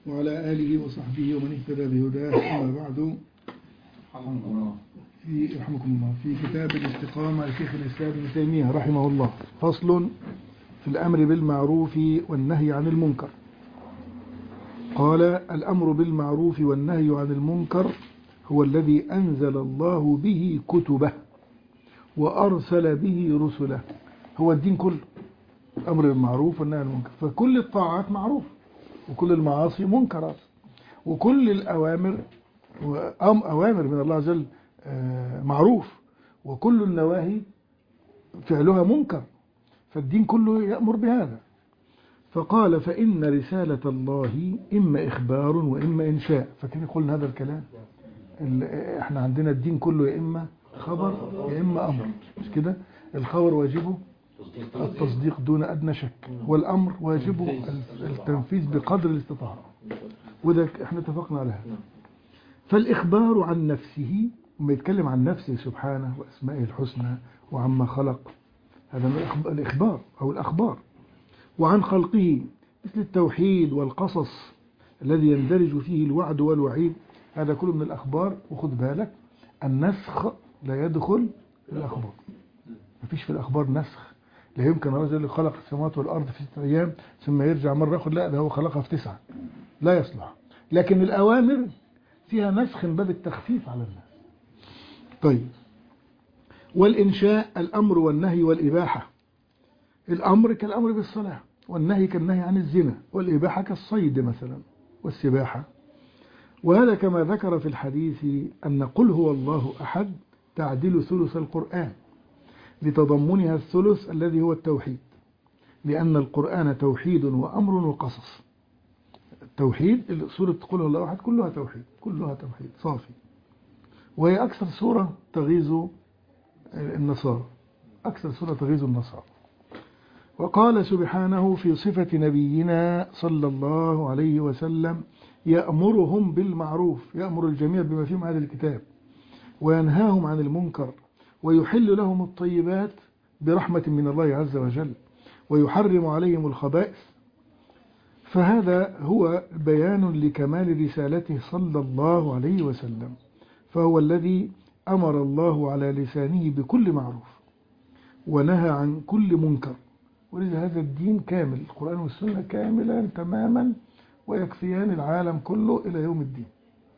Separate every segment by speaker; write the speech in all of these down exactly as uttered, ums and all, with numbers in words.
Speaker 1: وعلى آله وصحبه ومن اهتدى بهداه. أما بعد، في رحمكم الله في كتاب الاستقامة لشيخ الإسلام ابن تيمية رحمه الله، فصل في الأمر بالمعروف والنهي عن المنكر. قال: الأمر بالمعروف والنهي عن المنكر هو الذي أنزل الله به كتبه وأرسل به رسله. هو الدين كله، الأمر بالمعروف والنهي عن المنكر. فكل الطاعات معروف، وكل المعاصي منكرات، وكل الأوامر أم أوامر من الله عز وجل معروف، وكل النواهي فعلها منكر. فالدين كله يأمر بهذا. فقال: فإن رسالة الله إما إخبار وإما إنشاء. فكيف قلنا هذا الكلام؟ احنا عندنا الدين كله يا إما خبر يا إما أمر، مش كده؟ الخبر واجبه التصديق دون أدنى شك، والأمر واجبه التنفيذ بقدر الاستطاعة، وده احنا اتفقنا على هذا. فالإخبار عن نفسه، ما يتكلم عن نفسه سبحانه وأسمائه الحسنى وعما خلق، هذا من الإخبار أو الأخبار. وعن خلقه مثل التوحيد والقصص الذي يندرج فيه الوعد والوعيد، هذا كله من الأخبار. وخذ بالك، النسخ لا يدخل في الأخبار، ما فيش في الأخبار نسخ. لا يمكن الرجل خلق السماوات والأرض في ستة أيام ثم يرجع مرة أخرى، لا، ده هو خلقها في تسعة، لا يصلح. لكن الأوامر فيها نسخ من باب التخفيف على الناس. طيب، والإنشاء الأمر والنهي والإباحة. الأمر كالأمر بالصلاة، والنهي كالنهي عن الزنا، والإباحة كالصيد مثلا والسباحة. وهذا كما ذكر في الحديث أن قل هو الله أحد تعدل ثلث القرآن، لتضمنها الثلث الذي هو التوحيد، لأن القرآن توحيد وأمر وقصص. التوحيد، سورة قل هو الله أحد كلها توحيد، كلها توحيد صافي، وهي أكثر سورة تغيظ النصارى، أكثر سورة تغيظ النصارى. وقال سبحانه في صفة نبينا صلى الله عليه وسلم: يأمرهم بالمعروف، يأمر الجميع بما فيهم هذا الكتاب، وينهاهم عن المنكر، ويحل لهم الطيبات برحمة من الله عز وجل، ويحرم عليهم الخبائث. فهذا هو بيان لكمال رسالته صلى الله عليه وسلم، فهو الذي أمر الله على لسانه بكل معروف ونهى عن كل منكر. ولذا هذا الدين كامل، القرآن والسنة كاملا تماما، ويكفيان العالم كله إلى يوم الدين.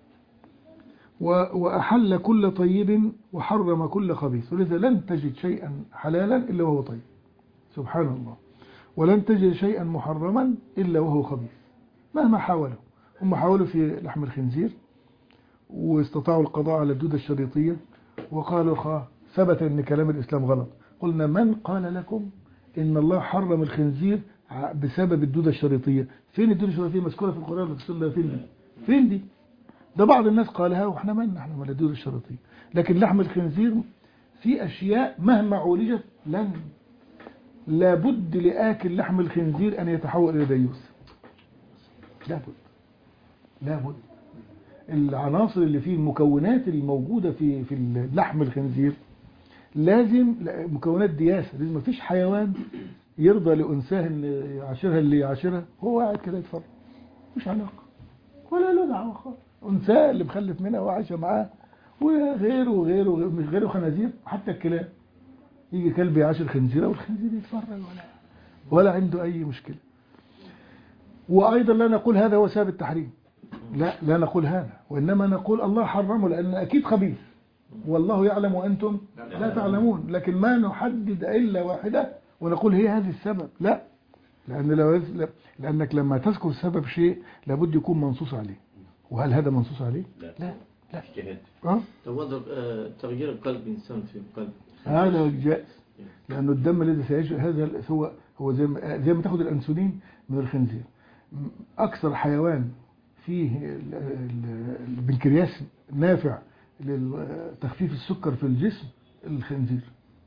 Speaker 1: وأحل كل طيب وحرم كل خبيث، ولذا لن تجد شيئا حلالا إلا وهو طيب سبحان الله، ولن تجد شيئا محرما إلا وهو خبيث مهما حاولوا. هم حاولوا في لحم الخنزير واستطاعوا القضاء على الدودة الشريطية، وقالوا خا ثبت أن كلام الإسلام غلط. قلنا: من قال لكم إن الله حرم الخنزير بسبب الدودة الشريطية؟ فين الدودة الشريطية مذكورة في القرآن وفي السنة؟ فين دي؟ فين دي؟ ده بعض الناس قالها، وإحنا مالنا إحنا مال الدودة الشريطية. لكن لحم الخنزير في أشياء مهما عولجت لن لابد لآكل لحم الخنزير أن يتحول إلى ديوث، لابد لابد. العناصر اللي فيه، المكونات الموجودة في في لحم الخنزير لازم مكونات دياسة. لازم، مفيش حيوان يرضى لأنثاه ان يعاشرها اللي يعاشرها هو قاعد كده يتفرج، مش علاقة ولا له دعوة خالص. أنثاه اللي مخلف منها وعايشه معاه، وغيره وغيره وغيره، مش غيره خنازير، حتى الكلاب. يجي كلب يعاشر خنزيرة والخنزير يتفرج ولا ولا عنده أي مشكلة. وأيضا لا نقول هذا هو سبب التحريم، لا لا نقول هذا، وإنما نقول الله حرمه لأن أكيد خبيث، والله يعلم وأنتم لا تعلمون. لكن ما نحدد إلا واحدة ونقول هي هذه السبب، لا، لأن لو لأنك لما تذكر سبب شيء لابد يكون منصوص عليه. وهل هذا منصوص عليه؟ لا لا, لا.
Speaker 2: اجتهاد.
Speaker 1: أه؟
Speaker 2: تغيير القلب إنسان في القلب
Speaker 1: هذا جائز، لأنه الدم الذي سيجري هذا هو هو زي ما زي ما تاخد الأنسولين من الخنزير. أكثر حيوان فيه البنكرياس نافع لتخفيف السكر في الجسم الخنزير.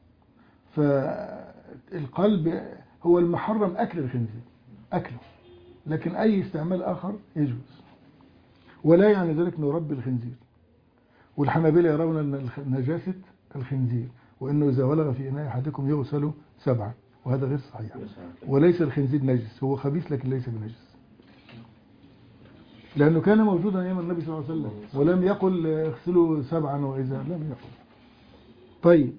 Speaker 1: فالقلب هو المحرم أكل الخنزير، أكله، لكن أي استعمال آخر يجوز، ولا يعني ذلك نربي الخنزير. والحنابلة يرون أن نجاسة الخنزير وأنه إذا ولغ في إناء أحدكم يغسل سبعا، وهذا غير صحيح. وليس الخنزير نجس، هو خبيث لكن ليس بنجس. لأنه كان موجودا أيام النبي صلى الله عليه وسلم ولم يقل اغسلوا سبعا وإذا لم يقل. طيب،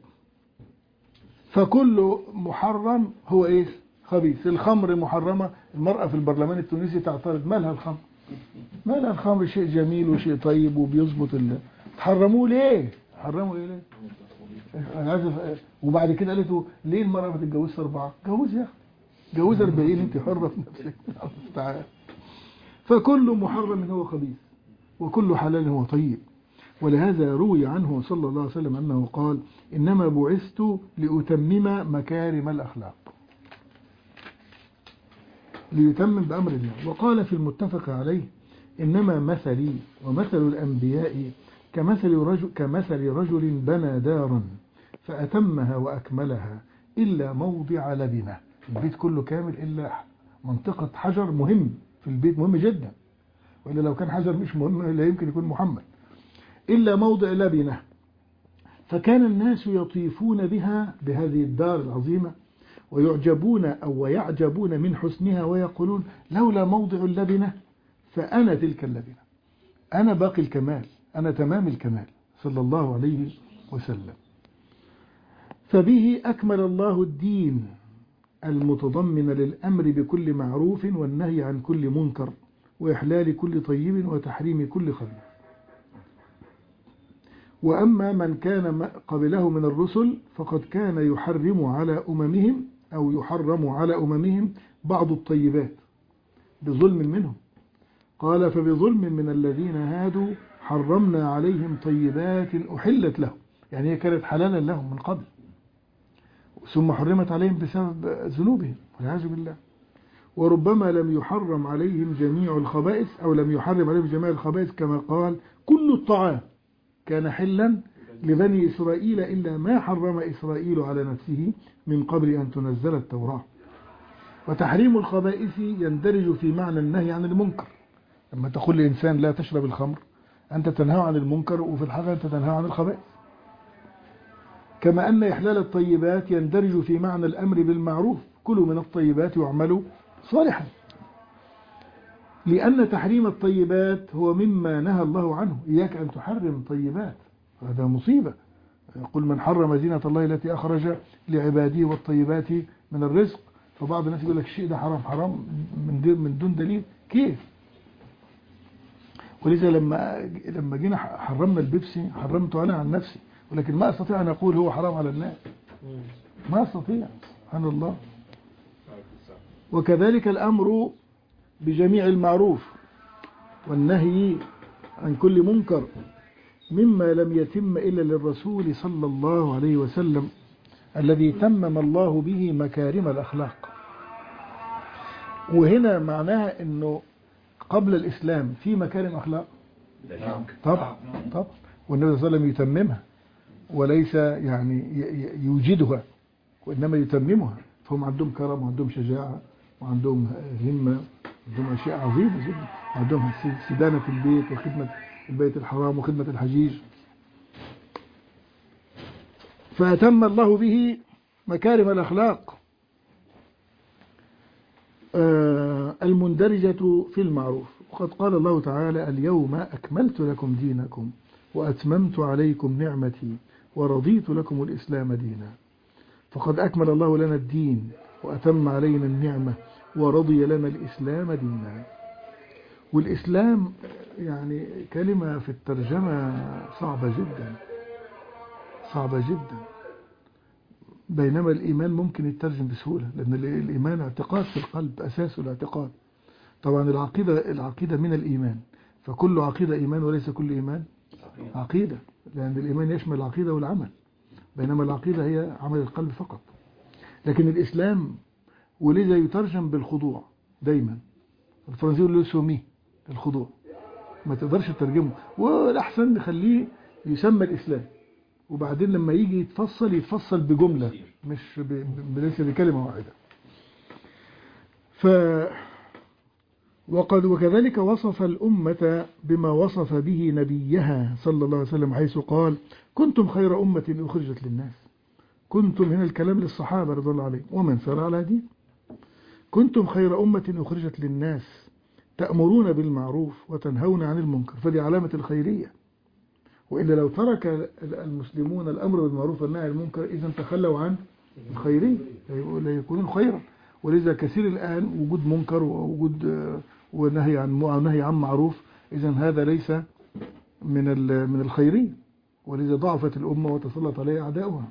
Speaker 1: فكل محرم هو إيه؟ خبيث. الخمر محرمة، المرأة في البرلمان التونسي تعترض، مالها الخمر؟ مالها الخمر؟ شيء جميل وشيء طيب وبيظبط الله، تحرموه ليه؟ حرموا ليه ليه؟ أنا عايز. وبعد كده قالته ليه المرأة ما تتجوزش أربعة؟ جوز يا أخي، جوز أربعين، أنت حرة في نفسك. تعالى. فكل محرم هو خبيث وكل حلال هو طيب. ولهذا روي عنه صلى الله عليه وسلم أنه قال: إنما بعثت لأتمم مكارم الأخلاق، ليتمم بأمر الله. وقال في المتفق عليه: إنما مثلي ومثل الأنبياء كمثل رجل, كمثل رجل بنى دارا فأتمها وأكملها إلا موضع لبنة. البيت كله كامل إلا منطقة حجر مهم في البيت، مهم جدا، وإلا لو كان حجر مش مهم لا يمكن يكون محمد. إلا موضع لبنة، فكان الناس يطيفون بها، بهذه الدار العظيمة، ويعجبون أو ويعجبون من حسنها ويقولون: لولا موضع اللبنة فأنا تلك اللبنة، أنا باقي الكمال، أنا تمام الكمال، صلى الله عليه وسلم. فبه أكمل الله الدين المتضمن للأمر بكل معروف والنهي عن كل منكر وإحلال كل طيب وتحريم كل خبيث. وأما من كان قبله من الرسل فقد كان يحرم على أممهم أو يحرم على أممهم بعض الطيبات بظلم منهم. قال: فبظلم من الذين هادوا حرمنا عليهم طيبات أحلت لهم، يعني هي كانت حلالا لهم من قبل ثم حرمت عليهم بسبب ذنوبهم والعياذ بالله. وربما لم يحرم عليهم جميع الخبائث أو لم يحرم عليهم جميع الخبائث، كما قال: كل الطعام كان حلا لبني إسرائيل إلا ما حرم إسرائيل على نفسه من قبل أن تنزل التوراة. وتحريم الخبائث يندرج في معنى النهي عن المنكر. لما تقول لإنسان لا تشرب الخمر، أنت تنهى عن المنكر، وفي الحقيقة أنت تنهى عن الخبائث. كما أن إحلال الطيبات يندرج في معنى الأمر بالمعروف: كلوا من الطيبات واعملوا صالحا، لأن تحريم الطيبات هو مما نهى الله عنه. إياك أن تحرم طيبات، هذا مصيبة. قل: من حرم زينة الله التي أخرج لعباده والطيبات من الرزق. فبعض الناس يقول لك الشيء ده حرام حرام من دون دليل. كيف؟ ولذا لما لما جينا حرمنا البيبسي حرمته أنا عن نفسي، ولكن ما أستطيع أن أقول هو حرام على الناس، ما أستطيع، سبحان الله. وكذلك الأمر بجميع المعروف والنهي عن كل منكر مما لم يتم إلا للرسول صلى الله عليه وسلم الذي تمم الله به مكارم الأخلاق. وهنا معناها أنه قبل الإسلام في مكارم أخلاق طبعا طبعا، والنبي صلى الله عليه وسلم يتممها، وليس يعني يوجدها وإنما يتممها. فهم عندهم كرم وعندهم شجاعة وعندهم همة، عندهم أشياء عظيمة جدا، عندهم سدانة في البيت وخدمة البيت الحرام وخدمة الحجيج. فأتم الله به مكارم الأخلاق المندرجة في المعروف. وقد قال الله تعالى: اليوم أكملت لكم دينكم وأتممت عليكم نعمتي ورضيت لكم الإسلام دينا. فقد أكمل الله لنا الدين وأتم علينا النعمة ورضي لنا الإسلام دينا. والإسلام يعني كلمة في الترجمة صعبة جدا صعبة جدا، بينما الإيمان ممكن يترجم بسهولة، لأن الإيمان اعتقاد في القلب، أساسه الاعتقاد. طبعا العقيدة العقيدة من الإيمان، فكل عقيدة إيمان وليس كل إيمان عقيدة، لأن الإيمان يشمل العقيدة والعمل، بينما العقيدة هي عمل القلب فقط. لكن الإسلام ولذا يترجم بالخضوع دايما. الفرنسي يقول له سومي، الخضوع، ما تقدرش تترجمه، والأحسن نخليه يسمى الإسلام، وبعدين لما يجي يتفصل يتفصل بجملة مش ليس بكلمة واحدة. ف وقد وكذلك وصف الأمة بما وصف به نبيها صلى الله عليه وسلم، حيث قال: كنتم خير أمة أخرجت للناس. كنتم هنا الكلام للصحابة رضي الله عليهم ومن سار على هديه. كنتم خير أمة أخرجت للناس تأمرون بالمعروف وتنهون عن المنكر، فدي علامة الخيرية. وإلا لو ترك المسلمون الأمر بالمعروف والنهي عن المنكر إذا تخلوا عن الخيرية لا يكونون خيرا. ولذا كثير الآن وجود منكر ووجود ونهي عن نهي عن معروف، إذا هذا ليس من من الخيرية، ولذا ضعفت الأمة وتسلط عليها أعداؤها.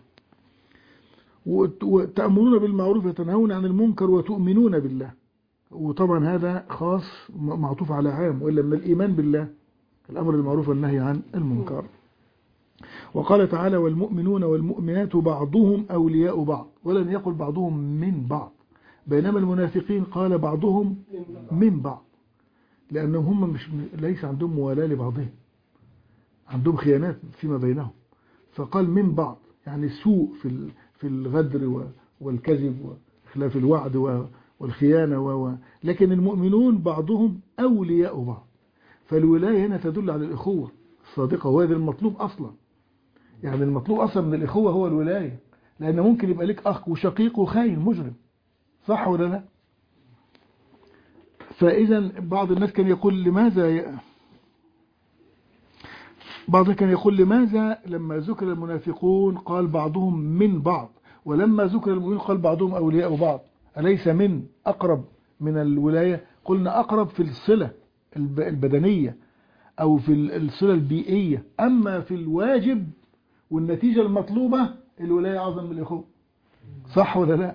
Speaker 1: وتأمرون بالمعروف وتنهون عن المنكر وتؤمنون بالله، وطبعا هذا خاص معطوف على عام، وإلا من الإيمان بالله الأمر بالمعروف والنهي عن المنكر. وقال تعالى والمؤمنون والمؤمنات بعضهم أولياء بعض، ولم يقل بعضهم من بعض، بينما المنافقين قال بعضهم من بعض، لأنهم هم مش ليس عندهم موالاة لبعضهم، عندهم خيانات فيما بينهم، فقال من بعض يعني سوء في في الغدر والكذب وخلاف الوعد والخيانة و لكن المؤمنون بعضهم أولياء بعض. فالولاية هنا تدل على الإخوة الصادقة، وهذا المطلوب أصلا. يعني المطلوب أصلا من الإخوة هو الولاية، لأن ممكن يبقى لك أخ وشقيق وخاين مجرم، صح ولا لا؟ فإذا بعض الناس كان يقول لماذا ي... بعض كان يقول لماذا لما ذكر المنافقون قال بعضهم من بعض، ولما ذكر المؤمنين قال بعضهم أولياء بعض؟ أليس من أقرب من الولاية؟ قلنا أقرب في الصلة البدنية أو في الصلة البيئية، أما في الواجب والنتيجة المطلوبة الولاية أعظم من الإخوة، صح ولا لا؟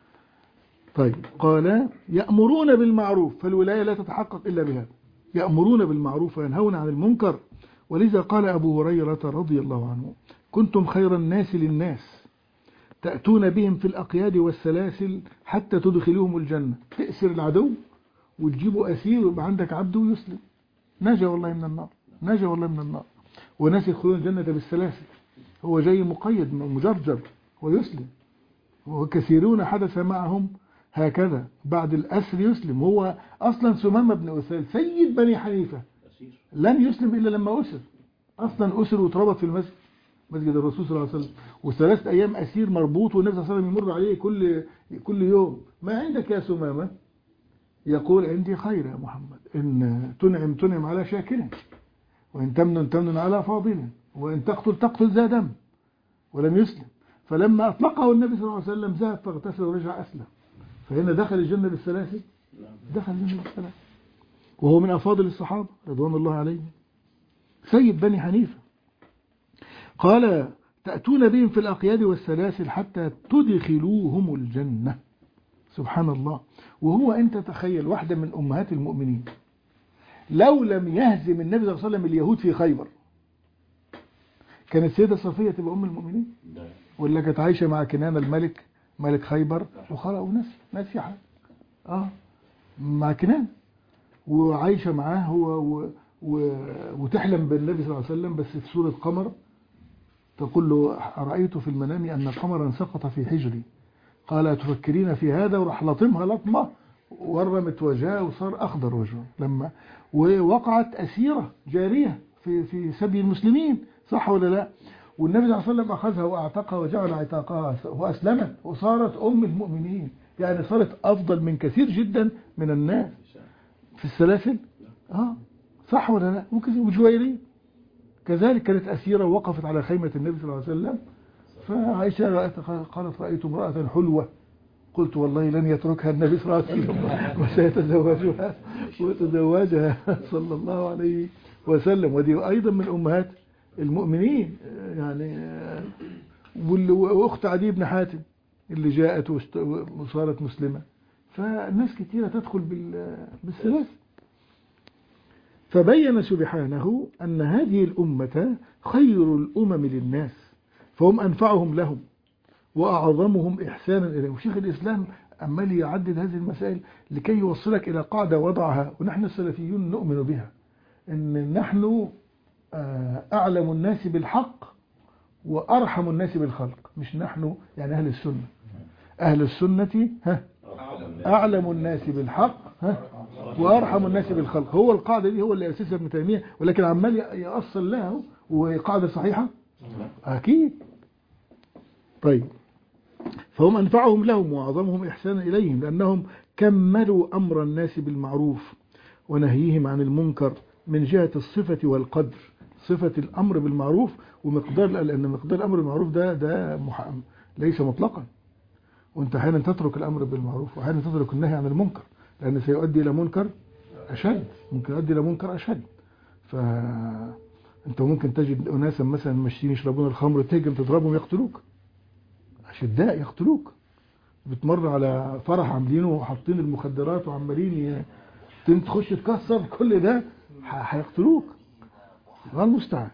Speaker 1: طيب قال يأمرون بالمعروف، فالولاية لا تتحقق إلا بهذا، يأمرون بالمعروف وينهون عن المنكر. ولذا قال أبو هريرة رضي الله عنه كنتم خير الناس للناس تأتون بهم في الأقياد والسلاسل حتى تدخلوهم الجنة. تأسر العدو وتجيبوا أسير ويبقى عندك عبد ويسلم، نجا والله من النار، نجا والله من النار. وناس يدخلون الجنة بالسلاسل، هو جاي مقيد مجرجر ويسلم، وكثيرون حدث معهم هكذا بعد الأسر يسلم. هو أصلا سمامة بن أسال سيد بني حنيفة لن يسلم إلا لما أسر، أصلا أسر وتربط في المسجد مسجد الرسول صلى الله عليه وسلم، وثلاث أيام أسير مربوط والنبي صلى الله عليه وسلم يمر عليه كل كل يوم. ما عندك يا سمامة؟ يقول عندي خير يا محمد، إن تنعم تنعم على شاكر، وإن تمنن تمنن على فاضل، وإن تقتل تقتل ذا دم، ولم يسلم. فلما أطلقه النبي صلى الله عليه وسلم ذهب فاغتسل ورجع أسلم. فهنا دخل الجنة بالسلاسل، دخل الجنة بالسلاسل، وهو من أفاضل الصحابة رضوان الله عليهم، سيد بني حنيفة. قال تأتون بهم في الأقياد والسلاسل حتى تدخلوهم الجنة. سبحان الله. وهو أنت تخيل واحدة من أمهات المؤمنين لو لم يهزم النبي صلى الله عليه وسلم اليهود في خيبر، كانت السيدة صفية تبقى أم المؤمنين؟ ولا كانت عايشة مع كنانة الملك ملك خيبر وخلق وناس ناس حاجة اه مع كنانة وعايشة معاه هو و... و... وتحلم بالنبي صلى الله عليه وسلم بس في سورة قمر، تقول له رأيت في المنام أن قمرا سقط في حجري، قال تفكرين في هذا؟ وراح لطمها لطمة ورمت وجهها وصار أخضر وجهه. لما ووقعت أسيرة جارية في في سبي المسلمين، صح ولا لا؟ والنبي صلى الله عليه وسلم أخذها وأعتقها وجعل عتاقها وأسلمت وصارت أم المؤمنين، يعني صارت أفضل من كثير جدا من الناس في السلاسل. آه صح ولا لا؟ وجويرية كذلك كانت أسيرة ووقفت على خيمة النبي صلى الله عليه وسلم، فعائشة قالت رأيت امرأة حلوة قلت والله لن يتركها النبي صلى الله عليه وسلم وسيتزوجها وتزوجها صلى الله عليه وسلم. ودي أيضا من أمهات المؤمنين يعني. وأخت عدي بن حاتم اللي جاءت وصارت مسلمة. فالناس كثيرة تدخل بالسلاسل. فبين سبحانه أن هذه الأمة خير الأمم للناس، فهم أنفعهم لهم وأعظمهم إحسانا إليه. وشيخ الإسلام أمال يعدد هذه المسائل لكي يوصلك إلى قاعدة وضعها ونحن السلفيون نؤمن بها، إن نحن أعلم الناس بالحق وأرحم الناس بالخلق. مش نحن يعني أهل السنة، أهل السنة ها أعلم الناس بالحق ها وأرحم الناس بالخلق. هو القاعدة دي هو اللي أسسها ابن تيمية، ولكن عمال يأصل لها وقاعدة صحيحة أكيد. طيب فهم أنفعهم لهم وأعظمهم إحسانا إليهم لأنهم كملوا أمر الناس بالمعروف ونهيهم عن المنكر من جهة الصفة والقدر، صفة الأمر بالمعروف ومقدار، لأن مقدار الأمر بالمعروف ده ده ليس مطلقا، وانت احيانا تترك الأمر بالمعروف وأحيانا تترك النهي عن المنكر، لأن سيؤدي إلى منكر أشد، ممكن يؤدي إلى منكر أشد. فأنت ممكن تجد أناسا مثلا ماشيين يشربون الخمر، تهجم تضربهم يقتلوك، أشداء يقتلوك. بتمر على فرح عاملينه وحاطين المخدرات وعمالين تخش تكسر، كل ده هيقتلوك، الله المستعان.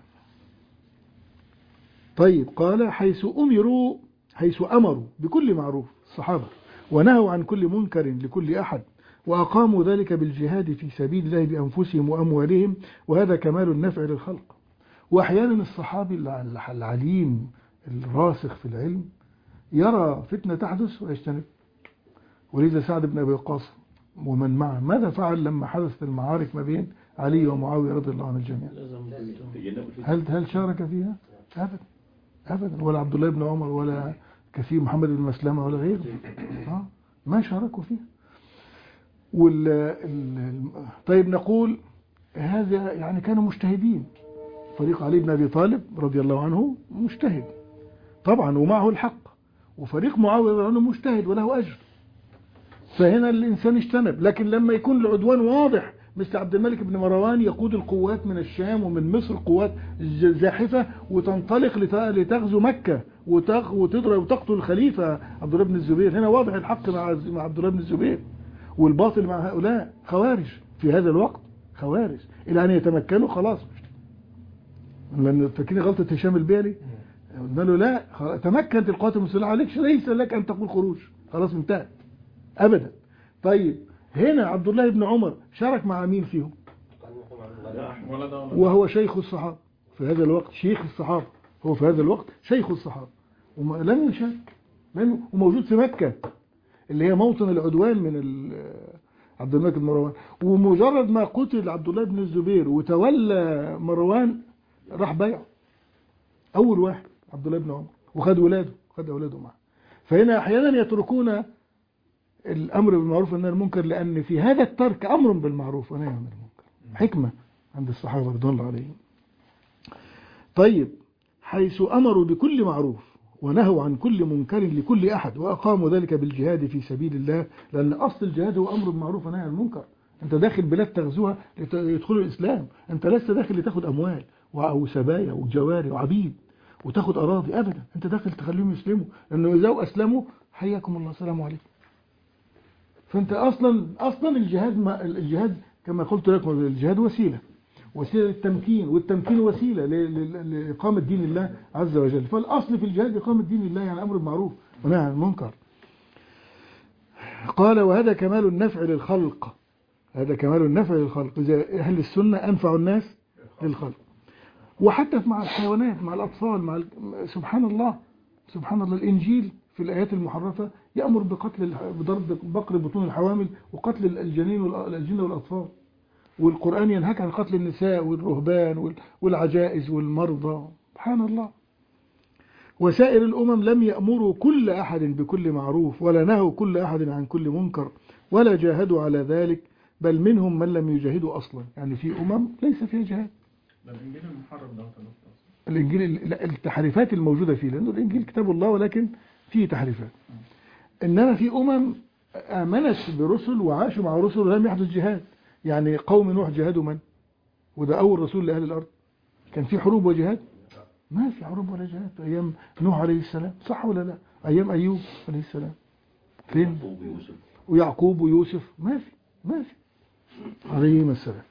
Speaker 1: طيب قال حيث أمروا حيث أمروا بكل معروف الصحابة، ونهوا عن كل منكر لكل أحد، وأقاموا ذلك بالجهاد في سبيل الله بأنفسهم وأموالهم، وهذا كمال النفع للخلق. وأحيانا الصحابي العليم الراسخ في العلم يرى فتنة تحدث ويجتنب. ولذا سعد بن أبي وقاص ومن معه ماذا فعل لما حدثت المعارك ما بين علي ومعاوية رضي الله عن الجميع؟ هل هل شارك فيها؟ أبدا أبدا، ولا عبد الله بن عمر ولا كثير محمد بن مسلمة ولا غيره، آه ما شاركوا فيها. وال ال... طيب نقول هذا يعني كانوا مجتهدين، فريق علي بن أبي طالب رضي الله عنه مجتهد طبعا ومعه الحق، وفريق معاوية رضي الله عنه مجتهد وله أجر، فهنا الإنسان اجتنب. لكن لما يكون العدوان واضح مثل عبد الملك بن مروان يقود القوات من الشام ومن مصر قوات زاحفة وتنطلق لتغزو مكة وتضرب وتقتل الخليفة عبد الله بن الزبير، هنا واضح الحق مع عبد الله بن الزبير والباطل مع هؤلاء خوارج في هذا الوقت، خوارج إلى أن يتمكنوا خلاص. لأن فاكرين غلطة هشام البيلي، قلنا له لا تمكنت القوات المسلحة عليك ليس لك أن تقول خروج، خلاص انتهت أبدا. طيب هنا عبد الله بن عمر شارك مع مين فيهم؟ وهو شيخ الصحابة في هذا الوقت، شيخ الصحابة هو في هذا الوقت شيخ الصحابة، ولم يشارك، وموجود في مكة اللي هي موطن العدوان من عبد الملك بن مروان. ومجرد ما قتل عبد الله بن الزبير وتولى مروان راح بيعه أول واحد عبد الله بن عمر، وخد ولاده خد أولاده معه. فهنا أحيانا يتركون الأمر بالمعروف والنهي عن المنكر لأن في هذا الترك أمر بالمعروف ونهي عن المنكر، حكمة عند الصحابة رضوان الله عليهم. طيب حيث أمروا بكل معروف ونهوا عن كل منكر لكل أحد، وأقاموا ذلك بالجهاد في سبيل الله، لأن أصل الجهاد هو أمر بالمعروف ونهي عن المنكر. أنت داخل بلاد تغزوها ليدخلوا الإسلام، أنت لست داخل لتاخد أموال وسبايا وجواري وعبيد وتاخد أراضي أبدا، أنت داخل تخليهم يسلموا، لأنه إذا أسلموا حياكم الله السلام عليكم. فأنت أصلا أصلا الجهاد ما الجهاد كما قلت لكم الجهاد وسيلة وسيلة للتمكين، والتمكين وسيلة لإقامة دين الله عز وجل. فالأصل في الجهاد إقامة دين الله، يعني أمر بالمعروف ونهي عن المنكر. قال وهذا كمال النفع للخلق، هذا كمال النفع للخلق، إذا أهل السنة أنفع الناس للخلق، وحتى مع الحيوانات مع الأطفال مع ال... سبحان الله سبحان الله الإنجيل في الآيات المحرفة يأمر بقتل بضرب بقر بطون الحوامل وقتل الجنين والأجنة والأطفال، والقرآن ينهاك عن قتل النساء والرهبان والعجائز والمرضى، سبحان الله. وسائر الأمم لم يأمروا كل أحد بكل معروف، ولا نهوا كل أحد عن كل منكر، ولا جاهدوا على ذلك، بل منهم من لم يجاهدوا أصلا، يعني في أمم ليس فيها جهاد.
Speaker 3: الإنجيل المحرف ده
Speaker 1: الإنجيل التحريفات الموجودة فيه، لأنه الإنجيل كتاب الله ولكن فيه تحريفات. إنما في أمم آمنت برسل وعاشوا مع رسل ولم يحدث جهاد، يعني قوم نوح جهادوا من؟ وده أول رسول لأهل الأرض. كان في حروب وجهاد؟ ما في حروب ولا جهاد أيام نوح عليه السلام، صح ولا لا؟ أيام أيوب عليه السلام فين؟ ويعقوب ويوسف ما في ما في عليهم السلام.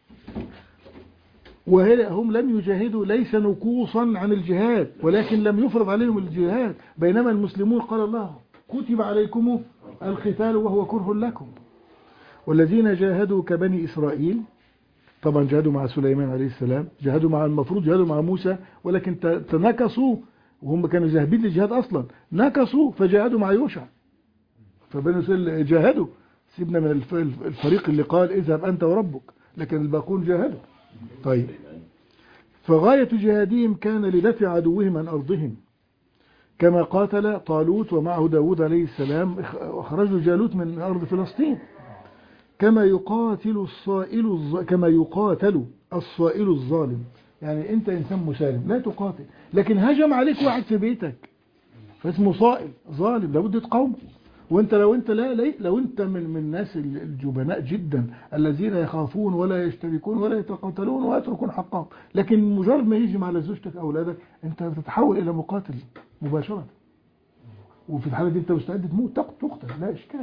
Speaker 1: وهم لم يجاهدوا ليس نقوصا عن الجهاد، ولكن لم يفرض عليهم الجهاد، بينما المسلمون قال الله كتب عليكم القتال وهو كره لكم. والذين جاهدوا كبني إسرائيل، طبعا جاهدوا مع سليمان عليه السلام، جاهدوا مع المفروض جاهدوا مع موسى، ولكن تنكصوا وهم كانوا ذاهبين للجهاد أصلا، نكصوا فجاهدوا مع يوشع، فبني إسرائيل جاهدوا. سيبنا من الفريق اللي قال اذهب أنت وربك، لكن الباقون جاهدوا. طيب فغاية جهادهم كان لدفع عدوهم عن أرضهم، كما قاتل طالوت ومعه داود عليه السلام، أخرجوا جالوت من أرض فلسطين. كما يقاتل الصائل الظ... كما يقاتل الصائل الظالم. يعني أنت إنسان مسالم لا تقاتل، لكن هجم عليك واحد في بيتك فاسمه صائل ظالم لابد تقاومه. وانت لو انت لا لا لو انت من من الناس الجبناء جدا الذين يخافون ولا يشتركون ولا يتقاتلون ويتركون حقهم، لكن مجرد ما يهجم على زوجتك او اولادك انت بتتحول الى مقاتل مباشره، وفي الحاله دي انت مستعد تموت تقتل لا اشكال.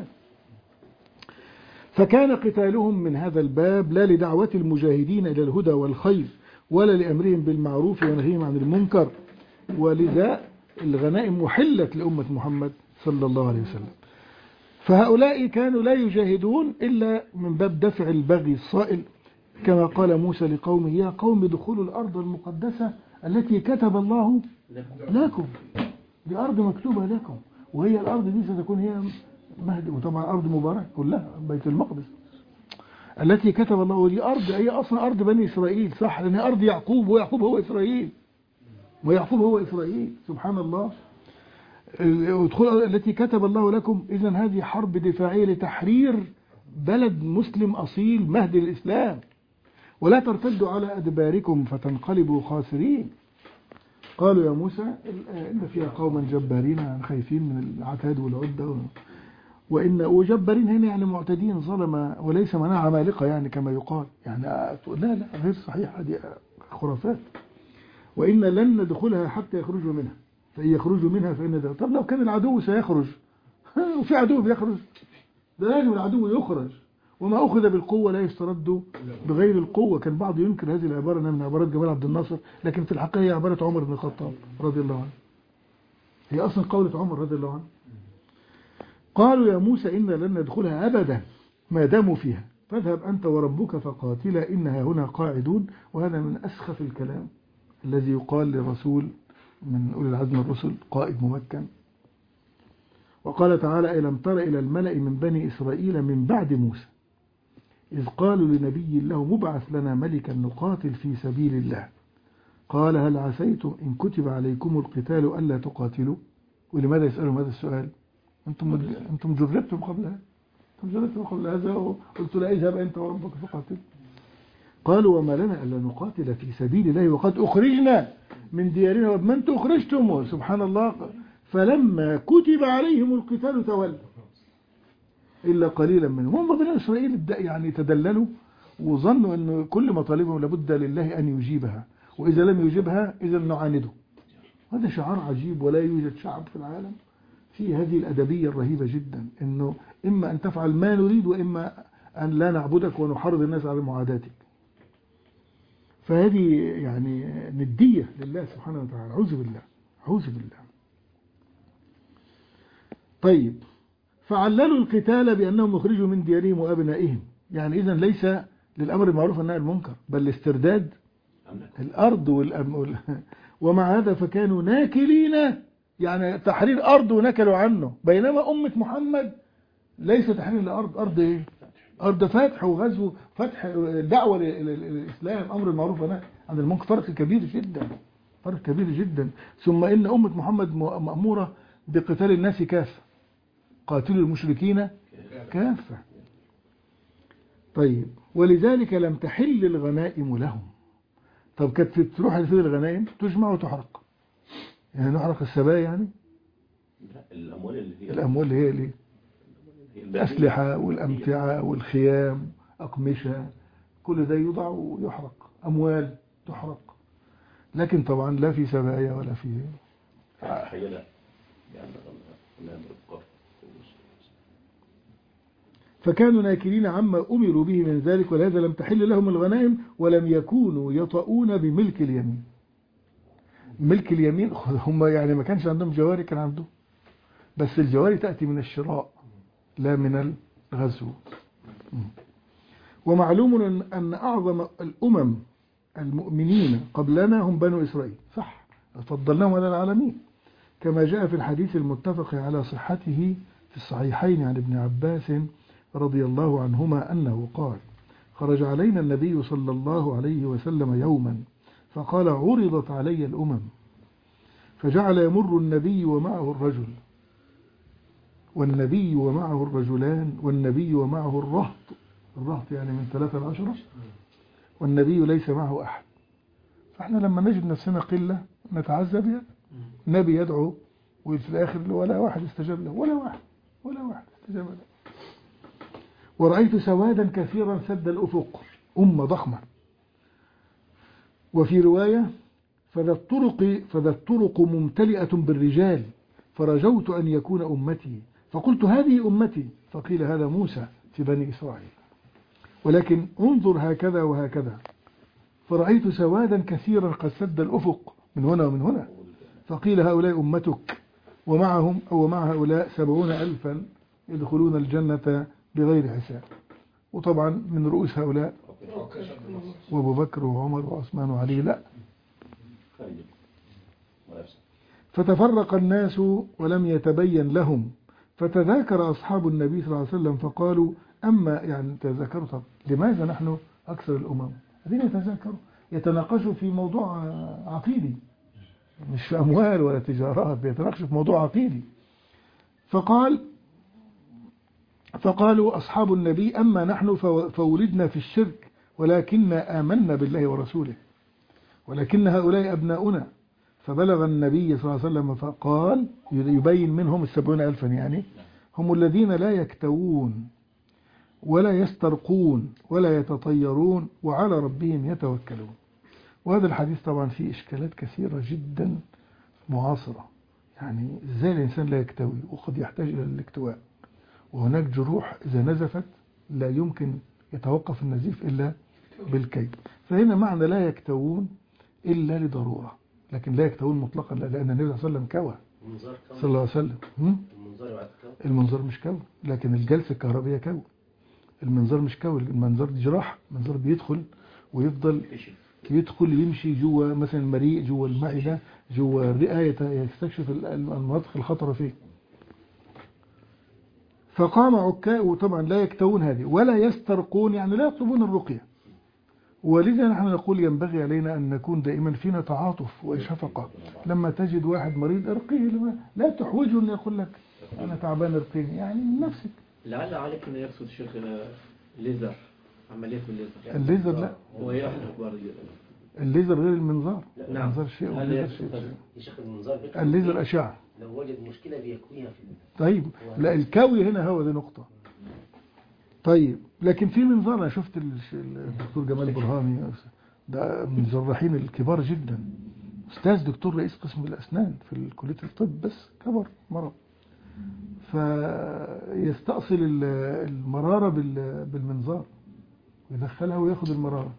Speaker 1: فكان قتالهم من هذا الباب لا لدعوة المجاهدين الى الهدى والخير ولا لامرهم بالمعروف ونهيهم عن المنكر، ولذا الغنائم محلت لأمة محمد صلى الله عليه وسلم. فهؤلاء كانوا لا يجاهدون إلا من باب دفع البغي الصائل، كما قال موسى لقومه يا قوم ادخلوا الأرض المقدسة التي كتب الله لكم. دي أرض مكتوبة لكم، وهي الأرض دي ستكون هي مهدي، وطبعا أرض مبارك كلها بيت المقدس التي كتب الله. ودي أرض هي أصلا أرض بني إسرائيل صح، لأن أرض يعقوب ويعقوب هو إسرائيل ويعقوب هو إسرائيل سبحان الله. ادخلوا التي كتب الله لكم. إذن هذه حرب دفاعية لتحرير بلد مسلم أصيل مهدي الإسلام، ولا ترتدوا على أدباركم فتنقلبوا خاسرين. قالوا يا موسى إن فيها قوما جبارين خايفين من العتاد والعدة، وإن وجبارين هنا يعني معتدين ظلم وليس منع عمالقة يعني كما يقال يعني. لا لا غير صحيح، هذه خرافات. وإن لن ندخلها حتى يخرجوا منها فإن يخرجوا منها فإن ده. طب لو كان العدو سيخرج وفي عدو بيخرج، ده لازم العدو يخرج، وما أخذ بالقوة لا يسترد بغير القوة. كان بعض ينكر هذه العبارة من عبارات جمال عبد الناصر، لكن في الحقيقة هي عبارة عمر بن الخطاب رضي الله عنه، هي أصلا قولة عمر رضي الله عنه. قالوا يا موسى إنا لن ندخلها أبدا ما داموا فيها فاذهب أنت وربك فقاتلا إنها هنا قاعدون. وهذا من أسخف الكلام الذي يقال لرسول من أولي العزم الرسل قائد ممكن. وقال تعالى ألم تر إلى الملأ من بني إسرائيل من بعد موسى إذ قالوا لنبي له مبعث لنا ملكا نقاتل في سبيل الله قال هل عسيتم إن كتب عليكم القتال ألا تقاتلوا. ولماذا يسألهم هذا السؤال؟ أنتم أنتم جربتم قبل هذا، أنتم جربتم قبل هذا وقلت لا اذهب أنت وربك فقاتل. قالوا وما لنا ألا نقاتل في سبيل الله وقد أخرجنا من ديارنا ومن أنتم أخرجتم. سبحان الله. فلما كتب عليهم القتال تولوا إلا قليلا منهم. هم بني إسرائيل يعني تدللوا وظنوا أن كل مطالبهم لابد لله أن يجيبها، وإذا لم يجيبها إذا نعانده. هذا شعار عجيب، ولا يوجد شعب في العالم في هذه الأدبية الرهيبة جدا، أنه إما أن تفعل ما نريد وإما أن لا نعبدك ونحرض الناس على معاداتك. فهذه يعني ندية لله سبحانه وتعالى. أعوذ بالله أعوذ بالله. طيب فعللوا القتال بأنهم يخرجوا من ديارهم وأبنائهم، يعني إذن ليس للأمر المعروف والنهي عن المنكر بل لاسترداد الأرض والأم... ومع هذا فكانوا ناكلين، يعني تحرير أرض ونكلوا عنه. بينما أمة محمد ليس تحرير الأرض، أرض إيه؟ أرض فتح وغزو فتح دعوة للإسلام أمر المعروف والنهي عن المنكر. فرق كبير جدا، فرق كبير جدا. ثم إن أمة محمد مأمورة بقتال الناس كافة، قاتلوا المشركين كافة. طيب ولذلك لم تحل الغنائم لهم. طب كانت تروح لفين الغنائم؟ تجمع وتحرق، يعني نحرق السبايا يعني.
Speaker 2: الأموال اللي هي
Speaker 1: الأموال اللي هي ليه؟ الأسلحة والأمتعة والخيام أقمشة كل ده يوضع ويحرق، أموال تحرق، لكن طبعا لا في سبايا ولا في
Speaker 2: حيلة.
Speaker 1: فكانوا ناكلين عما أمروا به من ذلك، ولهذا لم تحل لهم الغنائم ولم يكونوا يطؤون بملك اليمين. ملك اليمين هم يعني ما كانش عندهم جواري، كان عندهم بس الجواري تأتي من الشراء لا من الغزو. ومعلوم أن أعظم الأمم المؤمنين قبلنا هم بنو إسرائيل، صح، فضلناهم على العالمين كما جاء في الحديث المتفق على صحته في الصحيحين عن ابن عباس رضي الله عنهما أنه قال خرج علينا النبي صلى الله عليه وسلم يوما فقال عرضت علي الأمم فجعل يمر النبي ومعه الرجل والنبي ومعه الرجلان والنبي ومعه الرهط الرهط يعني من ثلاثة لعشرة، والنبي ليس معه أحد. فإحنا لما نجد نفسنا قلة نتعذب يعني نبي يدعو وفي الآخر ولا واحد استجاب له، ولا واحد ولا واحد استجاب له. ورأيت سوادا كثيرا سد الأفق، أمة ضخمة. وفي رواية فذا الطرق, فذا الطرق ممتلئة بالرجال، فرجوت أن يكون أمتي، فقلت هذه أمتي، فقيل هذا موسى في بني إسرائيل، ولكن انظر هكذا وهكذا. فرأيت سوادا كثيرا قد سد الأفق من هنا ومن هنا، فقيل هؤلاء أمتك، ومعهم أو مع هؤلاء سبعون ألفا يدخلون الجنة بغير حساب. وطبعا من رؤوس هؤلاء وابو بكر وعمر وعثمان وعلي لا. فتفرق الناس ولم يتبين لهم، فتذاكر أصحاب النبي صلى الله عليه وسلم فقالوا أما يعني تذاكروا طب لماذا نحن أكثر الأمم؟ هذين يتذاكروا يتناقشوا في موضوع عقيدي، مش في أموال ولا تجارات، بيتناقشوا في موضوع عقيدي. فقال فقالوا أصحاب النبي أما نحن فولدنا في الشرك ولكننا آمنا بالله ورسوله، ولكن هؤلاء أبناؤنا. فبلغ النبي صلى الله عليه وسلم فقال يبين منهم السبعون ألفا يعني هم الذين لا يكتوون ولا يسترقون ولا يتطيرون وعلى ربهم يتوكلون. وهذا الحديث طبعا فيه إشكالات كثيرة جدا معاصرة، يعني إزاي الإنسان لا يكتوي وقد يحتاج إلى الاكتواء، وهناك جروح إذا نزفت لا يمكن يتوقف النزيف إلا بالكي. فهنا معنى لا يكتوون إلا لضرورة، لكن لا يكتوون مطلقا لا، لأن النبي صلى الله عليه وسلم كوى صلى الله عليه وسلم. المنظر مش كوى، لكن الجلسة الكهربية كوى. المنظر مش كوى، المنظر دي جراح، المنظر بيدخل ويفضل يدخل يمشي جوه مثلا المريء، جوه المعدة، جوه الرئة، يستكشف المناطق الخطرة فيه. فقام عكاء، وطبعا لا يكتوون هذه ولا يسترقون يعني لا يطلبون الرقية. ولذا نحن نقول ينبغي علينا أن نكون دائما فينا تعاطف وشفقة. لما تجد واحد مريض ارقيه، لا تحوجه أن يقول لك أنا تعبان ارقيني، يعني من نفسك.
Speaker 3: لعل عليك أن يقصد شيخ الليزر، عملية الليزر يعني.
Speaker 1: الليزر لا،
Speaker 3: هو يحلق برضه.
Speaker 1: الليزر غير المنظار.
Speaker 2: نعم.
Speaker 1: المنظار شيء والليزر شيء.
Speaker 2: يا شيخ المنظار
Speaker 1: الليزر أشعة.
Speaker 2: لو وجد مشكلة بيكويها في.
Speaker 1: طيب لا، الكوي هنا هو دي نقطة. طيب لكن في منظار، أنا شفت الدكتور جمال برهامي، ده من الجراحين الكبار جدا، أستاذ دكتور رئيس قسم الأسنان في كلية الطب، بس كبر مرض، فيستأصل المرارة بالمنظار ويدخلها وياخد المرارة.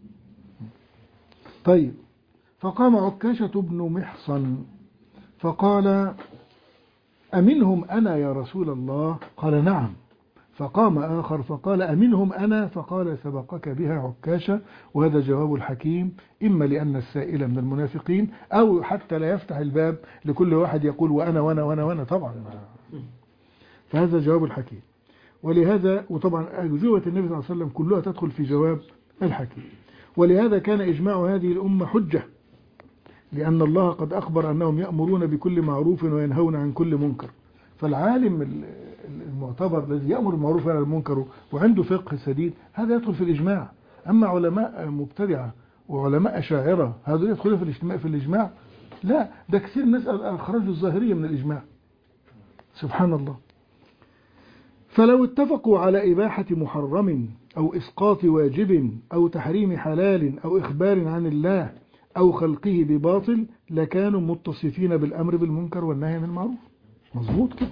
Speaker 1: طيب فقام عكاشة بن محصن فقال أمنهم أنا يا رسول الله؟ قال نعم. فقام آخر فقال أمنهم أنا؟ فقال سبقك بها عكاشة. وهذا جواب الحكيم، إما لأن السائل من المنافقين أو حتى لا يفتح الباب لكل واحد يقول وأنا وأنا وأنا وأنا طبعا. فهذا جواب الحكيم. ولهذا وطبعا أجوبة النبي صلى الله عليه وسلم كلها تدخل في جواب الحكيم. ولهذا كان إجماع هذه الأمة حجة، لأن الله قد أخبر أنهم يأمرون بكل معروف وينهون عن كل منكر. فالعالم المعتبر الذي يأمر بالمعروف وينهى عن المنكر وعنده فقه سديد هذا يدخل في الإجماع. أما علماء مبتدعة وعلماء أشاعرة هذول يدخلوا في الاجتماع في الإجماع؟ لا، ده كثير ناس أخرجوا الظاهرية من الإجماع، سبحان الله. فلو اتفقوا على إباحة محرم أو إسقاط واجب أو تحريم حلال أو إخبار عن الله أو خلقه بباطل لكانوا متصفين بالأمر بالمنكر والنهي عن المعروف. مظبوط كده.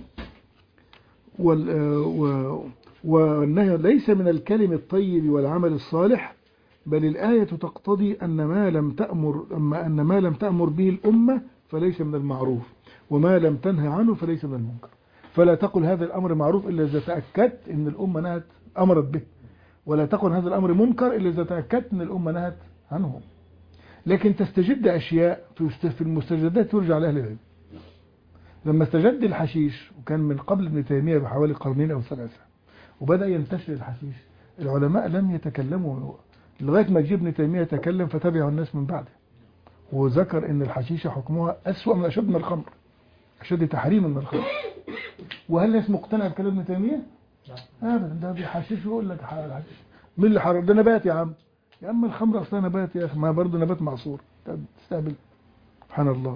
Speaker 1: والنهي ليس من الكلم الطيب والعمل الصالح، بل الآية تقتضي أن ما لم تأمر أما أن ما لم تأمر به الأمة فليس من المعروف، وما لم تنهى عنه فليس من المنكر. فلا تقل هذا الأمر معروف إلا إذا تأكدت أن الأمة نهت أمرت به، ولا تقل هذا الأمر منكر إلا إذا تأكدت أن الأمة نهت عنه. لكن تستجد أشياء في المستجدات ترجع لأهل العلم. لما استجد الحشيش، وكان من قبل ابن تيمية بحوالي قرنين أو ثلاثة، وبدأ ينتشر الحشيش، العلماء لم يتكلموا لغاية ما جه ابن تيمية يتكلم فتبعوا الناس من بعده، وذكر أن الحشيشة حكمها أسوأ من أشد من الخمر، أشد تحريما من الخمر. وهل الناس مقتنع بكلام ابن تيمية؟ ابدا ده بيحشش ويقول لك حشش. مين اللي حرم؟ ده نبات يا عم. يا عم الخمر اصلا نبات يا اخي، ما برضه نبات معصور. تستهبل. سبحان الله.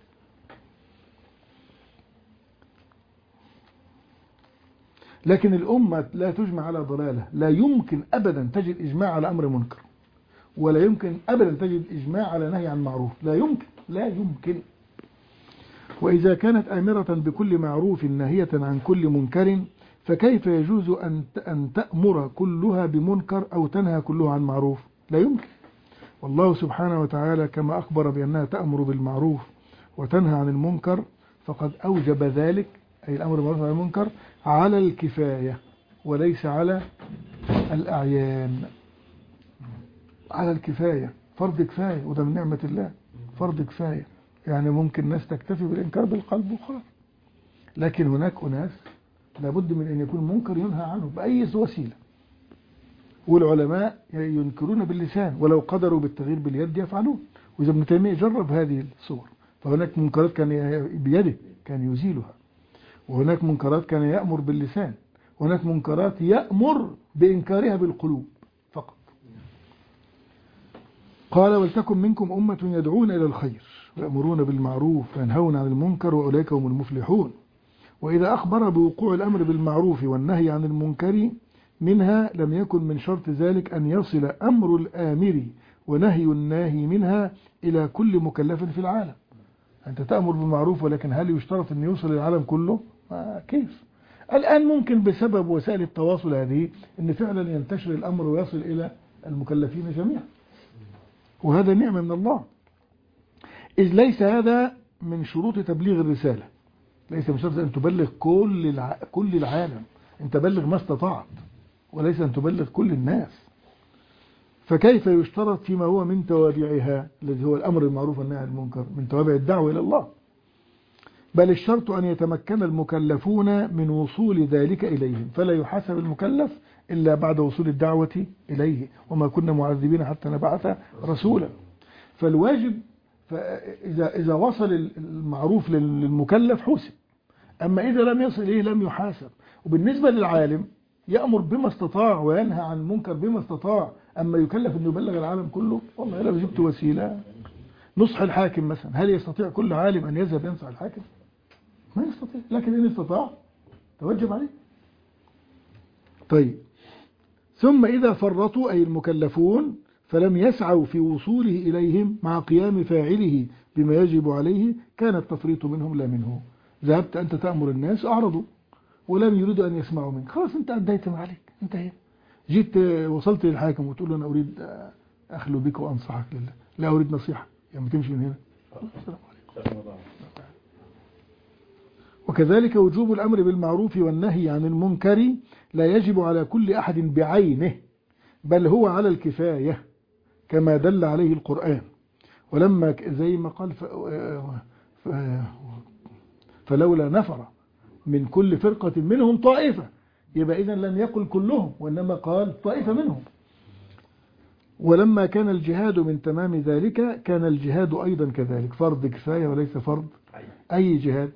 Speaker 1: لكن الأمة لا تجمع على ضلالة، لا يمكن أبدا تجد إجماع على أمر منكر، ولا يمكن أبدا تجد إجماع على نهي عن معروف، لا يمكن لا يمكن. وإذا كانت آمرة بكل معروف ناهية عن كل منكر، فكيف يجوز أن أن تأمر كلها بمنكر أو تنهى كلها عن معروف؟ لا يمكن. والله سبحانه وتعالى كما أخبر بأنها تأمر بالمعروف وتنهى عن المنكر، فقد أوجب ذلك، أي الأمر بالمعروف عن المنكر، على الكفاية وليس على الأعيان. على الكفاية، فرض كفاية، وده من نعمة الله. فرض كفاية يعني ممكن ناس تكتفي بالإنكار بالقلب وخلاص، لكن هناك أناس لابد من أن يكون منكر ينهى عنه بأي وسيلة. والعلماء ينكرون باللسان، ولو قدروا بالتغيير باليد يفعلون. وإذا ابن تيمية جرب هذه الصور، فهناك منكرات كان بيده كان يزيلها، وهناك منكرات كان يأمر باللسان، وهناك منكرات يأمر بإنكارها بالقلوب فقط. قال ولتكن منكم أمة يدعون إلى الخير ويأمرون بالمعروف وينهون عن المنكر وأولئك هم المفلحون. وإذا أخبر بوقوع الأمر بالمعروف والنهي عن المنكر منها، لم يكن من شرط ذلك أن يصل أمر الآمر ونهي الناهي منها إلى كل مكلف في العالم. أنت تأمر بالمعروف، ولكن هل يشترط أن يوصل للعالم كله؟ ما كيف؟ الآن ممكن بسبب وسائل التواصل هذه أن فعلا ينتشر الأمر ويصل إلى المكلفين جميعا، وهذا نعمة من الله. إذ ليس هذا من شروط تبليغ الرسالة، ليس من شرط أن تبلغ كل الع... كل العالم، أن تبلغ ما استطعت، وليس أن تبلغ كل الناس. فكيف يشترط فيما هو من توابعها، الذي هو الأمر بالمعروف والنهي عن المنكر، من توابع الدعوة إلى الله؟ بل الشرط أن يتمكن المكلفون من وصول ذلك إليهم، فلا يحاسب المكلف إلا بعد وصول الدعوة إليه، وما كنا معذبين حتى نبعث رسولا. فالواجب فإذا إذا وصل المعروف للمكلف حوسب، أما إذا لم يصل إليه لم يحاسب. وبالنسبة للعالم يأمر بما استطاع وينهى عن المنكر بما استطاع، أما يكلف أن يبلغ العالم كله، والله لو جبت وسيلة. نصح الحاكم مثلا، هل يستطيع كل عالم أن يذهب ينصح الحاكم؟ ما يستطيع، لكن إن استطاع توجب عليه. طيب، ثم إذا فرطوا أي المكلفون فلم يسعوا في وصوله إليهم مع قيام فاعله بما يجب عليه، كان التفريط منهم لا منه. ذهبت أنت تأمر الناس أعرضوا ولم يريدوا أن يسمعوا منك، خلاص أنت أديت ما عليك، انتهى. جيت وصلت للحاكم وتقول له أنا أريد أخلو بك وأنصحك لله، لا أريد نصيحة، يعني تمشي من هنا. السلام عليكم. وكذلك وجوب الأمر بالمعروف والنهي عن المنكر لا يجب على كل أحد بعينه، بل هو على الكفاية كما دل عليه القرآن. ولما زي ما قال ف... ف... فلولا نفر من كل فرقة منهم طائفة، يبقى إذن لم يقل كلهم، وإنما قال طائفة منهم. ولما كان الجهاد من تمام ذلك، كان الجهاد أيضا كذلك فرض كفاية وليس فرض. أي جهاد؟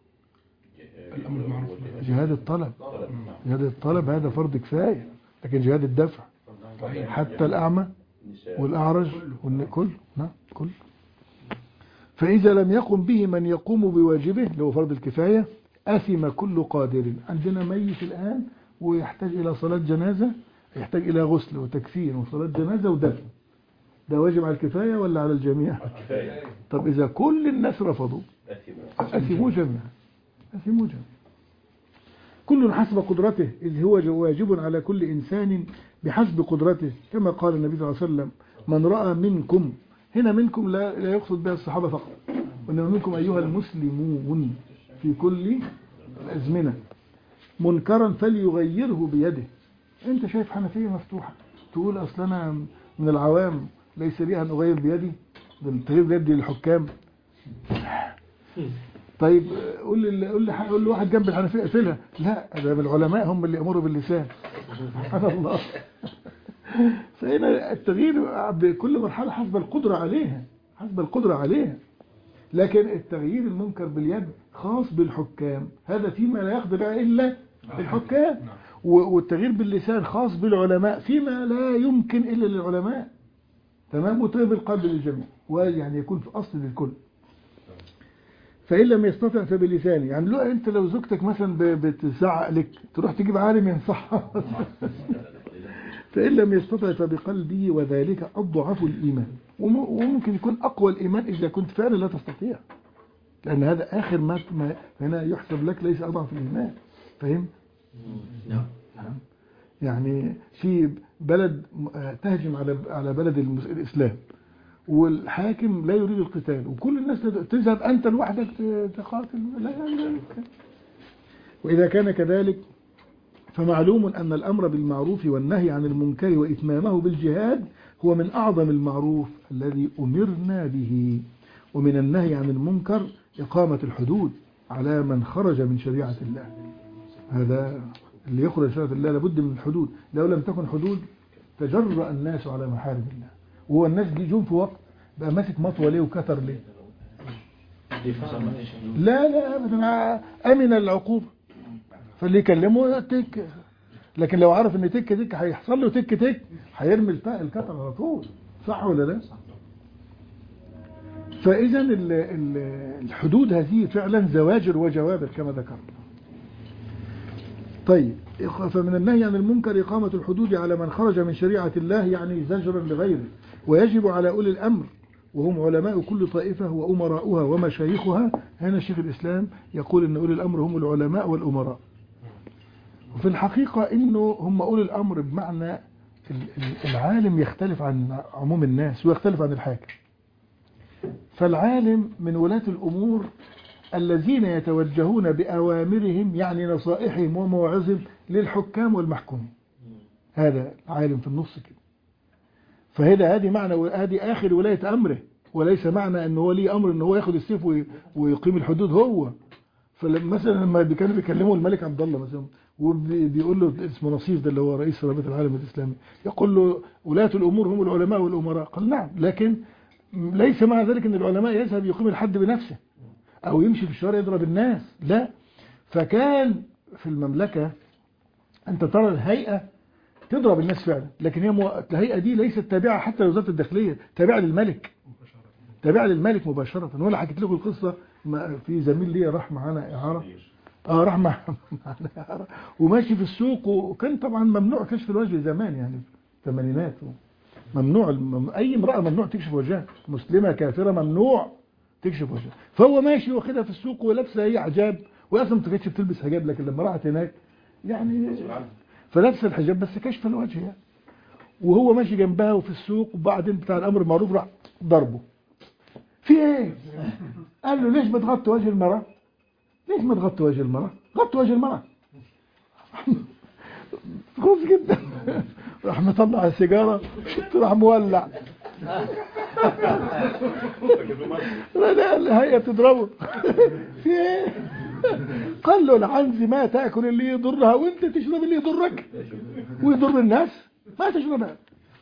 Speaker 1: جهاد الطلب. جهاد الطلب هذا فرض كفاية، لكن جهاد الدفع حتى الأعمى والأعرج والكل، نعم كل. فإذا لم يقم به من يقوم بواجبه اللي هو فرض الكفاية، أثم كل قادر. عندنا ميت الآن ويحتاج إلى صلاة جنازة، يحتاج إلى غسل وتكفين وصلاة جنازة ودفن، ده واجب على الكفاية ولا على الجميع؟ طب إذا كل الناس رفضوا أثموا جميعا، أثموا جميعا. كل حسب قدرته، إذ هو واجب على كل إنسان بحسب قدرته، كما قال النبي صلى الله عليه وسلم: من رأى منكم، هنا منكم لا, لا يقصد بها الصحابة فقط، وإنما منكم أيها المسلمون في كل الأزمنة، منكرا فليغيره بيده. أنت شايف حنفية مفتوحة تقول أصل أنا من العوام ليس لي أن أغير بيدي، ده التغيير بيدي للحكام. طيب قول لي قول لي قول له واحد جنب الحنفية اقفلها، لا ده العلماء هم اللي يأمروا باللسان. سبحان الله. فهنا التغيير بكل مرحلة حسب القدرة عليها، حسب القدرة عليها. لكن التغيير المنكر باليد خاص بالحكام، هذا فيما لا يقدر إلا الحكام. والتغيير باللسان خاص بالعلماء فيما لا يمكن إلا للعلماء، تمام، وتغيير بالقلب للجميع، ويعني يكون في أصل للكل. فإن لم يستطع فبلسانه، يعني لو أنت لو زوجتك مثلا بتزعق لك تروح تجيب عالم ينصحها فإن لم يستطع فبقلبه، وذلك أضعف الإيمان، وممكن يكون أقوى الإيمان إذا كنت فعلا لا تستطيع، لأن هذا آخر ما هنا يحسب لك ليس أضعف الإيمان. فهم؟
Speaker 3: نعم.
Speaker 1: يعني في بلد تهجم على على بلد الإسلام، والحاكم لا يريد القتال، وكل الناس تذهب أنت لوحدك تقاتل، لا يعني. وإذا كان كذلك فمعلوم أن الأمر بالمعروف والنهي عن المنكر وإتمامه بالجهاد هو من أعظم المعروف الذي أمرنا به، ومن النهي عن المنكر إقامة الحدود على من خرج من شريعة الله. هذا اللي يخرج من شريعة الله لابد من الحدود، لو لم تكن حدود تجرأ الناس على محارم الله. وهو الناس دي جون في وقت بقى ماسك مطوة ليه وكتر ليه؟ لا لا أبدا، أمن العقوبة، فاللي يكلمه تك، لكن لو عرف ان تك تك هيحصل له تك تك هيرمي الكتر على طول، صح ولا لا؟ فإذا الحدود هذه فعلا زواجر وجوابر كما ذكرنا. طيب، فمن النهي عن المنكر إقامة الحدود على من خرج من شريعة الله، يعني زجرا لغيره، ويجب على أولي الأمر وهم علماء كل طائفة وأمراؤها ومشايخها. هنا شيخ الإسلام يقول أن أولي الأمر هم العلماء والأمراء، وفي الحقيقة إنه هم أولي الأمر بمعنى العالم يختلف عن عموم الناس ويختلف عن الحاكم. فالعالم من ولاة الأمور الذين يتوجهون بأوامرهم، يعني نصائحهم ومواعظهم للحكام والمحكومين، هذا عالم في النص كده. فهذا هذه معنى، هذه آخر ولاية أمره، وليس معنى أنه هو ليه أمر أنه هو ياخد السيف ويقيم الحدود هو. فمثلا لما كانوا بيكلموا الملك عبد الله مثلا وبيقول له اسمه نصيف ده اللي هو رئيس رابطة العالم الإسلامي، يقول له ولاة الأمور هم العلماء والأمراء. قال نعم، لكن ليس مع ذلك أن العلماء يذهب يقيم الحد بنفسه أو يمشي في الشوارع يضرب الناس، لا. فكان في المملكة أنت ترى الهيئة تضرب الناس فعلا، لكن هي مو... الهيئة دي ليست تابعة حتى لوزارة الداخلية، تابعة للملك، تابعة للملك مباشرة. وأنا حكيت لكم القصة، في زميل لي راح معانا إعارة، اه راح معانا إعارة وماشي في السوق، وكان طبعا ممنوع كشف الوجه زمان، يعني في الثمانينات ممنوع أي امرأة ممنوع تكشف وجهها، مسلمة كافرة ممنوع تكشف وجهها. فهو ماشي واخدها في السوق ولابسه هي حجاب، واصلا ما كانتش بتلبس حجاب، لكن لما راحت هناك يعني فلابسه الحجاب بس كشف الوجه يعني. وهو ماشي جنبها وفي السوق، وبعدين بتاع الامر المعروف راح ضربه. في ايه؟ قال له ليش بتغطي وجه المرأة؟ ليش ما تغطي وجه المرأة؟ غطي وجه المرأة. خوف جدا. راح مطلع السيجاره راح مولع. الهيئة تضربه. في ايه؟ قال له العنز ما تاكل اللي يضرها وانت تشرب اللي يضرك ويضر الناس، ما تشربها.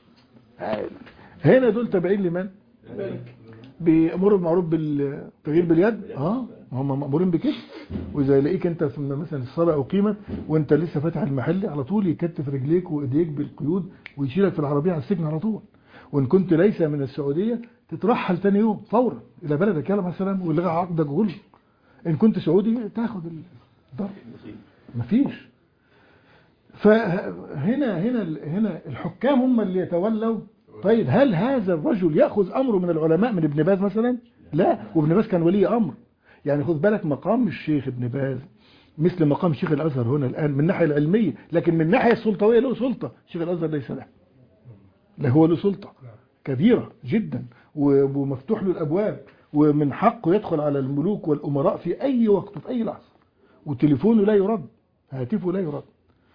Speaker 1: هنا دول تابعين لمن؟ بيأمروا بالمعروف بالتغيير باليد. اه هم مأمورين بكده. واذا يلاقيك انت في مثلا الصلاة اقيمت وانت لسه فاتح المحل، على طول يكتف رجليك وايديك بالقيود ويشيلك في العربية على السجن على طول. وان كنت ليس من السعودية تترحل تاني يوم فورا الى بلدك، يلا مع السلامه، واللغة عقدك كله. ان كنت سعودي تاخد الضرب، مفيش. فهنا هنا هنا الحكام هم اللي يتولوا. طيب هل هذا الرجل ياخذ امره من العلماء، من ابن باز مثلا؟ لا، وابن باز كان ولي امر. يعني خذ بالك، مقام الشيخ ابن باز مثل مقام شيخ الازهر هنا الان من الناحيه العلميه، لكن من الناحيه السلطويه له سلطه. شيخ الازهر ليس له، لا هو له سلطه كبيره جدا ومفتوح له الابواب، ومن حقه يدخل على الملوك والامراء في اي وقت في اي لحظه، وتليفونه لا يرد، هاتفه لا يرد.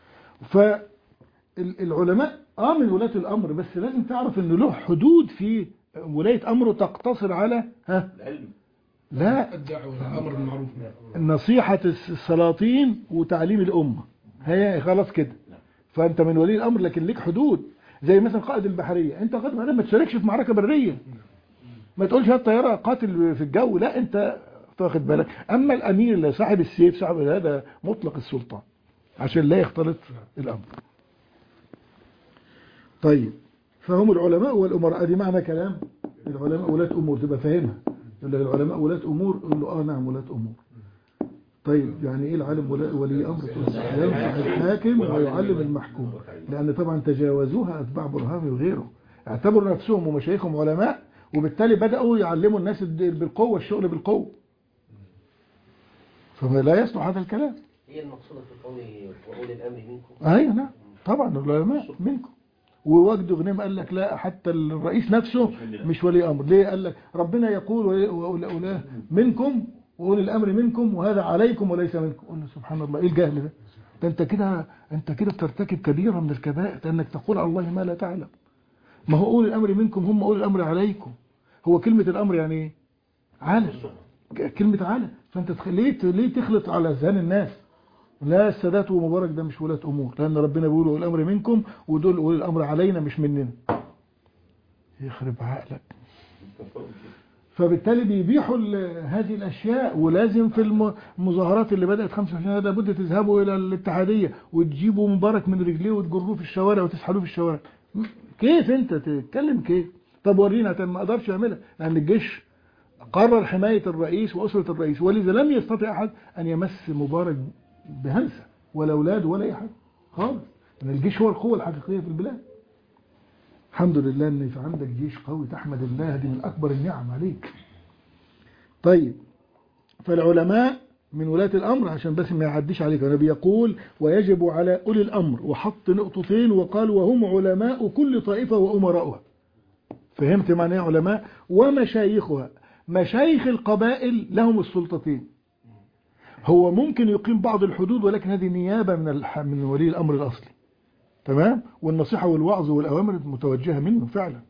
Speaker 1: فالعلماء اه من ولاة الامر، بس لازم تعرف انه له حدود في ولاية امره تقتصر على ها
Speaker 4: العلم،
Speaker 1: لا
Speaker 4: الدعوة الامر بالمعروف،
Speaker 1: نصيحة السلاطين وتعليم الامة، هي خلاص كده. فانت من ولي الامر لكن ليك حدود. زي مثلا قائد البحرية، انت قائد البحرية ما تشاركش في معركة برية، ما تقولش الطيارة قاتل في الجو، لا انت واخد بالك. اما الامير اللي صاحب السيف صاحب هذا مطلق السلطان، عشان لا يختلط الأمر. طيب فهم العلماء والأمراء، دي معنى كلام العلماء ولاة أمور، تبقى فاهمها. يقول لك العلماء ولاة أمور، يقول له آه نعم ولاة أمور. طيب يعني إيه العالم ولي أمر؟ ينصح الحاكم ويعلم المحكوم، لأن طبعا تجاوزوها أتباع برهامي وغيره، اعتبروا نفسهم ومشايخهم علماء، وبالتالي بدأوا يعلموا الناس بالقوة، الشغل بالقوة، فما لا يصلح هذا الكلام.
Speaker 2: هي المقصودة في قوله وأولي الأمر منكم.
Speaker 1: أيوة نعم طبعا العلماء منكم. ووجد غنيم قال لك لا، حتى الرئيس نفسه مش ولي أمر. ليه؟ قال لك ربنا يقول وأولي منكم وأولي الأمر منكم وهذا عليكم وليس منكم. قلنا سبحان الله، إيه الجهل ده؟ ده أنت كده أنت كده بترتكب كبيرة من الكبائر، أنك تقول على الله ما لا تعلم. ما هو أولي الأمر منكم هم أولي الأمر عليكم. هو كلمة الأمر يعني إيه؟ علم، كلمة علم. فأنت ليه ليه تخلط على أذهان الناس؟ لا، السادات ومبارك ده مش ولاة أمور، لأن ربنا بيقول أولي الأمر منكم ودول أولي الأمر علينا مش مننا. يخرب عقلك. فبالتالي بيبيحوا هذه الأشياء، ولازم في المظاهرات اللي بدأت خمسة وعشرين هذا لابد تذهبوا إلى الاتحادية وتجيبوا مبارك من رجليه وتجروه في الشوارع وتسحلوه في الشوارع. كيف أنت تتكلم كيف؟ طب ورينا. ما أقدرش يعملها لأن الجيش قرر حماية الرئيس وأسرة الرئيس، ولذا لم يستطيع أحد أن يمس مبارك بهمسة ولا أولاده ولا أي حد خالص، لأن الجيش هو القوة الحقيقية في البلاد. الحمد لله ان في عندك جيش قوي، تحمد الله، دي من اكبر النعم عليك. طيب فالعلماء من ولاة الامر، عشان بس ما يعديش عليك. النبي يقول ويجب على اولي الامر، وحط نقطتين وقال وهم علماء كل طائفة وامراؤها. فهمت معنى ايه علماء؟ ومشايخها. مشايخ القبائل لهم السلطتين، هو ممكن يقيم بعض الحدود ولكن هذه نيابة من من ولي الامر الاصلي. تمام؟ والنصيحة والوعظ والأوامر متوجهة منه فعلا.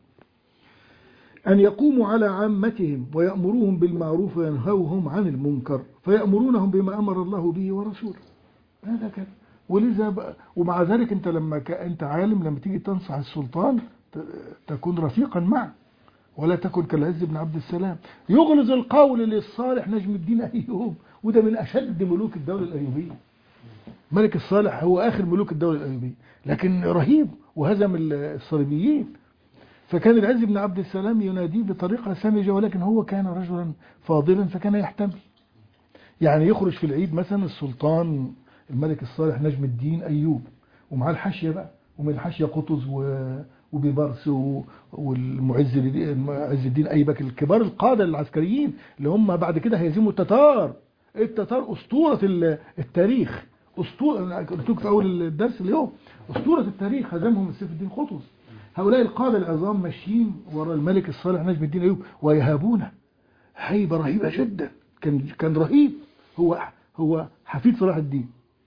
Speaker 1: أن يقوموا على عامتهم ويأمروهم بالمعروف وينهوهم عن المنكر، فيأمرونهم بما أمر الله به ورسوله. هذا كده. ولذا بقى ومع ذلك أنت لما أنت عالم، لما تيجي تنصح السلطان تكون رفيقا معه، ولا تكن كالعز بن عبد السلام يغلظ القول للصالح نجم الدين أيوب، وده من أشد ملوك الدولة الأيوبية. ملك الصالح هو آخر ملوك الدولة الأيوبية، لكن رهيب وهزم الصليبيين. فكان العز بن عبد السلام يناديه بطريقة سمجة، ولكن هو كان رجلا فاضلا فكان يحتمل. يعني يخرج في العيد مثلا السلطان الملك الصالح نجم الدين أيوب، ومعاه الحاشية بقى، ومن الحاشية قطز وبيبرس والمعز عز الدين أيبك، الكبار القادة العسكريين اللي هم بعد كده هيزموا التتار. التتار أسطورة التاريخ، أسطورة. قلت لك في أول الدرس اليوم أسطورة التاريخ، هزمهم سيف الدين قطز. هؤلاء القادة العظام ماشيين وراء الملك الصالح نجم الدين أيوب ويهابونه هيبة رهيبة جدا. كان كان رهيب، هو هو حفيد صلاح الدين.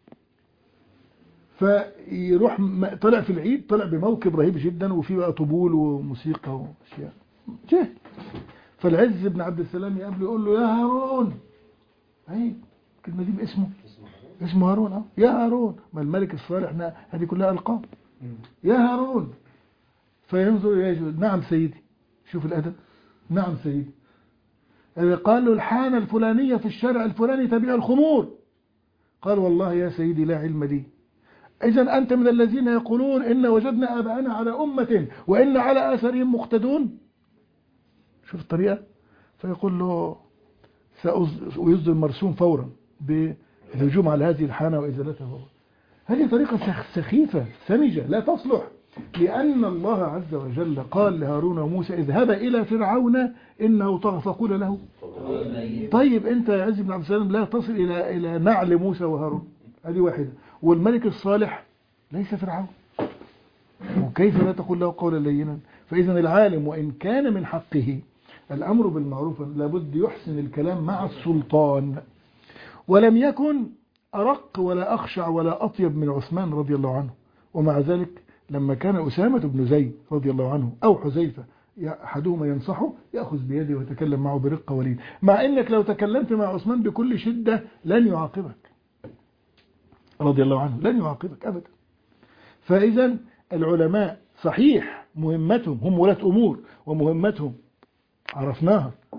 Speaker 1: فيروح طلع في العيد، طلع بموكب رهيب جدا، وفيه بقى طبول وموسيقى واشياء جه. فالعز بن عبد السلام يقابله يقول له يا هارون. هي الكلمة دي باسمه، اسمه هارون. اه يا هارون، ما الملك الصالح هذه كلها ألقاب. يا هارون. فينظر يجد نعم سيدي. شوف الأدب. نعم سيدي. قال له الحانة الفلانية في الشارع الفلاني تبيع الخمور. قال والله يا سيدي لا علم لي. إذا أنت من الذين يقولون إن وجدنا آباءنا على أمة وإن على آثارهم مقتدون. شوف الطريقة. فيقول له سيصدر المرسوم فورا بالهجوم على هذه الحانة وإزالتها. هذه طريقة سخيفة سمجة لا تصلح، لأن الله عز وجل قال لهارون وموسى اذهبا إلى فرعون إنه طغى فقول له. طيب أنت يا عز بن عبد السلام لا تصل إلى إلى نعل موسى وهارون، هذه واحدة. والملك الصالح ليس فرعون، وكيف لا تقول له قولا لينا؟ فإذا العالم وإن كان من حقه الأمر بالمعروف لابد يحسن الكلام مع السلطان. ولم يكن أرق ولا أخشع ولا أطيب من عثمان رضي الله عنه، ومع ذلك لما كان أسامة بن زيد رضي الله عنه أو حذيفة أحدهما ينصحه يأخذ بيده ويتكلم معه برقة ولين، مع أنك لو تكلمت مع عثمان بكل شدة لن يعاقبك رضي الله عنه، لن يعاقبك أبدا. فإذا العلماء صحيح مهمتهم هم ولاة أمور، ومهمتهم عرفناها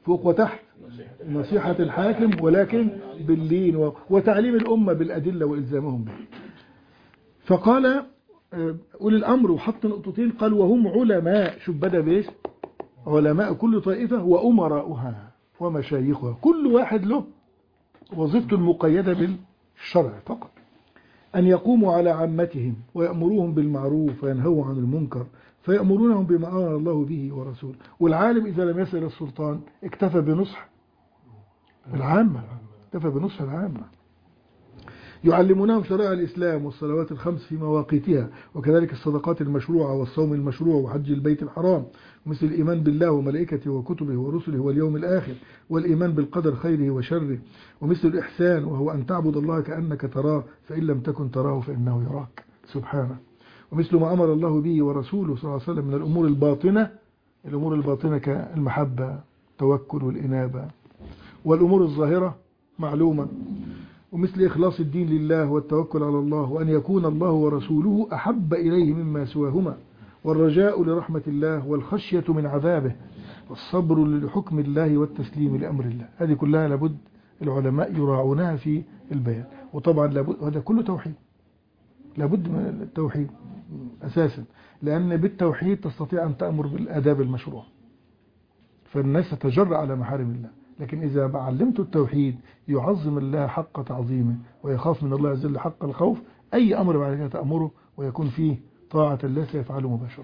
Speaker 1: فوق وتحت، نصيحة الحاكم ولكن باللين، وتعليم الأمة بالأدلة وإلزامهم به. فقال أولي الأمر، وحط نقطتين، قال وهم علماء، شوف بدأ بإيش؟ علماء كل طائفة وأمراؤها ومشايخها، كل واحد له وظيفته المقيدة بالشرع فقط، أن يقوموا على عامتهم ويأمروهم بالمعروف وينهوا عن المنكر، فيأمرونهم بما أمر الله به ورسوله. والعالم إذا لم يصل السلطان اكتفى بنصح العامة، اكتفى بنصح العامة. يعلمونهم شرائع الإسلام والصلوات الخمس في مواقيتها، وكذلك الصدقات المشروعة والصوم المشروع وحج البيت الحرام، مثل الإيمان بالله وملائكته وكتبه ورسله واليوم الآخر، والإيمان بالقدر خيره وشره، ومثل الإحسان وهو أن تعبد الله كأنك تراه فإن لم تكن تراه فإنه يراك سبحانه، ومثل ما أمر الله به ورسوله صلى الله عليه وسلم من الأمور الباطنة، الأمور الباطنة كالمحبة التوكل والإنابة، والأمور الظاهرة معلومة، ومثل إخلاص الدين لله والتوكل على الله، وأن يكون الله ورسوله أحب إليه مما سواهما، والرجاء لرحمة الله والخشية من عذابه، والصبر لحكم الله والتسليم لأمر الله. هذه كلها لابد العلماء يراعونها في البيان. وطبعا لابد، هذا كله توحيد، لابد من التوحيد أساسا، لأن بالتوحيد تستطيع أن تأمر بالآداب المشروع، فالناس تتجرأ على محارم الله. لكن إذا علمت التوحيد يعظم الله حق تعظيمه ويخاف من الله عز وجل حق الخوف، أي أمر بعد كده تأمره ويكون فيه طاعة الله سيفعله مباشرة.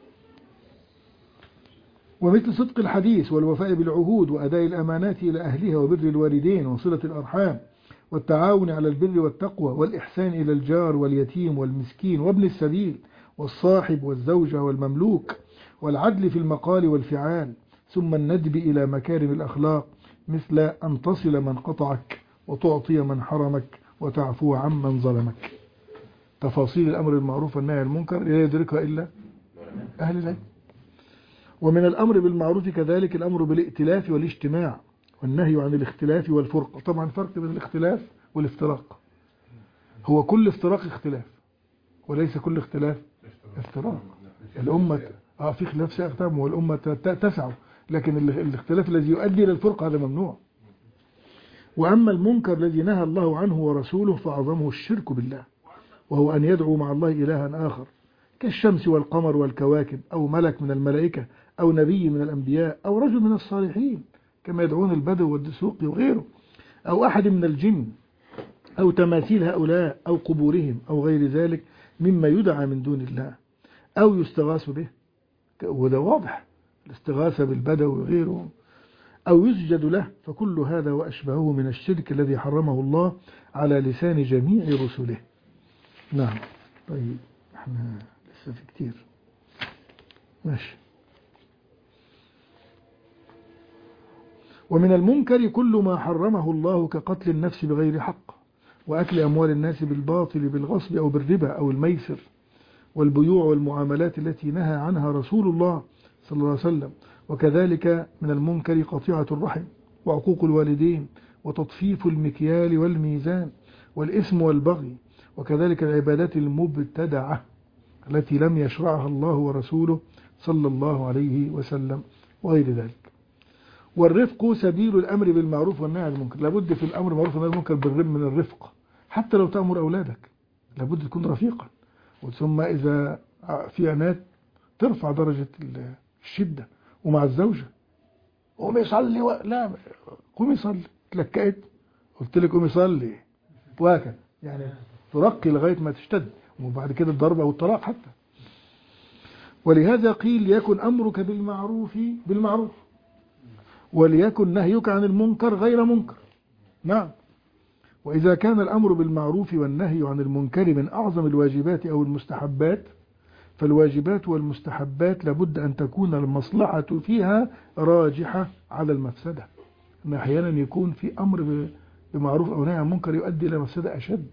Speaker 1: ومثل صدق الحديث والوفاء بالعهود وأداء الأمانات إلى أهلها وبر الوالدين وصلة الأرحام والتعاون على البر والتقوى والإحسان إلى الجار واليتيم والمسكين وابن السبيل والصاحب والزوجة والمملوك، والعدل في المقال والفعال، ثم الندب إلى مكارم الأخلاق، مثل أن تصل من قطعك وتعطي من حرمك وتعفو عمن ظلمك. تفاصيل الأمر بالمعروف والنهي عن المنكر لا يدركها إلا أهل العلم. ومن الأمر بالمعروف كذلك الأمر بالائتلاف والاجتماع، والنهي عن الاختلاف والفرقة. طبعا فرق بين الاختلاف والافتراق، هو كل افتراق اختلاف وليس كل اختلاف افتراق. الأمة اه في خلاف سيختم والأمة تسع، لكن الاختلاف الذي يؤدي إلى الفرقة هذا ممنوع. وأما المنكر الذي نهى الله عنه ورسوله فأعظمه الشرك بالله، وهو أن يدعو مع الله إلها آخر كالشمس والقمر والكواكب، أو ملك من الملائكة، أو نبي من الأنبياء، أو رجل من الصالحين كما يدعون البدو والدسوقي وغيره، أو أحد من الجن، أو تماثيل هؤلاء، أو قبورهم، أو غير ذلك مما يدعى من دون الله أو يستغاث به، وده واضح الاستغاثة بالبدو وغيره، أو يسجد له، فكل هذا وأشبهه من الشرك الذي حرمه الله على لسان جميع رسله. نعم. طيب احنا لسه في كتير ماشي. ومن المنكر كل ما حرمه الله كقتل النفس بغير حق، وأكل أموال الناس بالباطل بالغصب أو بالربا أو الميسر، والبيوع والمعاملات التي نهى عنها رسول الله صلى الله عليه وسلم. وكذلك من المنكر قطيعة الرحم وعقوق الوالدين وتطفيف المكيال والميزان والإثم والبغي، وكذلك العبادات المبتدعة التي لم يشرعها الله ورسوله صلى الله عليه وسلم وغير ذلك. والرفق سبيل الأمر بالمعروف والنهي عن المنكر، لابد في الأمر بالمعروف والنهي عن المنكر من الرفق، حتى لو تأمر أولادك لابد تكون رفيقا. ثم إذا في عناد ترفع درجة الشدة. ومع الزوجة قومي صلي و... لا قومي صلي، تلكأت قلت لك قومي صلي وهكذا، يعني ترقي لغاية ما تشتد، وبعد كده الضرب أو الطلاق حتى. ولهذا قيل يكن أمرك بالمعروف بالمعروف وليكن نهيك عن المنكر غير منكر. نعم. وإذا كان الأمر بالمعروف والنهي عن المنكر من أعظم الواجبات أو المستحبات، فالواجبات والمستحبات لابد أن تكون المصلحة فيها راجحة على المفسدة. إن أحيانا يكون في أمر بمعروف أو نهي عن منكر يؤدي إلى مفسدة أشد.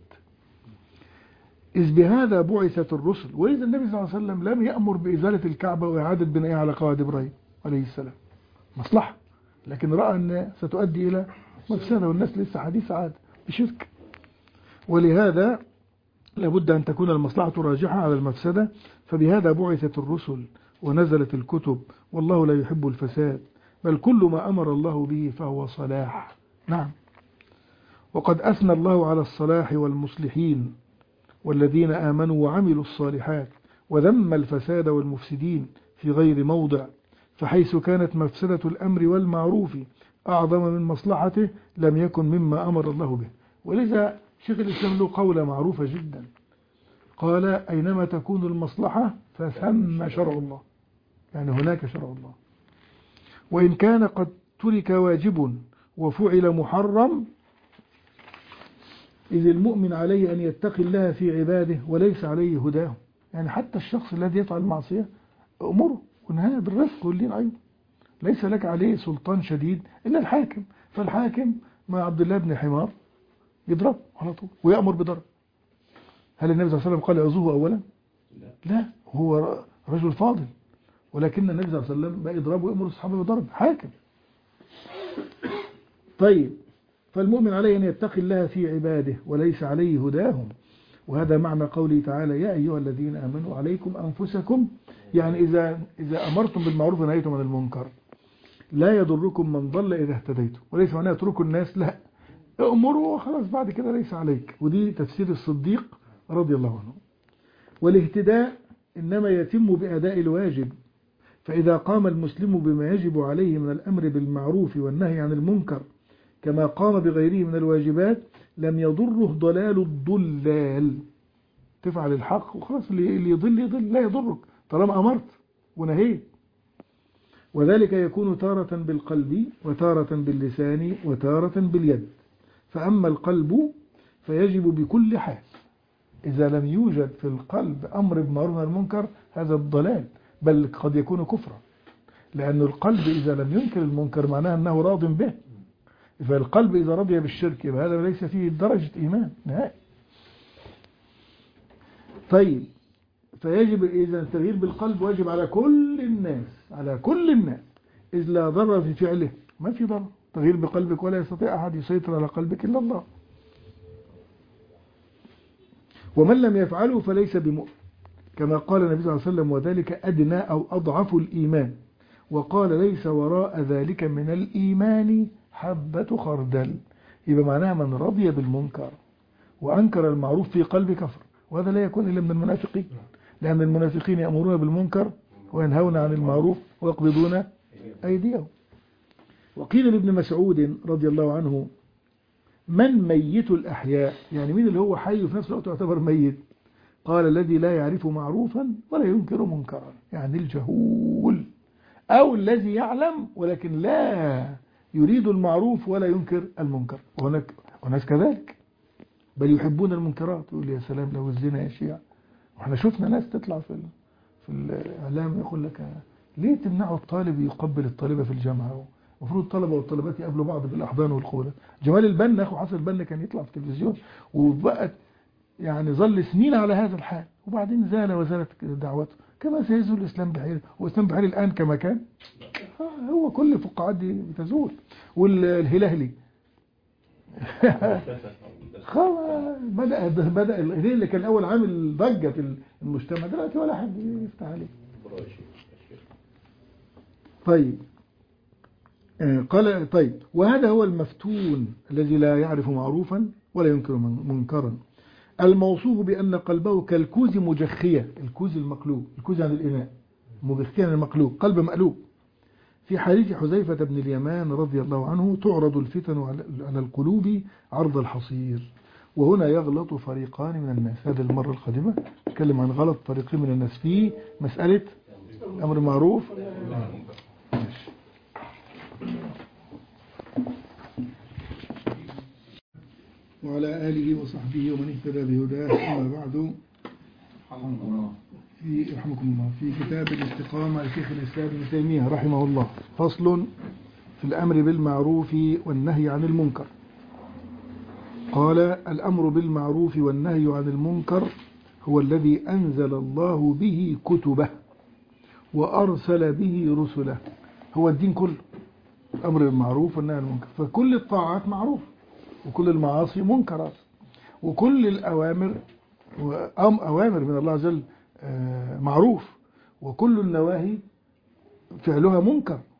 Speaker 1: إذ بهذا بعثت الرسل. وإذا النبي صلى الله عليه وسلم لم يأمر بإزالة الكعبة وإعادة بنائها على قواعد إبراهيم عليه السلام، مصلحة، لكن رأى أن ستؤدي إلى مفسدة والناس لسه حديث عاد بشرك. ولهذا لابد أن تكون المصلحة راجحة على المفسدة، فبهذا بعثت الرسل ونزلت الكتب، والله لا يحب الفساد. بل كل ما أمر الله به فهو صلاح. نعم. وقد أثنى الله على الصلاح والمصلحين والذين آمنوا وعملوا الصالحات، وذم الفساد والمفسدين في غير موضع، فحيث كانت مفسدة الأمر والمعروف أعظم من مصلحته لم يكن مما أمر الله به. ولذا شيخ الإسلام له قولة معروفة جدا، قال أينما تكون المصلحة فثم شرع الله، يعني هناك شرع الله. وإن كان قد ترك واجب وفعل محرم، إذ المؤمن عليه أن يتقي الله في عباده وليس عليه هداه. يعني حتى الشخص الذي يفعل المعصية أمره ونهاه بالرفق واللين أيضا، ليس لك عليه سلطان شديد إلا الحاكم. فالحاكم مع عبد الله بن حمار يضرب على طول ويأمر بضرب. هل النبي صلى الله عليه وسلم قال عزوه أولا؟ لا، هو رجل فاضل، ولكن النبي صلى الله عليه وسلم بقى يضرب ويأمر الصحابة بضرب، حاكم. طيب، فالمؤمن عليه أن يتقي الله في عباده وليس عليه هداهم. وهذا معنى قوله تعالى يا أيها الذين آمنوا عليكم أنفسكم، يعني إذا إذا أمرتم بالمعروف ونهيتم عن المنكر لا يضركم من ضل إذا اهتديتم، وليس معناه اتركوا الناس، لا، أمروا وخلاص بعد كده ليس عليك. ودي تفسير الصديق رضي الله عنه. والاهتداء إنما يتم بأداء الواجب، فإذا قام المسلم بما يجب عليه من الأمر بالمعروف والنهي عن المنكر كما قام بغيره من الواجبات لم يضره ضلال الضلال. تفعل الحق وخلاص، اللي يضل يضل، لا يضرك طالما أمرت ونهيت. وذلك يكون تارة بالقلب وتارة باللسان وتارة باليد. فأما القلب فيجب بكل حال. إذا لم يوجد في القلب أمر بمعروف عن المنكر هذا الضلال، بل قد يكون كفرا، لأن القلب إذا لم ينكر المنكر معناه أنه راض به. فالقلب إذا رضي بالشرك يبقى هذا ليس فيه درجة إيمان نهائي. طيب، فيجب إذا التغيير بالقلب واجب على كل الناس، على كل الناس، إذ لا ضرر في فعله، ما في ضرر. تغيير بقلبك ولا يستطيع أحد يسيطر على قلبك إلا الله. ومن لم يفعله فليس بمؤمن، كما قال النبي صلى الله عليه وسلم وذلك أدنى أو أضعف الإيمان. وقال ليس وراء ذلك من الإيمان حبة خردل. يبقى معناها من رضي بالمنكر وأنكر المعروف في قلب كفر، وهذا لا يكون إلا من المنافقين، لأن المنافقين يأمرون بالمنكر وينهون عن المعروف ويقبضون أيديهم. وقيل لابن مسعود رضي الله عنه من ميت الأحياء، يعني مين اللي هو حي وفي نفس الوقت يعتبر ميت؟ قال الذي لا يعرف معروفا ولا ينكر منكرا، يعني الجهول، أو الذي يعلم ولكن لا يريد المعروف ولا ينكر المنكر. وهناك وناس كذلك بل يحبون المنكرات، يقول يا سلام لو الزنا يا شيعة. واحنا شفنا ناس تطلع في في الإعلام يقول لك ليه تمنعوا الطالب يقبل الطالبة في الجامعة؟ المفروض الطلبة والطالبات يقابلوا بعض بالأحضان والقبلات. جمال البنا أخو حسن البنا كان يطلع في التلفزيون وبقت يعني ظل سنين على هذا الحال، وبعدين زال وزالت دعوته، كما سيزول الإسلام بحيل. والإسلام بحيل الآن كما كان، هو كل الفقاعات دي بتزول. والهلهلي خلاص بدأ بدأ الهلال اللي كان أول عامل ضجة في المجتمع دلوقتي ولا حد يفتح عليه. طيب قال طيب وهذا هو المفتون الذي لا يعرف معروفا ولا ينكر منكرا، الموصوف بأن قلبه كالكوز مجخية. الكوز المقلوب، الكوز عن الإناء، مجخية عن المقلوب، قلب مقلوب. في حديث حذيفة بن اليمان رضي الله عنه تعرض الفتن على القلوب عرض الحصير، وهنا يغلط فريقان من الناس. هذه المرة القادمة نتكلم عن غلط فريقين من الناس في مسألة أمر معروف. وعلى آله وصحبه ومن اهتدى بهداه. أما بعد، في رحمكم الله في كتاب الاستقامة لشيخ الإسلام ابن تيمية رحمه الله، فصل في الأمر بالمعروف والنهي عن المنكر. قال الأمر بالمعروف والنهي عن المنكر هو الذي أنزل الله به كتبه وأرسل به رسله. هو الدين كله، الأمر بالمعروف والنهي عن المنكر. فكل الطاعات معروف وكل المعاصي منكرات، وكل الأوامر أوامر من الله عز وجل معروف، وكل النواهي فعلها منكر.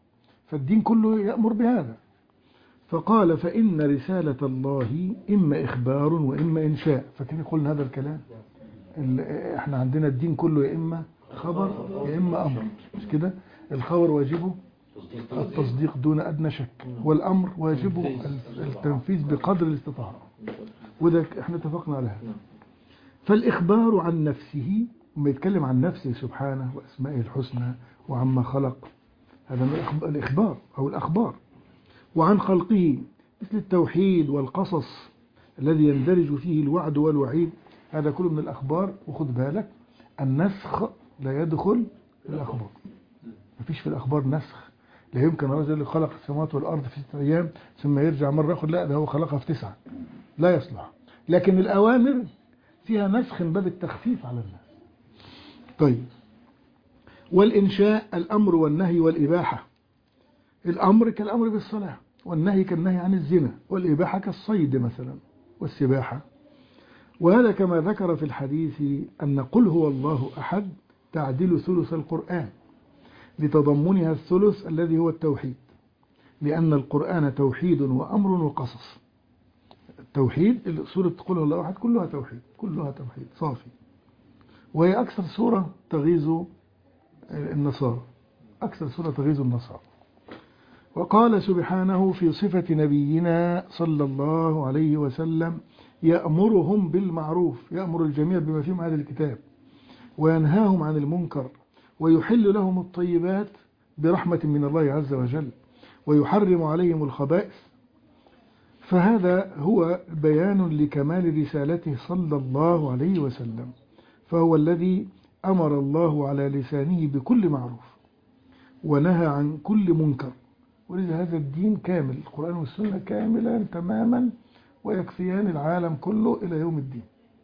Speaker 1: فالدين كله يأمر بهذا. فقال فإن رسالة الله إما إخبار وإما إنشاء. فكيف قلنا هذا الكلام؟ احنا عندنا الدين كله يا إما خبر يا إما أمر، مش كده؟ الخبر واجبه التصديق دون أدنى شك، والأمر واجبه التنفيذ بقدر الاستطاعة، وده احنا اتفقنا على هذا. فالإخبار عن نفسه، ما يتكلم عن نفسه سبحانه وأسمائه الحسنى وعما خلق، هذا من الإخبار أو الأخبار. وعن خلقه مثل التوحيد والقصص الذي يندرج فيه الوعد والوعيد، هذا كله من الأخبار. وخد بالك النسخ لا يدخل في الأخبار، مفيش في الأخبار نسخ. لا يمكن الرجل اللي خلق السماوات والأرض في ستة أيام ثم يرجع مرة أخرى، لا، ده هو خلقها في تسعة، لا يصلح. لكن الأوامر فيها نسخ من باب التخفيف على الناس. طيب، والإنشاء الأمر والنهي والإباحة. الأمر كالأمر بالصلاة، والنهي كالنهي عن الزنا، والإباحة كالصيد مثلا والسباحة. وهذا كما ذكر في الحديث أن قل هو الله أحد تعدل ثلث القرآن، لتضمنها الثلث الذي هو التوحيد، لأن القرآن توحيد وأمر وقصص. التوحيد سورة قل هو الله أحد كلها توحيد، كلها توحيد صافي، وهي أكثر سورة تغيظ النصارى، أكثر سورة تغيظ النصارى. وقال سبحانه في صفة نبينا صلى الله عليه وسلم يأمرهم بالمعروف، يأمر الجميع بما فيهم هذا الكتاب، وينهاهم عن المنكر، ويحل لهم الطيبات برحمة من الله عز وجل، ويحرم عليهم الخبائث. فهذا هو بيان لكمال رسالته صلى الله عليه وسلم، فهو الذي أمر الله على لسانه بكل معروف ونهى عن كل منكر. ولذا هذا الدين كامل، القرآن والسنة كاملا تماما، ويكفيان العالم كله إلى يوم الدين.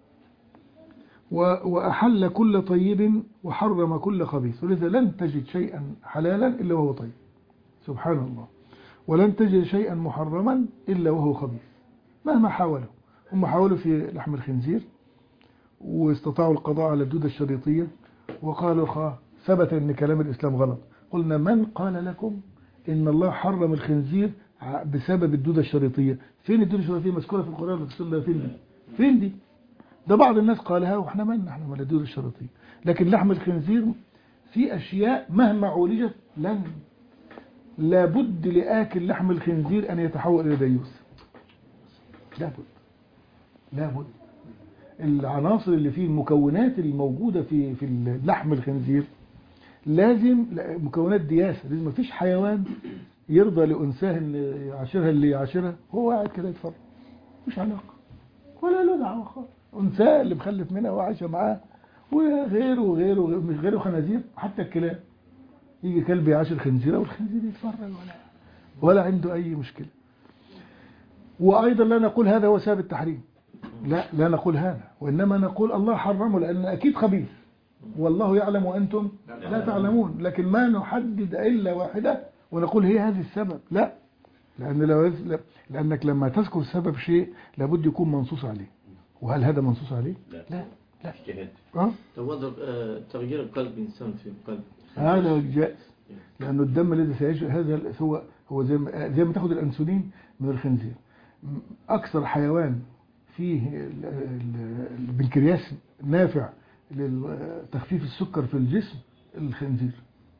Speaker 1: وأحل كل طيب وحرم كل خبيث، ولذا لن تجد شيئا حلالا إلا وهو طيب سبحان الله، ولن تجد شيئا محرما إلا وهو خبيث مهما حاولوا. هم حاولوا في لحم الخنزير واستطاعوا القضاء على الدودة الشريطية، وقالوا خا ثبت أن كلام الإسلام غلط. قلنا من قال لكم إن الله حرم الخنزير بسبب الدودة الشريطية؟ فين الدودة الشريطية مذكورة في القرآن وفي السنة؟ فين دي؟ فين دي؟ ده بعض الناس قالها، وإحنا من احنا من الدودة الشريطية. لكن لحم الخنزير في أشياء مهما عولجت لن لابد لآكل لحم الخنزير أن يتحول إلى ديوث، لابد لابد. العناصر اللي فيه، المكونات الموجودة في في لحم الخنزير لازم مكونات دياسة. لازم مفيش حيوان يرضى لأنثاه ان يعاشرها اللي يعاشرها هو قاعد كده يتفرج، مش علاقة ولا له دعوة خالص. أنثاه اللي مخلف منها وعايشة معاه، وغيره وغيره وغيره، مش غيره خنازير، حتى الكلاب يجي كلب يعاشر خنزيرة والخنزير يتفرج ولا ولا عنده أي مشكلة. وأيضا لا نقول هذا هو سبب التحريم، لا لا نقول هذا، وإنما نقول الله حرمه لأن أكيد خبيث، والله يعلم وأنتم لا تعلمون. لكن ما نحدد إلا واحدة ونقول هي هذه السبب، لا، لأن لو لأنك لما تذكر سبب شيء لابد يكون منصوص عليه. وهل هذا منصوص عليه؟ لا لا, لا.
Speaker 3: اه طب تغيير القلب إنسان في القلب
Speaker 1: هذا جائز، لأنه الدم الذي سيجري هذا هو هو زي ما زي ما تاخد الأنسولين من الخنزير. أكثر حيوان فيه البنكرياس نافع لتخفيف السكر في الجسم الخنزير.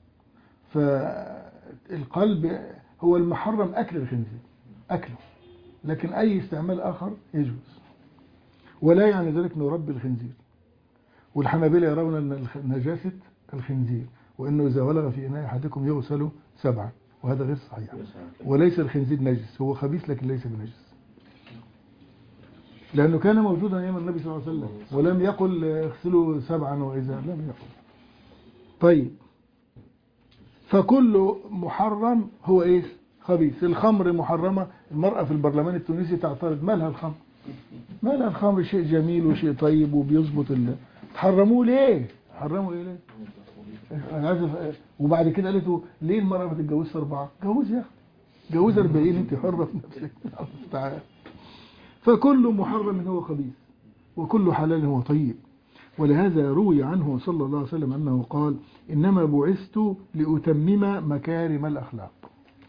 Speaker 1: فالقلب هو المحرم أكل الخنزير أكله، لكن أي استعمال آخر يجوز، ولا يعني ذلك نربي الخنزير. والحنابلة يرون أن نجاسة الخنزير وأنه إذا ولغ في إناء أحدكم يغسل سبعا، وهذا غير صحيح. وليس الخنزير نجس، هو خبيث لكن ليس بنجس، لأنه كان موجودا أيام النبي صلى الله عليه وسلم ولم يقل اغسلوا سبعا وإذا لم يقل. طيب، فكل محرم هو إيه؟ خبيث. الخمر محرمة، المرأة في البرلمان التونسي تعترض، مالها الخمر؟ مالها الخمر؟ شيء جميل وشيء طيب وبيظبط الله، تحرموه ليه؟ تحرموا ليه؟ ليه؟ وبعد كده قالته ليه المرأة ما تتجوزش أربعة؟ جوز يا أخي، جوز أربعين، أنت حرة في نفسك. تعالى. فكل محرم هو خبيث وكل حلال هو طيب. ولهذا روي عنه صلى الله عليه وسلم أنه قال إنما بعثت لأتمم مكارم الأخلاق.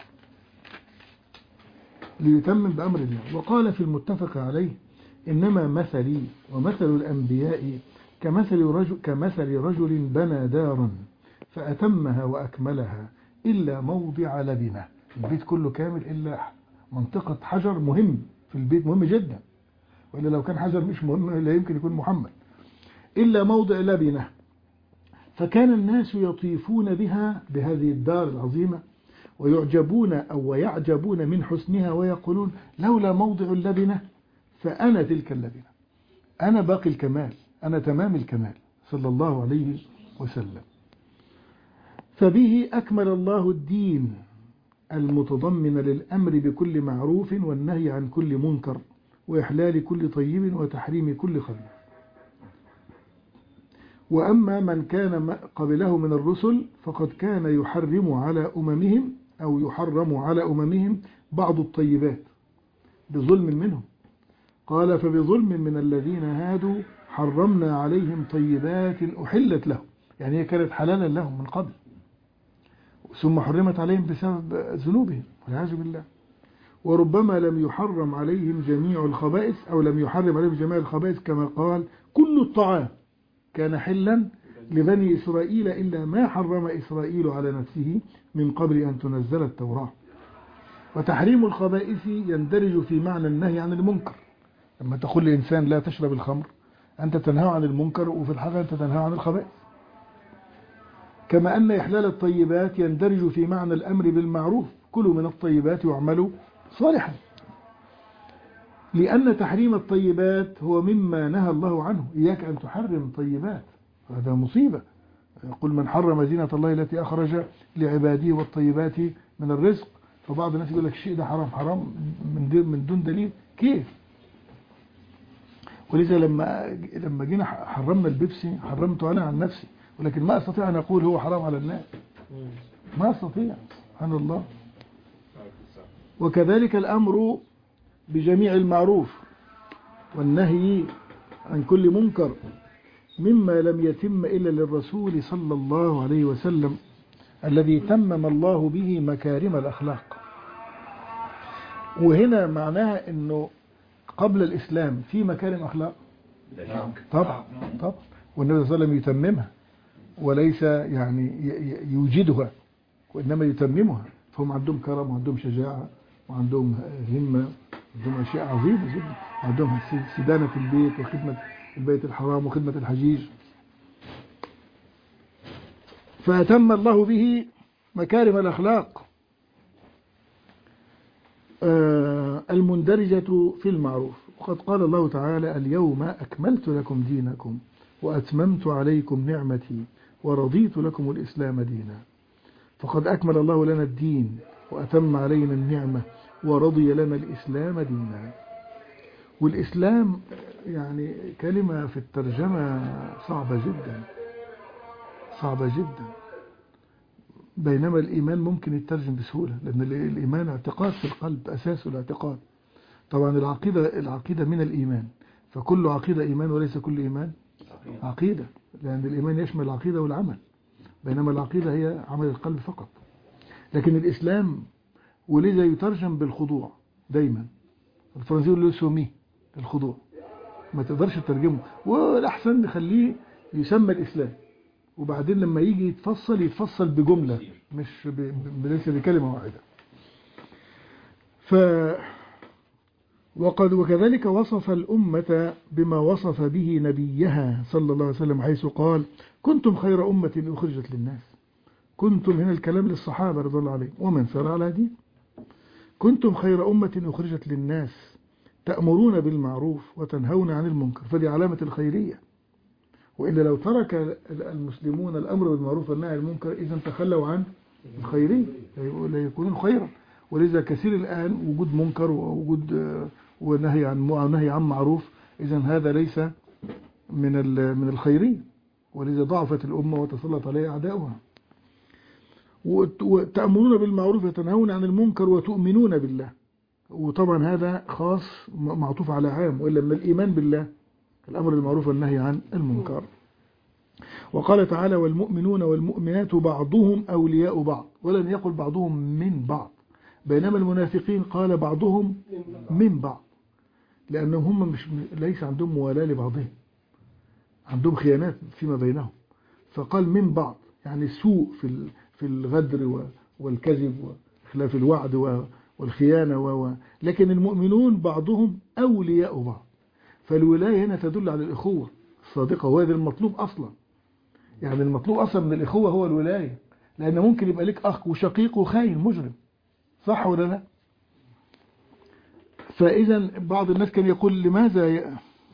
Speaker 1: ليتمم بأمر الله. وقال في المتفق عليه إنما مثلي ومثل الأنبياء كمثل رجل, كمثل رجل بنى دارا فأتمها وأكملها إلا موضع لبنة. البيت كله كامل إلا منطقة حجر مهم في البيت، مهم جدا، وإلا لو كان حجر مش مهم لا يمكن يكون محمد، إلا موضع لبنة. فكان الناس يطيفون بها بهذه الدار العظيمة ويعجبون أو ويعجبون من حسنها ويقولون لولا موضع اللبنة فأنا تلك اللبنة، أنا باقي الكمال، أنا تمام الكمال صلى الله عليه وسلم. فبه أكمل الله الدين المتضمن للأمر بكل معروف والنهي عن كل منكر وإحلال كل طيب وتحريم كل خبيث. وأما من كان قبله من الرسل فقد كان يحرم على أممهم أو يحرم على أممهم بعض الطيبات بظلم منهم. قال فبظلم من الذين هادوا حرمنا عليهم طيبات أحلت لهم، يعني هي كانت حلالا لهم من قبل ثم حرمت عليهم بسبب ذنوبهم والعياذ بالله. وربما لم يحرم عليهم جميع الخبائث أو لم يحرم عليهم جميع الخبائث كما قال كل الطعام كان حلا لبني إسرائيل إلا ما حرم إسرائيل على نفسه من قبل أن تنزل التوراة. وتحريم الخبائث يندرج في معنى النهي عن المنكر. لما تقول لإنسان لا تشرب الخمر أنت تنهى عن المنكر، وفي الحقيقة أنت تنهى عن الخبائث. كما أن إحلال الطيبات يندرج في معنى الأمر بالمعروف، كلوا من الطيبات واعملوا صالحا، لأن تحريم الطيبات هو مما نهى الله عنه. إياك أن تحرم طيبات، هذا مصيبة. قل من حرم زينة الله التي أخرج لعباده والطيبات من الرزق. فبعض الناس يقول لك الشيء ده حرام حرام من دون دليل، كيف؟ ولذا لما لما جينا حرمنا البيبسي حرمته أنا عن نفسي، ولكن ما أستطيع أن أقول هو حرام على الناس، ما أستطيع، سبحان الله. وكذلك الأمر بجميع المعروف والنهي عن كل منكر مما لم يتم إلا للرسول صلى الله عليه وسلم الذي تمم الله به مكارم الأخلاق. وهنا معناها أنه قبل الإسلام في مكارم أخلاق طبعا طبعا، والنبي صلى الله عليه وسلم يتممها وليس يعني يوجدها وإنما يتممها. فهم عندهم كرم وعندهم شجاعة وعندهم همة، عندهم أشياء عظيمة جدا، وعندهم سدانة البيت وخدمة البيت الحرام وخدمة الحجيج. فأتم الله به مكارم الأخلاق المندرجة في المعروف. وقد قال الله تعالى اليوم أكملت لكم دينكم وأتممت عليكم نعمتي ورضيت لكم الإسلام دينا. فقد أكمل الله لنا الدين وأتم علينا النعمة ورضي لنا الإسلام دينا. والإسلام يعني كلمة في الترجمة صعبة جدا صعبة جدا، بينما الإيمان ممكن يترجم بسهولة، لأن الإيمان اعتقاد في القلب، أساس الاعتقاد. طبعا العقيدة العقيدة من الإيمان، فكل عقيدة إيمان وليس كل إيمان عقيدة، لأن الإيمان يشمل العقيدة والعمل، بينما العقيدة هي عمل القلب فقط. لكن الإسلام ولذا يترجم بالخضوع دايما، الفرنسيين يقولوا سومي الخضوع، ما تقدرش تترجمه، والأحسن نخليه يسمى الإسلام، وبعدين لما يجي يتفصل يتفصل بجملة مش ليس بكلمة واحدة. ف وقد وكذلك وصف الأمة بما وصف به نبيها صلى الله عليه وسلم حيث قال كنتم خير أمة أخرجت للناس. كنتم هنا الكلام للصحابة رضي الله عليهم ومن سار على هديه. كنتم خير أمة أخرجت للناس تأمرون بالمعروف وتنهون عن المنكر، فدي علامة الخيرية. وإلا لو ترك المسلمون الأمر بالمعروف والنهي عن المنكر إذا تخلوا عن الخيرية لا يكونون خيرا. ولذا كثير الآن وجود منكر ووجود ونهي عن نهي عن معروف، إذا هذا ليس من من الخيرية، ولذا ضعفت الأمة وتسلط عليها أعداؤها. وتأمرون بالمعروف وتنهون عن المنكر وتؤمنون بالله، وطبعا هذا خاص معطوف على عام، وإلا من الإيمان بالله الأمر بالمعروف والنهي عن المنكر. وقال تعالى والمؤمنون والمؤمنات بعضهم أولياء بعض، ولم يقل بعضهم من بعض، بينما المنافقين قال بعضهم من بعض، لأنهم هم مش ليس عندهم موالاة لبعضهم، عندهم خيانات فيما بينهم، فقال من بعض يعني سوء في في الغدر والكذب وخلاف الوعد والخيانة و لكن المؤمنون بعضهم أولياء بعض. فالولاية هنا تدل على الإخوة الصادقة، وهذا المطلوب أصلا. يعني المطلوب أصلا من الإخوة هو الولاية، لأن ممكن يبقى لك أخ وشقيق وخاين مجرم، صح ولا لا؟ فإذا بعض الناس كان يقول لماذا ي...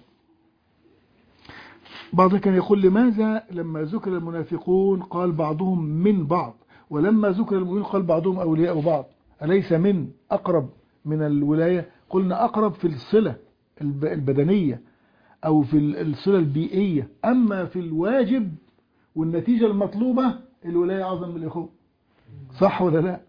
Speaker 1: بعض كان يقول لماذا لما ذكر المنافقون قال بعضهم من بعض، ولما ذكر المؤمنين قال بعضهم أولياء بعض؟ أليس من أقرب من الولاية؟ قلنا أقرب في الصلة البدنية أو في الصلة البيئية، أما في الواجب والنتيجة المطلوبة الولاية أعظم من الإخوة، صح ولا لا؟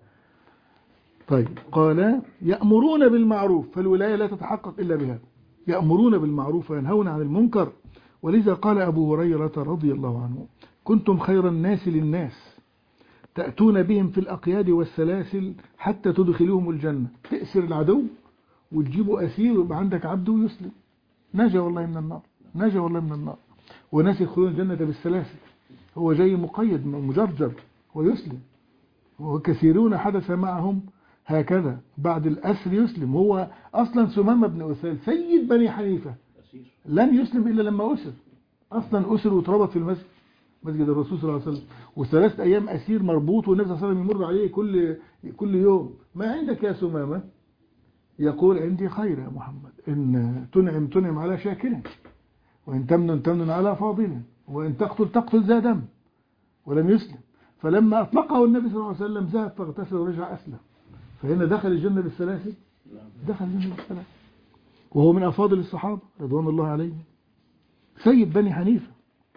Speaker 1: طيب قال يأمرون بالمعروف، فالولاية لا تتحقق إلا بهذا، يأمرون بالمعروف وينهون عن المنكر. ولذا قال أبو هريرة رضي الله عنه كنتم خير الناس للناس تأتون بهم في الأقياد والسلاسل حتى تدخلوهم الجنة. تأسر العدو وتجيبوا أسير ويبقى عندك عبد ويسلم، نجا والله من النار، نجا والله من النار. وناس يدخلون الجنة بالسلاسل، هو جاي مقيد مجرجر ويسلم، وكثيرون حدث معهم هكذا بعد الأسر يسلم. هو أصلا سمامة بن أسال سيد بني حنيفة لن يسلم إلا لما أسر، أصلا أسر وتربط في المسجد مسجد الرسول صلى الله عليه وسلم، وثلاث أيام أسير مربوط والنبي صلى الله عليه وسلم يمر عليه كل كل يوم. ما عندك يا سمامة؟ يقول عندي خير يا محمد، إن تنعم تنعم على شاكر، وإن تمنن تمنن على فاضل، وإن تقتل تقتل ذا دم، ولم يسلم. فلما أطلقه النبي صلى الله عليه وسلم ذهب فاغتسل ورجع أسلم. فهنا دخل الجنة بالسلاسل، دخل الجنة بالسلاسل، وهو من أفاضل الصحابة رضوان الله عليهم، سيد بني حنيفة.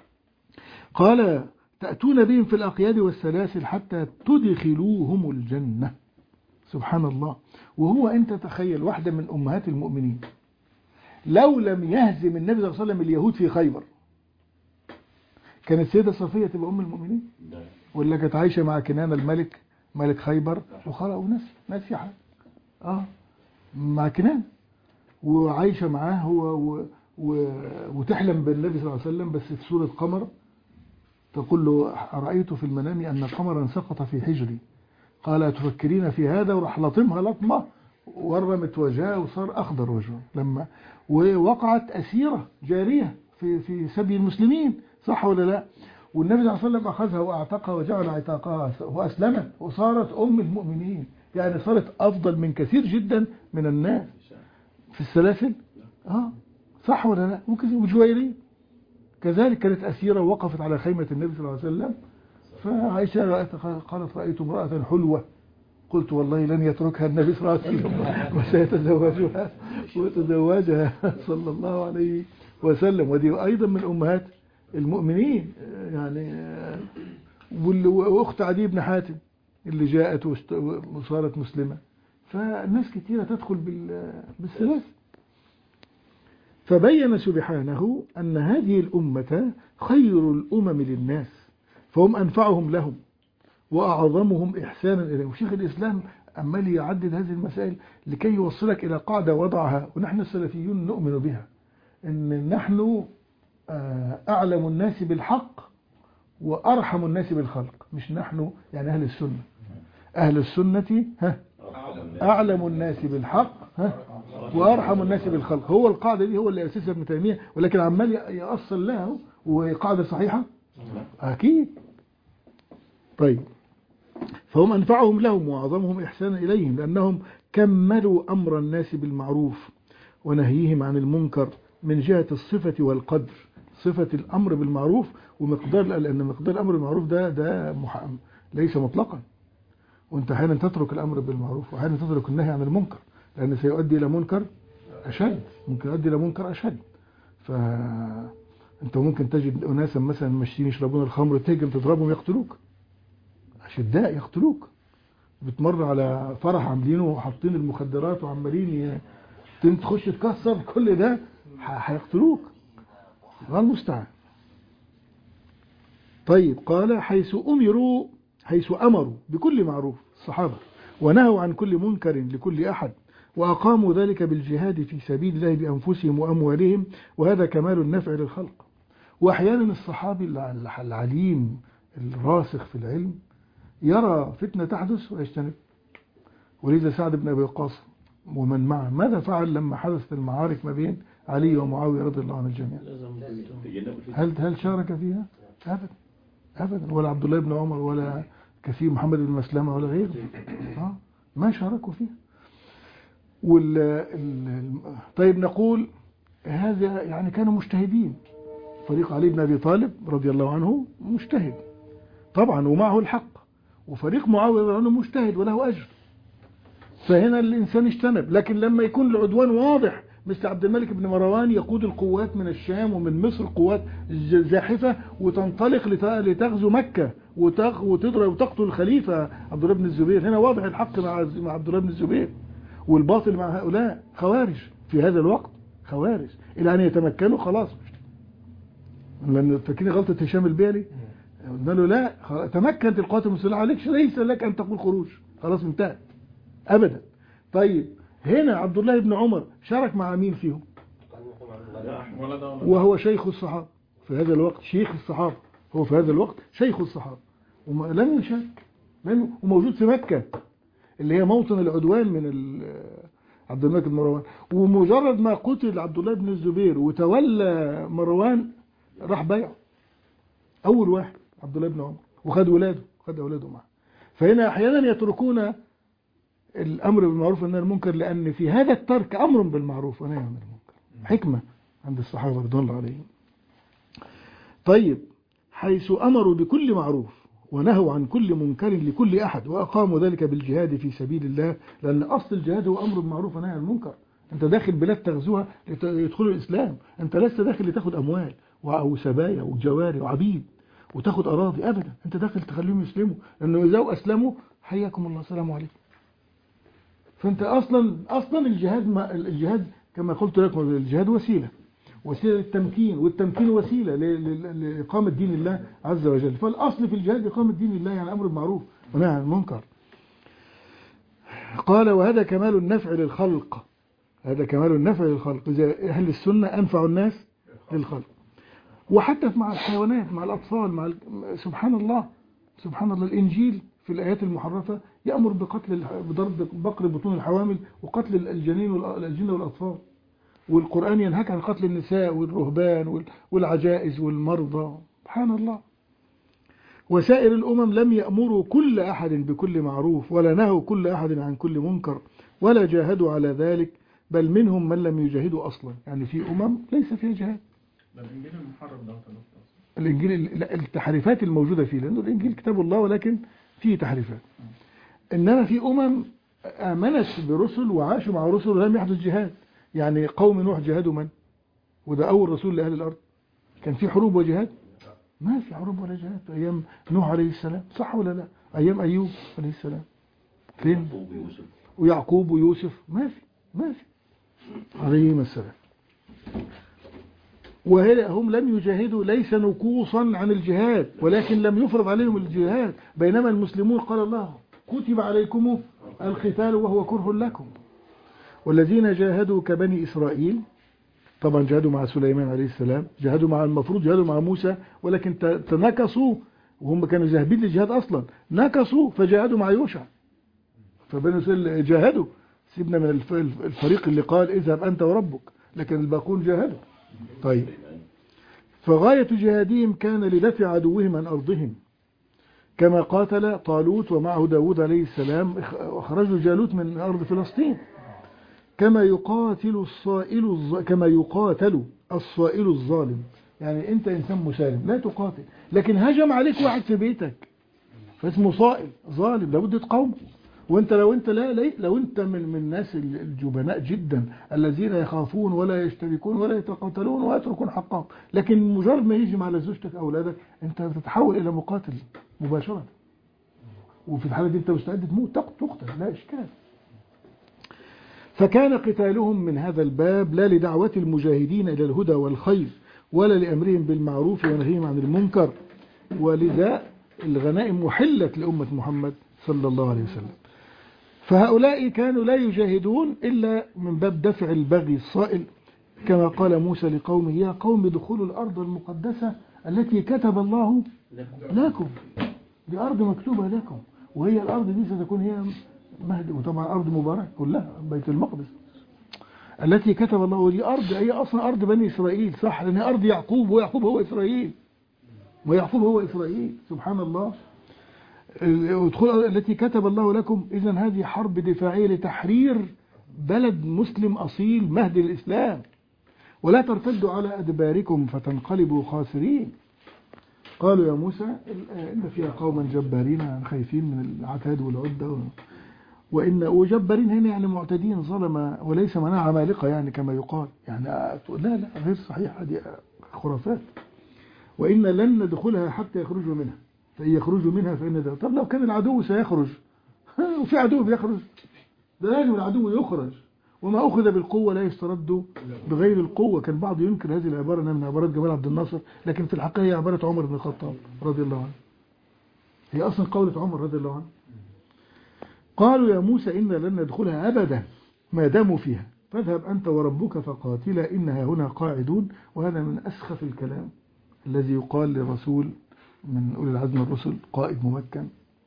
Speaker 1: قال تأتون بهم في الأقياد والسلاسل حتى تدخلوهم الجنة. سبحان الله. وهو أنت تخيل واحدة من أمهات المؤمنين لو لم يهزم النبي صلى الله عليه وسلم اليهود في خيبر، كانت السيدة صفية تبقى أم المؤمنين؟ ولا كانت عايشة مع كنانة الملك ملك خيبر وخلق وناس ناس في حاجة اه مع كنانة وعايشة معاه هو و... و... وتحلم بالنبي صلى الله عليه وسلم بس في صورة قمر، تقول له رأيت في المنام أن قمرا سقط في حجري، قال تفكرين في هذا؟ وراح لطمها لطمة ورمت وجهها وصار أخضر وجهه. لما ووقعت أسيرة جارية في في سبي المسلمين، صح ولا لا؟ والنبي صلى الله عليه وسلم أخذها وأعتقها وجعل عتاقها وأسلمت وصارت أم المؤمنين، يعني صارت أفضل من كثير جدا من الناس في السلاسل. آه صح ولا لا؟ ممكن وجويرية كذلك كانت أسيرة ووقفت على خيمة النبي صلى الله عليه وسلم، فعائشة قالت رأيت امرأة حلوة قلت والله لن يتركها النبي صلى الله عليه وسلم وسيتزوجها وتزوجها صلى الله عليه وسلم. ودي أيضا من أمهات المؤمنين يعني. وأخت عدي بن حاتم اللي جاءت وصارت مسلمة. فالناس كثيرة تدخل بالسلاسل. فبين سبحانه أن هذه الأمة خير الأمم للناس، فهم أنفعهم لهم وأعظمهم إحسانا إليه. وشيخ الإسلام أمال يعدد هذه المسائل لكي يوصلك إلى قاعدة وضعها ونحن السلفيون نؤمن بها، إن نحن أعلم الناس بالحق وأرحم الناس بالخلق. مش نحن يعني أهل السنة، أهل السنة ها أعلم الناس بالحق ها وأرحم الناس بالخلق. هو القاعدة دي هو اللي أسسها ابن تيمية، ولكن عمال يأصل لها وقاعدة صحيحة أكيد. طيب فهم أنفعهم لهم وأعظمهم إحسانا إليهم لأنهم كملوا أمر الناس بالمعروف ونهيهم عن المنكر من جهة الصفة والقدر. صفة الأمر بالمعروف ومقدار، لأن مقدار الأمر بالمعروف ده ده ليس مطلقا، وانت أحيانا تترك الأمر بالمعروف وأحيانا تترك النهي عن المنكر، لأن سيؤدي إلى منكر أشد، ممكن يؤدي إلى منكر أشد. فأنت ممكن تجد أناسا مثلا ماشيين يشربون الخمر تهجم تضربهم يقتلوك، أشداء يقتلوك. بتمر على فرح عاملينه وحاطين المخدرات وعمالين تخش تكسر كل ده هيقتلوك، الله المستعان. طيب قال حيث أمروا حيث أمروا بكل معروف الصحابة ونهوا عن كل منكر لكل أحد، وأقاموا ذلك بالجهاد في سبيل الله بأنفسهم وأموالهم، وهذا كمال النفع للخلق. وأحيانا الصحابي العليم الراسخ في العلم يرى فتنة تحدث ويجتنب. ولذا سعد بن أبي وقاص ومن معه ماذا فعل لما حدثت المعارك ما بين علي ومعاوية رضي الله عن الجميع؟ هل هل شارك فيها؟ أبدا أبدا. ولا عبد الله بن عمر ولا كثير محمد بن مسلمة ولا غيره آه ما شاركوا فيها. وال ال... طيب نقول هذا يعني كانوا مجتهدين. فريق علي بن أبي طالب رضي الله عنه مجتهد طبعا ومعه الحق، وفريق معاوية رضي الله عنه مجتهد وله أجر. فهنا الإنسان اجتنب. لكن لما يكون العدوان واضح مثل عبد الملك بن مروان يقود القوات من الشام ومن مصر قوات زاحفة وتنطلق لتغزو مكة وتضرب وتقتل الخليفة عبد الله بن الزبير، هنا واضح الحق مع عبد الله بن الزبير والباطل مع هؤلاء خوارج في هذا الوقت، خوارج إلى أن يتمكنوا خلاص. لأن فاكرين غلطة هشام البيلي قلنا له لا تمكنت القوات المسلحة عليك ليس لك أن تقول خروج، خلاص انتهت أبدا. طيب هنا عبد الله بن عمر شارك مع مين فيهم؟ وهو شيخ الصحابة في هذا الوقت، شيخ الصحابة هو في هذا الوقت شيخ الصحابة ولم يشارك، وموجود في مكة اللي هي موطن العدوان من عبد الملك بن مروان. ومجرد ما قتل عبد الله بن الزبير وتولى مروان راح بيعه أول واحد عبد الله بن عمر وخد ولاده خد أولاده معه. فهنا أحيانا يتركون الأمر بالمعروف والنهي عن المنكر لأن في هذا الترك أمر بالمعروف ونهي عن المنكر، حكمة عند الصحابة رضي الله عليهم. طيب حيث أمروا بكل معروف ونهوا عن كل منكر لكل أحد، وأقاموا ذلك بالجهاد في سبيل الله، لأن أصل الجهاد هو أمر بالمعروف ونهي عن المنكر. أنت داخل بلاد تغزوها ليدخلوا الإسلام، أنت لست داخل لتاخد أموال أو سبايا وجواري وعبيد وتاخد أراضي أبدا، أنت داخل تخليهم يسلموا، لأنه إذا أسلموا حياكم الله السلام عليكم. فأنت أصلا أصلا الجهاد ما الجهاد كما قلت لكم الجهاد وسيلة وسيلة للتمكين، والتمكين وسيلة لإقامة دين الله عز وجل. فالأصل في الجهاد إقامة دين الله يعني أمر بالمعروف ونهي عن المنكر. قال وهذا كمال النفع للخلق، هذا كمال النفع للخلق، إذا أهل السنة أنفع الناس للخلق. وحتى مع الحيوانات مع الأطفال مع ال... سبحان الله سبحان الله الإنجيل في الآيات المحرفة يأمر بقتل بضرب بقر بطون الحوامل وقتل الجنين والجن والأطفال، والقرآن ينهاك عن قتل النساء والرهبان والعجائز والمرضى. سبحان الله. وسائر الأمم لم يأمروا كل أحد بكل معروف ولا نهوا كل أحد عن كل منكر ولا جاهدوا على ذلك، بل منهم من لم يجاهدوا أصلا. يعني في أمم ليس فيها جهاد.
Speaker 3: الإنجيل المحرف ده
Speaker 1: الإنجيل التحريفات الموجودة فيه، لأنه الإنجيل كتاب الله ولكن فيه تحريفات. إنما في أمم آمنت برسل وعاشوا مع رسل ولم يحدث جهاد. يعني قوم نوح جهادوا من؟ وده أول رسول لأهل الأرض. كان في حروب وجهاد؟ ما في حروب ولا جهاد أيام نوح عليه السلام، صح ولا لا؟ أيام أيوب عليه السلام فين؟ ويعقوب ويوسف ما في ما في عليهم السلام. وهم لم يجاهدوا ليس نقوصا عن الجهاد، ولكن لم يفرض عليهم الجهاد، بينما المسلمون قال الله كتب عليكم القتال وهو كره لكم. والذين جاهدوا كبني إسرائيل، طبعا جاهدوا مع سليمان عليه السلام، جاهدوا مع المفروض جاهدوا مع موسى، ولكن تنكصوا وهم كانوا ذاهبين للجهاد أصلا، نكصوا فجاهدوا مع يوشع. فبني إسرائيل جاهدوا، سيبنا من الفريق اللي قال اذهب أنت وربك، لكن الباقون جاهدوا. طيب فغاية جهادهم كان لدفع عدوهم عن أرضهم، كما قاتل طالوت ومعه داود عليه السلام أخرجوا جالوت من أرض فلسطين، كما يقاتل الصائل الظ... كما يقاتل الصائل الظالم. يعني أنت إنسان مسالم لا تقاتل، لكن هجم عليك واحد في بيتك فاسمه صائل ظالم لابد تقاومه. وانت لو انت لا لي لو انت من من الناس الجبناء جدا الذين يخافون ولا يشتركون ولا يتقاتلون ويتركون حقهم، لكن مجرد ما يهجم على زوجتك او اولادك انت تتحول الى مقاتل مباشره، وفي الحاله دي انت مستعد تموت تقتل لا اشكال. فكان قتالهم من هذا الباب لا لدعوة المجاهدين الى الهدى والخير ولا لامرهم بالمعروف ونهيهم عن المنكر، ولذا الغنائم محلت لامه محمد صلى الله عليه وسلم. فهؤلاء كانوا لا يجاهدون إلا من باب دفع البغي الصائل، كما قال موسى لقومه يا قوم ادخلوا الأرض المقدسة التي كتب الله لكم. دي أرض مكتوبة لكم، وهي الأرض دي ستكون هي مهد، وطبعا أرض مبارك كلها بيت المقدس التي كتب الله. ودي أرض هي أصلا أرض بني إسرائيل، صح، لأن أرض يعقوب، ويعقوب هو إسرائيل، ويعقوب هو إسرائيل، سبحان الله. ادخلوا التي كتب الله لكم. إذن هذه حرب دفاعية لتحرير بلد مسلم أصيل مهد الإسلام، ولا ترتدوا على أدباركم فتنقلبوا خاسرين. قالوا يا موسى إن فيها قوما جبارين خايفين من العتاد والعدة، وإن وجبارين هنا يعني معتدين ظلم، وليس معناها عمالقة يعني كما يقال، يعني لا لا غير صحيح، هذه خرافات. وإن لن ندخلها حتى يخرجوا منها، فإن يخرجوا منها فإن ده. طب لو كان العدو سيخرج، وفي عدو بيخرج، ده لازم العدو يخرج، وما أخذ بالقوة لا يسترد بغير القوة. كان بعض ينكر هذه العبارة أنها من عبارات جمال عبد الناصر، لكن في الحقيقة هي عبارة عمر بن الخطاب رضي الله عنه، هي أصلا قولة عمر رضي الله عنه. قالوا يا موسى إنا لن ندخلها أبدا ما داموا فيها، فاذهب أنت وربك فقاتلا إنها هنا قاعدون. وهذا من أسخف الكلام الذي يقال لرسول من أولي العزم الرسل، قائد ممكن.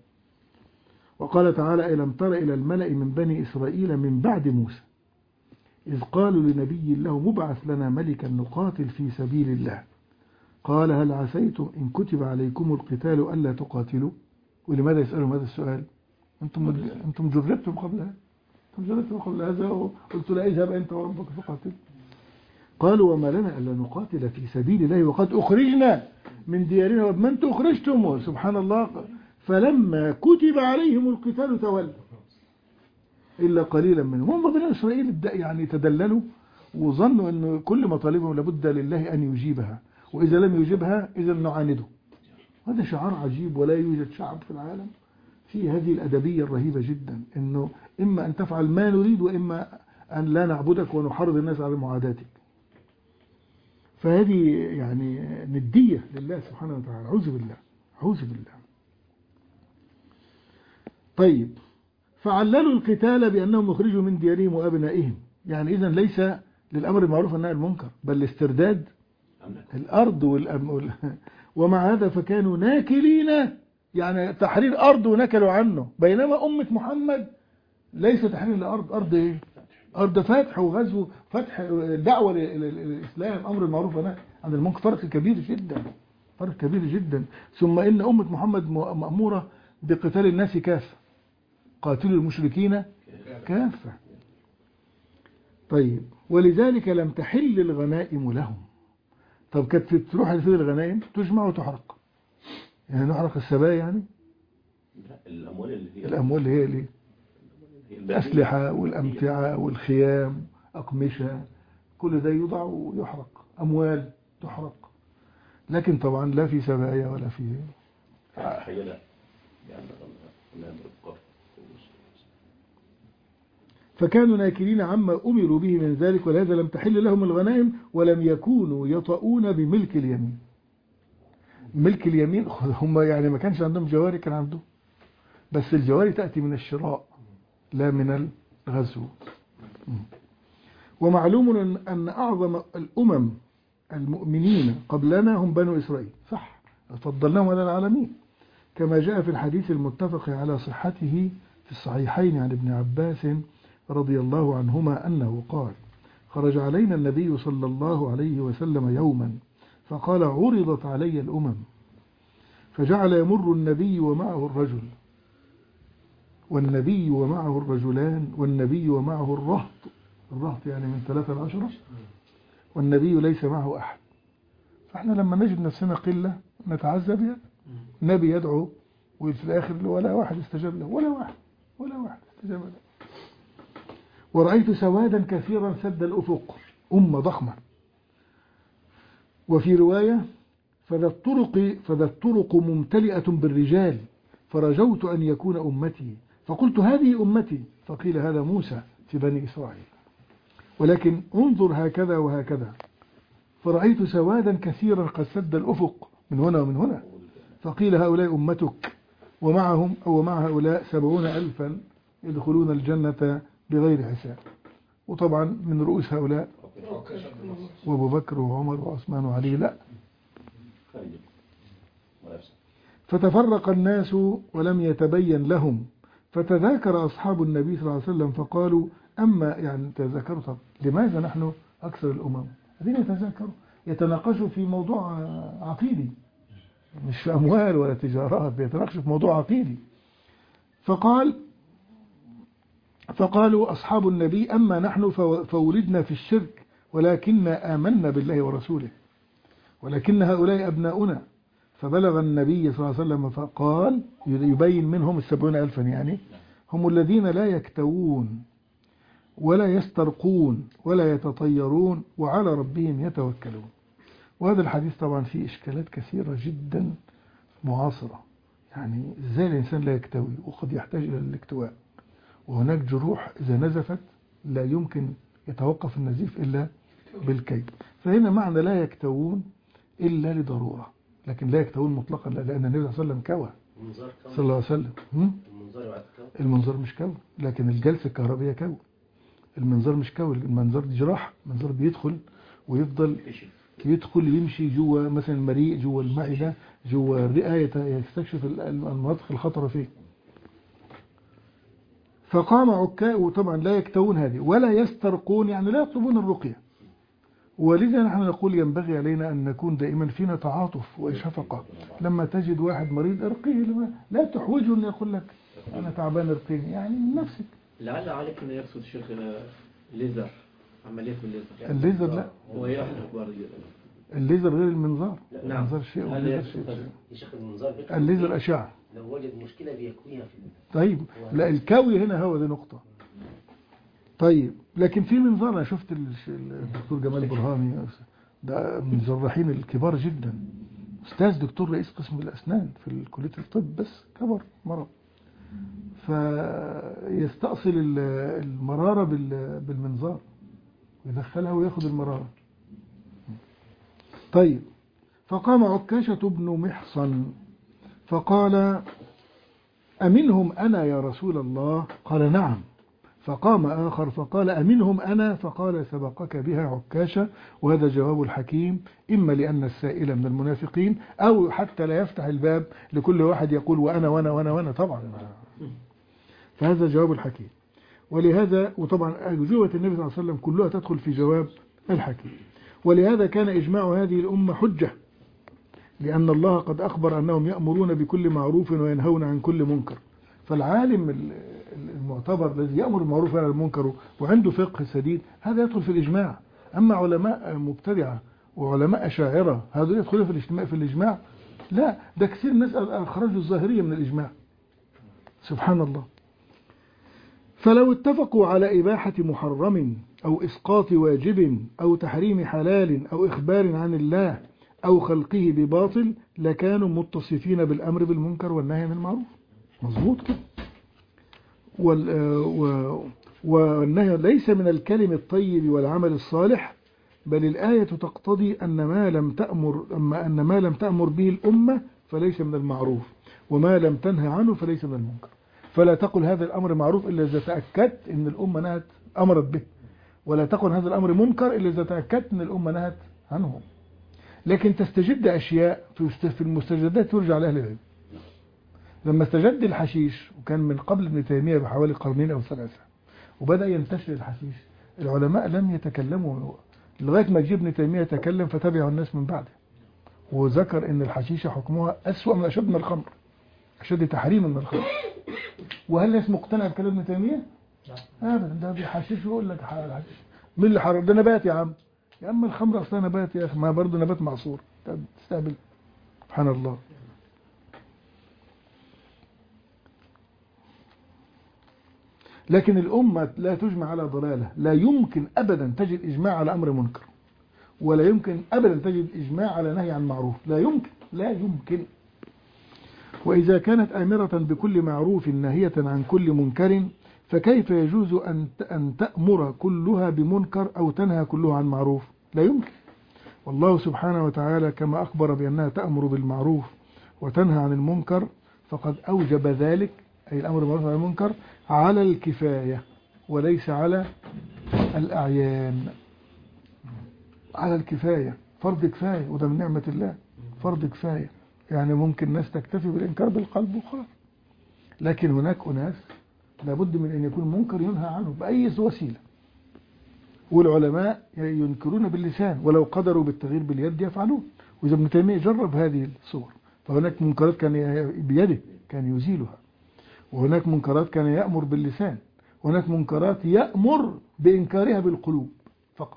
Speaker 1: وقال تعالى ألم تر إلى الملأ من بني إسرائيل من بعد موسى إذ قالوا لنبي له مبعث لنا ملكا نقاتل في سبيل الله قال هل عسيتم إن كتب عليكم القتال ألا تقاتلوا. ولماذا يسألهم هذا السؤال؟ أنتم أنتم جربتم قبل هذا، أنتم جربتم قبل هذا وقلت لا اذهب أنت وربك فقاتل. قالوا وما لنا ألا نقاتل في سبيل الله وقد أخرجنا من ديارنا ومن أخرجتم. سبحان الله. فلما كتب عليهم القتال تولوا إلا قليلا منهم. هم بني إسرائيل يعني تدللوا وظنوا أن كل مطالبهم لابد لله أن يجيبها، وإذا لم يجيبها إذا نعانده. هذا شعار عجيب، ولا يوجد شعب في العالم في هذه الأدبية الرهيبة جدا، أنه إما أن تفعل ما نريد وإما أن لا نعبدك ونحرض الناس على معاداتك. فهذه يعني ندية لله سبحانه وتعالى، أعوذ بالله أعوذ بالله. طيب، فعللوا القتال بأنهم يخرجوا من ديارهم وأبنائهم، يعني إذن ليس للأمر المعروف والنهي عن المنكر، بل لاسترداد الأرض والأم... ومع هذا فكانوا ناكلين، يعني تحرير أرض ونكلوا عنه. بينما أمة محمد ليس تحرير الأرض، أرض إيه؟ أرض فتح وغزو، فتح دعوة للإسلام، أمر المعروف والنهي عن المنكر. فرق كبير جدا، فرق كبير جدا. ثم إن أمة محمد مأمورة بقتال الناس كافة، قاتلوا المشركين كافة. طيب، ولذلك لم تحل الغنائم لهم. طب كانت تروح لفين الغنائم؟ تجمع وتحرق، يعني نحرق السبايا يعني؟
Speaker 4: لا، الأموال اللي هي
Speaker 1: الأموال اللي هي ليه؟ الأسلحة والأمتعة والخيام، أقمشة، كل ده يوضع ويحرق، أموال تحرق. لكن طبعا لا في سبايا ولا في
Speaker 4: حيلة يعني.
Speaker 1: فكانوا ناكلين عما أمروا به من ذلك، ولهذا لم تحل لهم الغنائم ولم يكونوا يطؤون بملك اليمين. ملك اليمين هم يعني ما كانش عندهم جواري، كان عندهم، بس الجواري تأتي من الشراء لا من الغزو. ومعلوم أن أعظم الأمم المؤمنين قبلنا هم بنو إسرائيل، صح، فضلناهم على العالمين، كما جاء في الحديث المتفق على صحته في الصحيحين عن ابن عباس رضي الله عنهما أنه قال خرج علينا النبي صلى الله عليه وسلم يوما فقال عرضت علي الأمم، فجعل يمر النبي ومعه الرجل، والنبي ومعه الرجلان، والنبي ومعه الرهط، الرهط يعني من ثلاثة لعشرة، والنبي ليس معه أحد. فإحنا لما نجد نفسنا قلة نتعذب يعني، النبي يدعو وفي الآخر ولا واحد استجاب له، ولا واحد ولا واحد استجاب له. ورأيت سوادا كثيرا سد الأفق، أمة ضخمة. وفي رواية فذا الطرق, فذا الطرق ممتلئة بالرجال، فرجوت أن يكون أمتي، فقلت هذه أمتي، فقيل هذا موسى في بني إسرائيل، ولكن انظر هكذا وهكذا. فرأيت سوادا كثيرا قد سد الأفق من هنا ومن هنا، فقيل هؤلاء أمتك، ومعهم أو مع هؤلاء سبعون ألفا يدخلون الجنة بغير حساب. وطبعا من رؤوس هؤلاء وابو بكر وعمر وعثمان وعلي لا. فتفرق الناس ولم يتبين لهم، فتذاكر أصحاب النبي صلى الله عليه وسلم فقالوا أما يعني تذاكروا طب لماذا نحن أكثر الأمم؟ هذين يتذاكروا يتناقشوا في موضوع عقيدي مش في أموال ولا تجارات، بيتناقشوا في موضوع عقيدي. فقال فقالوا أصحاب النبي أما نحن فولدنا في الشرك ولكننا آمنا بالله ورسوله ولكن هؤلاء أبناؤنا. فبلغ النبي صلى الله عليه وسلم فقال يبين منهم السبعون ألفا يعني هم الذين لا يكتوون ولا يسترقون ولا يتطيرون وعلى ربهم يتوكلون. وهذا الحديث طبعا فيه إشكالات كثيرة جدا معاصرة، يعني إزاي الإنسان لا يكتوي وقد يحتاج إلى الاكتواء، وهناك جروح إذا نزفت لا يمكن يتوقف النزيف إلا بالكي. فهنا معنى لا يكتوون إلا لضرورة، لكن لا يكتوون مطلقا لا، لأن النبي صلى الله عليه وسلم كوى صلى الله عليه وسلم. المنظر مش كوى، لكن الجلسة الكهربية كوى. المنظر مش كوى، المنظر دي جراح، المنظر بيدخل ويفضل يدخل يمشي جوه مثلا المريء جوه المعدة جوه الرئة يستكشف المناطق الخطرة فيه. فقام عكاء وطبعا لا يكتوون هذه ولا يسترقون يعني لا يطلبون الرقية. ولذا نحن نقول ينبغي علينا أن نكون دائما فينا تعاطف وشفقة. لما تجد واحد مريض ارقيه، لا تحوجه أن يقول لك أنا تعبان ارقيني، يعني من نفسك.
Speaker 3: لعل عليك أن يقصد الشيخ الليزر، عملية الليزر.
Speaker 1: الليزر لا،
Speaker 3: هو يحدث برضه.
Speaker 1: الليزر غير المنظار.
Speaker 3: نعم.
Speaker 1: المنظار شيء والليزر شيء.
Speaker 2: يا شيخ المنظار
Speaker 1: الليزر أشعة.
Speaker 2: لو وجد مشكلة بيكويها في
Speaker 1: طيب لا، الكوي هنا هو دي نقطة. طيب لكن في منظار، أنا شفت الدكتور جمال برهامي ده من الجراحين الكبار جدا، أستاذ دكتور رئيس قسم الأسنان في كلية الطب، بس كبر مرض فيستأصل المرارة بالمنظار يدخلها وياخد المرارة. طيب فقام عكاشة بن محصن فقال أمنهم أنا يا رسول الله؟ قال نعم. فقام آخر فقال أمنهم أنا؟ فقال سبقك بها عكاشة. وهذا جواب الحكيم، إما لأن السائل من المنافقين أو حتى لا يفتح الباب لكل واحد يقول وأنا وأنا وأنا وأنا طبعا. فهذا جواب الحكيم. ولهذا وطبعا أجوبة النبي صلى الله عليه وسلم كلها تدخل في جواب الحكيم. ولهذا كان إجماع هذه الأمة حجة، لأن الله قد أخبر أنهم يأمرون بكل معروف وينهون عن كل منكر. فالعالم المعتبر الذي يأمر بالمعروف وينهى عن المنكر وعنده فقه سديد هذا يدخل في الإجماع. أما علماء مبتدعة وعلماء أشاعرة هذا يدخل في الاجتماع في الإجماع؟ لا، ده كثير ناس أخرجوا الظاهرية من الإجماع. سبحان الله. فلو اتفقوا على إباحة محرم أو إسقاط واجب أو تحريم حلال أو إخبار عن الله أو خلقه بباطل لكانوا متصفين بالأمر بالمنكر والنهي عن المعروف. مظبوط كده. والنهي ليس من الكلم الطيب والعمل الصالح، بل الآية تقتضي أن ما لم تأمر أما أن ما لم تأمر به الأمة فليس من المعروف، وما لم تنهى عنه فليس من المنكر. فلا تقل هذا الأمر معروف إلا إذا تأكدت أن الأمة نهت أمرت به، ولا تقل هذا الأمر منكر إلا إذا تأكدت أن الأمة نهت عنه. لكن تستجد أشياء في المستجدات ترجع لأهل العلم. لما استجد الحشيش وكان من قبل ابن تيمية بحوالي قرنين أو ثلاثة وبدأ ينتشر الحشيش، العلماء لم يتكلموا لغاية ما جه ابن تيمية يتكلم فتبعوا الناس من بعده، وذكر أن الحشيشة حكمها أسوأ من أشد من الخمر، أشد تحريما من الخمر. وهل الناس مقتنع بكلام ابن تيمية؟ لا أبدا، ده بيحشيش ويقول لك الحشيش مين اللي حرم؟ ده نبات يا عم. يا عم الخمر أصلا نبات يا أخي، ما برضه نبات معصور. تستقبل. سبحان الله. لكن الأمة لا تجمع على ضلالة، لا يمكن أبدا تجد إجماع على أمر منكر، ولا يمكن أبدا تجد إجماع على نهي عن معروف، لا يمكن لا يمكن. وإذا كانت آمرة بكل معروف ناهية عن كل منكر فكيف يجوز أن أن تأمر كلها بمنكر أو تنهى كلها عن معروف؟ لا يمكن. والله سبحانه وتعالى كما أخبر بأنها تأمر بالمعروف وتنهى عن المنكر فقد أوجب ذلك، أي الأمر بالمعروف عن المنكر، على الكفاية وليس على الأعيان. على الكفاية، فرض كفاية، وده من نعمة الله. فرض كفاية يعني ممكن ناس تكتفي بالإنكار بالقلب وخلاص، لكن هناك أناس لابد من أن يكون منكر ينهى عنه بأي وسيلة. والعلماء ينكرون باللسان، ولو قدروا بالتغيير باليد يفعلون، وإذا ابن تيمية جرب هذه الصور. فهناك منكرات كان بيده كان يزيلها، وهناك منكرات كان يأمر باللسان، وهناك منكرات يأمر بإنكارها بالقلوب فقط.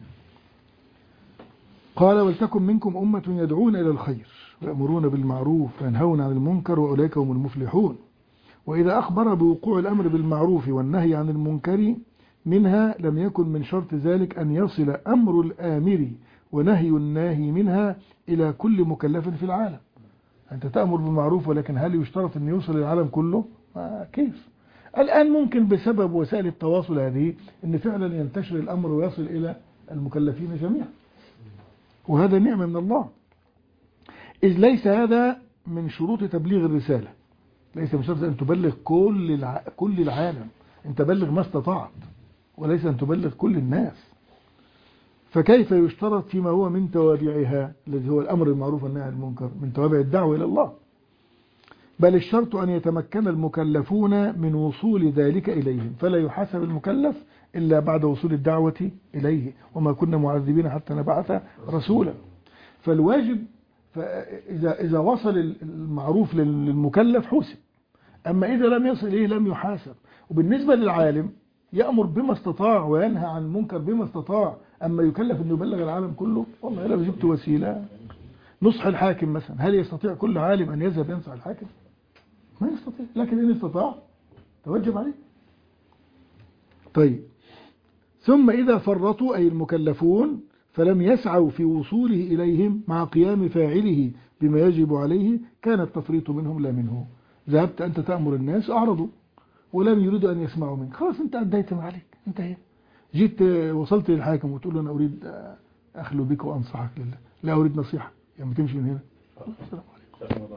Speaker 1: قال ولتكن منكم أمة يدعون إلى الخير ويأمرون بالمعروف وينهون عن المنكر وأولئك هم المفلحون. وإذا أخبر بوقوع الأمر بالمعروف والنهي عن المنكر منها لم يكن من شرط ذلك أن يصل أمر الآمر ونهي الناهي منها إلى كل مكلف في العالم. أنت تأمر بالمعروف، ولكن هل يشترط أن يوصل للعالم كله؟ ما كيف؟ الآن ممكن بسبب وسائل التواصل هذه أن فعلا ينتشر الأمر ويصل إلى المكلفين جميعا، وهذا نعمة من الله. إذ ليس هذا من شروط تبليغ الرسالة، ليس من شرط أن تبلغ كل الع... كل العالم، أن تبلغ ما استطعت، وليس أن تبلغ كل الناس. فكيف يشترط فيما هو من توابعها الذي هو الأمر بالمعروف والنهي عن المنكر من توابع الدعوة إلى الله؟ بل الشرط أن يتمكن المكلفون من وصول ذلك إليهم، فلا يحاسب المكلف إلا بعد وصول الدعوة إليه، وما كنا معذبين حتى نبعث رسولا. فالواجب فإذا إذا وصل المعروف للمكلف حوسب، أما إذا لم يصل إليه لم يحاسب. وبالنسبة للعالم يأمر بما استطاع وينهى عن المنكر بما استطاع، أما يكلف أن يبلغ العالم كله، والله لو جبت وسيلة. نصح الحاكم مثلا، هل يستطيع كل عالم أن يذهب ينصح الحاكم؟ ما يستطيع، لكن إن استطاع توجب عليه. طيب، ثم إذا فرطوا أي المكلفون فلم يسعوا في وصوله إليهم مع قيام فاعله بما يجب عليه كان التفريط منهم لا منه. ذهبت أنت تأمر الناس أعرضوا ولم يريدوا أن يسمعوا منك، خلاص أنت أديت ما عليك، انتهى. جيت وصلت للحاكم وتقول له أنا أريد أخلو بك وأنصحك لله، لا أريد نصيحة، يعني تمشي من هنا. السلام عليكم.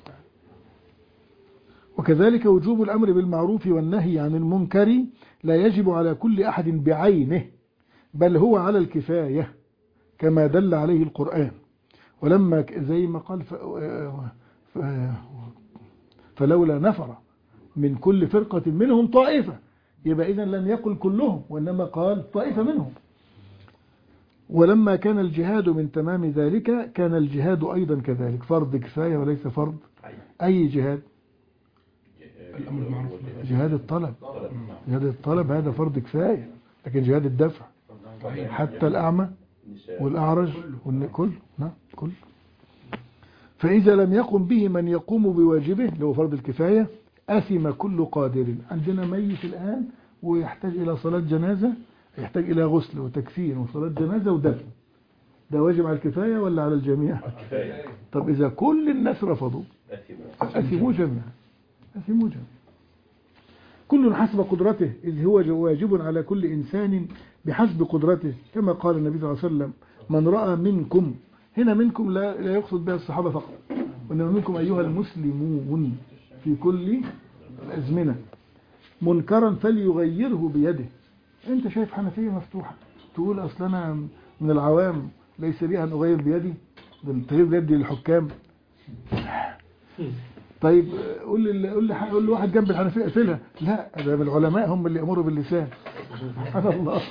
Speaker 1: وكذلك وجوب الأمر بالمعروف والنهي عن المنكر لا يجب على كل أحد بعينه، بل هو على الكفاية كما دل عليه القرآن. ولما زي ما قال ف... ف... فلولا نفر من كل فرقة منهم طائفة، يبقى إذن لم يقل كلهم، وإنما قال طائفة منهم. ولما كان الجهاد من تمام ذلك كان الجهاد أيضا كذلك فرض كفاية وليس فرض. أي جهاد؟ جهاد الطلب. جهاد الطلب هذا فرض كفاية، لكن جهاد الدفع حتى الأعمى والأعرج والكل نعم كل. فإذا لم يقم به من يقوم بواجبه لو فرض الكفاية أثم كل قادر. عندنا ميت الآن ويحتاج إلى صلاة جنازة، يحتاج إلى غسل وتكفين وصلاة جنازة ودفن، ده واجب على الكفاية ولا على الجميع؟ طب إذا كل الناس رفضوا أثموا جميعا، أثموا جميعا. كل حسب قدرته، إذ هو واجب على كل إنسان بحسب قدرته، كما قال النبي صلى الله عليه وسلم من رأى منكم، هنا منكم لا, لا يقصد بها الصحابة فقط، وإنما منكم أيها المسلمون في كل الأزمنة منكرا فليغيره بيده. أنت شايف حنفية مفتوحة تقول أصل أنا من العوام ليس لي أن أغير بيدي، ده التغيير بيدي للحكام. طيب قول لي قول لي قول لي واحد جنب الحنفية اقفلها، لا ده العلماء هم اللي يأمروا باللسان. سبحان الله.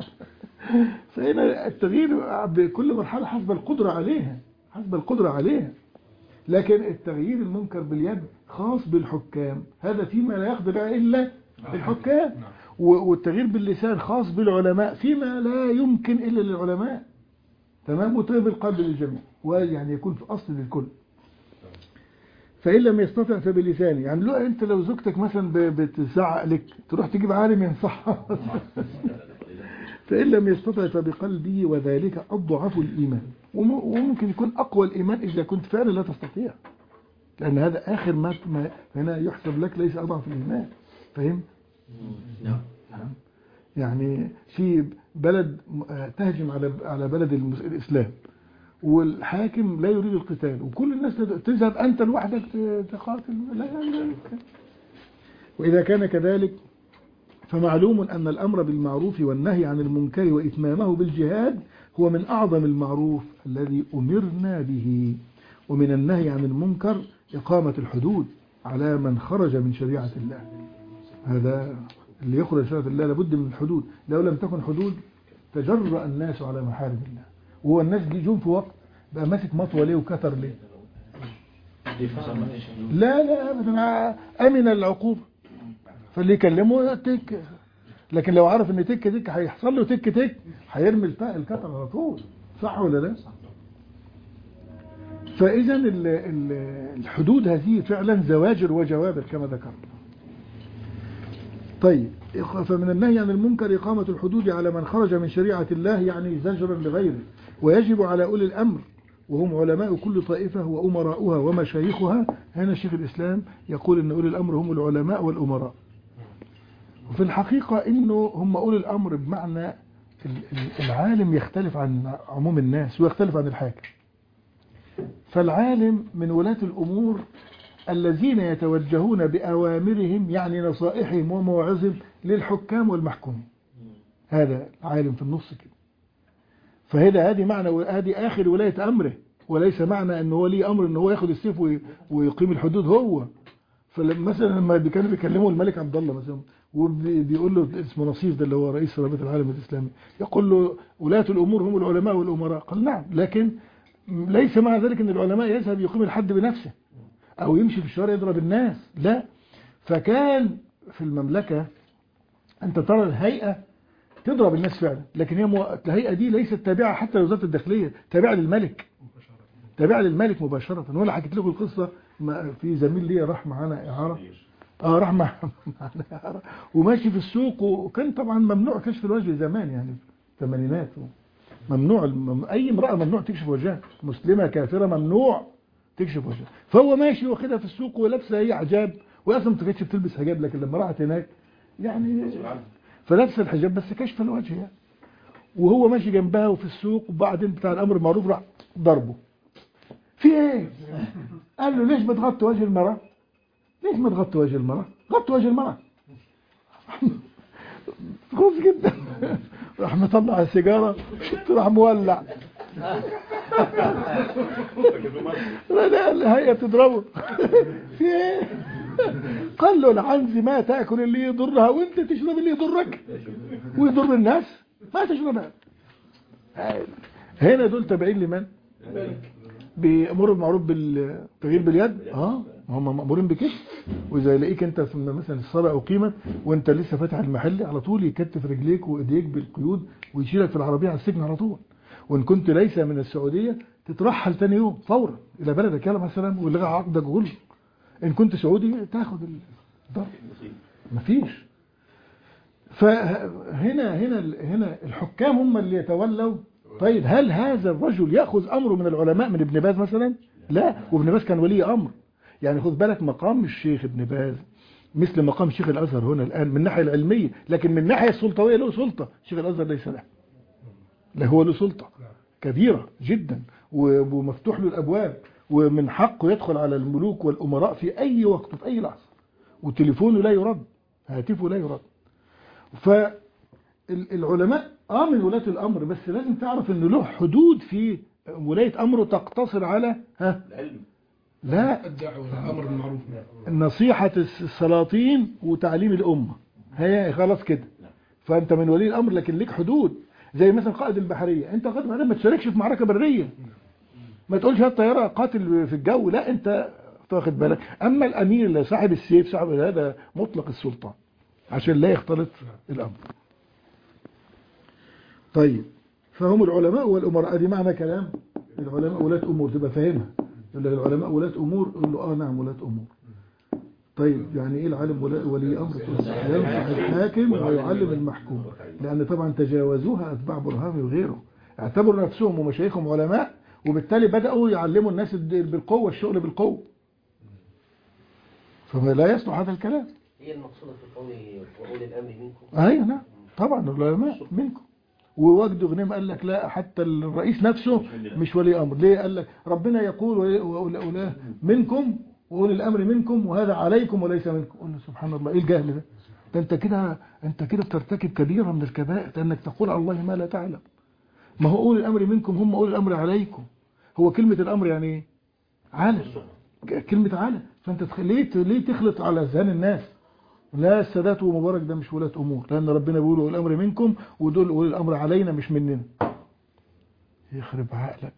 Speaker 1: فهنا التغيير بكل مرحلة حسب القدرة عليها، حسب القدرة عليها. لكن التغيير المنكر باليد خاص بالحكام، هذا فيما لا يقدر إلا الحكام. والتغيير باللسان خاص بالعلماء فيما لا يمكن إلا للعلماء. تمام. والتغيير بالقلب للجميع، ويعني يكون في أصل للكل. فإن لم يستطع فبلسانه، يعني لو أنت لو زوجتك مثلا بتزعق لك تروح تجيب عالم ينصحها. فإن لم يستطع فبقلبه، وذلك أضعف الإيمان. وممكن يكون أقوى الإيمان إذا كنت فعلا لا تستطيع، لأن هذا آخر ما هنا يحسب لك ليس أضعف الإيمان. فهم؟ نعم. يعني في بلد تهجم على على بلد الإسلام والحاكم لا يريد القتال، وكل الناس تذهب أنت لوحدك تقاتل، لا لا لا. وإذا كان كذلك فمعلوم أن الأمر بالمعروف والنهي عن المنكر وإتمامه بالجهاد هو من أعظم المعروف الذي أمرنا به. ومن النهي عن المنكر إقامة الحدود على من خرج من شريعة الله. هذا اللي يخرج من شريعة الله لابد من الحدود، لو لم تكن حدود تجرأ الناس على محارم الله. وهو الناس دي جم في وقت بقى ماسك مطوة ليه وكتر ليه؟ لا لا أبدا، أمن العقوبة، فاللي يكلمه تك. لكن لو عرف ان تك تك هيحصل له تك تك هيرمي الكتر على طول. صح ولا لا؟ فإذا الحدود هذه فعلا زواجر وجوابر كما ذكرنا. طيب، فمن النهي عن المنكر إقامة الحدود على من خرج من شريعة الله، يعني زجرا لغيره. ويجب على أولي الأمر وهم علماء كل طائفة وأمراؤها ومشايخها. هنا شيخ الإسلام يقول أن أولي الأمر هم العلماء والأمراء. وفي الحقيقة إنه هم أولي الأمر بمعنى العالم يختلف عن عموم الناس ويختلف عن الحاكم. فالعالم من ولاة الأمور الذين يتوجهون بأوامرهم، يعني نصائحهم ومواعظهم للحكام والمحكومين. هذا عالم في النص كده. فهذا هذه معنى، هذه آخر ولاية أمره، وليس معنى أنه هو ليه أمر أنه هو ياخد السيف ويقيم الحدود هو. فمثلا لما كانوا بيكلموا الملك عبد الله مثلا وبيقول له اسمه نصيف ده اللي هو رئيس رابطة العالم الإسلامي، يقول له ولاة الأمور هم العلماء والأمراء. قال نعم، لكن ليس مع ذلك أن العلماء يذهب يقيم الحد بنفسه أو يمشي في الشوارع يضرب الناس، لا. فكان في المملكة أنت ترى الهيئة تضرب الناس فعلا، لكن هي مو... الهيئة دي ليست تابعة حتى لوزارة الداخلية، تابعة للملك، تابعة للملك مباشرة. وأنا حكيت لكم القصة، في زميل لي راح معانا إعارة، اه راح معانا إعارة وماشي في السوق، وكان طبعا ممنوع كشف الوجه زمان، يعني في الثمانينات ممنوع أي امرأة ممنوع تكشف وجهها، مسلمة كافرة ممنوع تكشف وجهها. فهو ماشي واخدها في السوق ولابسه هي حجاب، واصلا ما كانتش بتلبس حجاب، لكن لما راحت هناك يعني فلابسه الحجاب بس كشف الوجه يعني. وهو ماشي جنبها وفي السوق، وبعدين بتاع الامر المعروف راح ضربه. في ايه؟ قال له ليش بتغطي وجه المرأة؟ ليش ما تغطي وجه المرأة؟ غطي وجه المرأة. خوف جدا. راح مطلع السيجاره راح مولع. لا الهيئة تضربه. في ايه؟ قال له العنز ما تاكل اللي يضرها وانت تشرب اللي يضرك ويضر الناس، ما تشربها. هنا دول تابعين لمن؟ بيأمروا بالمعروف بالتغيير باليد. اه هم مأمورين بكده. واذا يلاقيك انت في مثلا الصلاة اقيمت وانت لسه فاتح المحل، على طول يكتف رجليك وايديك بالقيود ويشيلك في العربية على السجن على طول. وان كنت ليس من السعودية تترحل ثاني يوم فورا الى بلدك، يلا مع السلامه، والغي عقدك وكله. ان كنت سعودي تاخد الضرب، مفيش. فهنا هنا هنا الحكام هم اللي يتولوا. طيب هل هذا الرجل ياخذ امره من العلماء، من ابن باز مثلا؟ لا، وابن باز كان ولي امر. يعني خذ بالك مقام الشيخ ابن باز مثل مقام شيخ الازهر هنا الان من الناحيه العلميه، لكن من الناحيه السلطويه له سلطه. شيخ الازهر ليس له، لا هو له سلطه كبيره جدا ومفتوح له الابواب، ومن حقه يدخل على الملوك والامراء في اي وقت وفي اي لحظه، وتليفونه لا يرد، هاتفه لا يرد. فالعلماء اه من ولاة الامر، بس لازم تعرف انه له حدود في ولاية امره تقتصر على ها
Speaker 4: العلم،
Speaker 1: لا
Speaker 5: الدعوة، الامر بالمعروف،
Speaker 1: نصيحة السلاطين وتعليم الامة، هي خلاص كده. فانت من ولي الامر لكن ليك حدود. زي مثلا قائد البحرية، انت قائد البحرية ما تشاركش في معركة برية، ما تقولش هات طيارة قاتل في الجو، لا انت تاخد بالك. اما الامير اللي صاحب السيف صاحب هذا مطلق السلطان عشان لا يختلط الامر. طيب فهم العلماء والامراء، دي معنى كلام العلماء ولاة امور، تبقى فاهمها. يقول لك العلماء ولاة امور، يقول له اه نعم ولاة امور. طيب يعني ايه العالم ولي امر؟ ينصح الحاكم ويعلم المحكوم، لان طبعا تجاوزوها اتباع برهامي وغيره، اعتبروا نفسهم ومشايخهم علماء، وبالتالي بدأوا يعلموا الناس بالقوة، الشغل بالقوة. فما لا يصلح هذا الكلام.
Speaker 2: هي المقصودة في قوله وأولي الأمر منكم.
Speaker 1: ايوه نعم طبعا العلماء منكم. ووجد غنيم قال لك لا، حتى الرئيس نفسه مش ولي امر. ليه؟ قال لك ربنا يقول واولاه منكم وأولي الأمر منكم وهذا عليكم وليس منكم. قل له سبحان الله، إيه الجهل ده؟ ده أنت كده أنت كده بترتكب كبيرة من الكبائر، لأنك تقول على الله ما لا تعلم. ما هو أولي الأمر منكم هم أولي الأمر عليكم. هو كلمة الأمر يعني إيه؟ على، كلمة على. فأنت ليه ليه تخلط على أذهان الناس؟ لا، السادات ومبارك ده مش ولاة أمور، لأن ربنا بيقول أولي الأمر منكم ودول أولي الأمر علينا مش مننا. يخرب عقلك.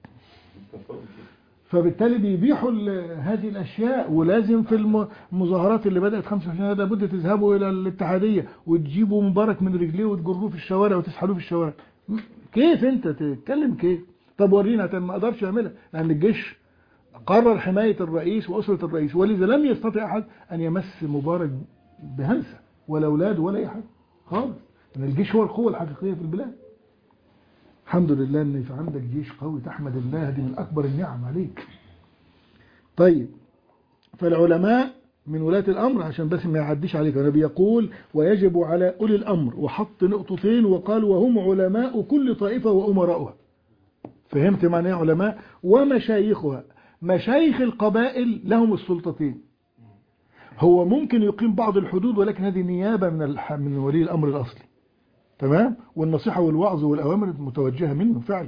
Speaker 1: فبالتالي بيبيحوا هذه الأشياء، ولازم في المظاهرات اللي بدأت خمسة وعشرين لابد تذهبوا إلى الاتحادية وتجيبوا مبارك من رجليه وتجروه في الشوارع وتسحلوه في الشوارع. كيف أنت تتكلم كيف؟ طب ورينا. ما أقدرش أعملها لأن الجيش قرر حماية الرئيس وأسرة الرئيس، ولذا لم يستطيع أحد أن يمس مبارك بهمسة ولا أولاده ولا أي حد خالص، لأن الجيش هو القوة الحقيقية في البلاد. الحمد لله ان في عندك جيش قوي، تحمد الله، دي من اكبر النعم عليك. طيب، فالعلماء من ولاة الامر عشان بس ما يعديش عليك. النبي يقول ويجب على اولي الامر، وحط نقطتين وقال وهم علماء كل طائفة وامراؤها. فهمت معنى ايه علماء؟ ومشايخها. مشايخ القبائل لهم السلطتين. هو ممكن يقيم بعض الحدود ولكن هذه نيابة من من ولي الامر الاصلي. تمام؟ والنصيحة والوعظ والأوامر متوجهة منه فعلا.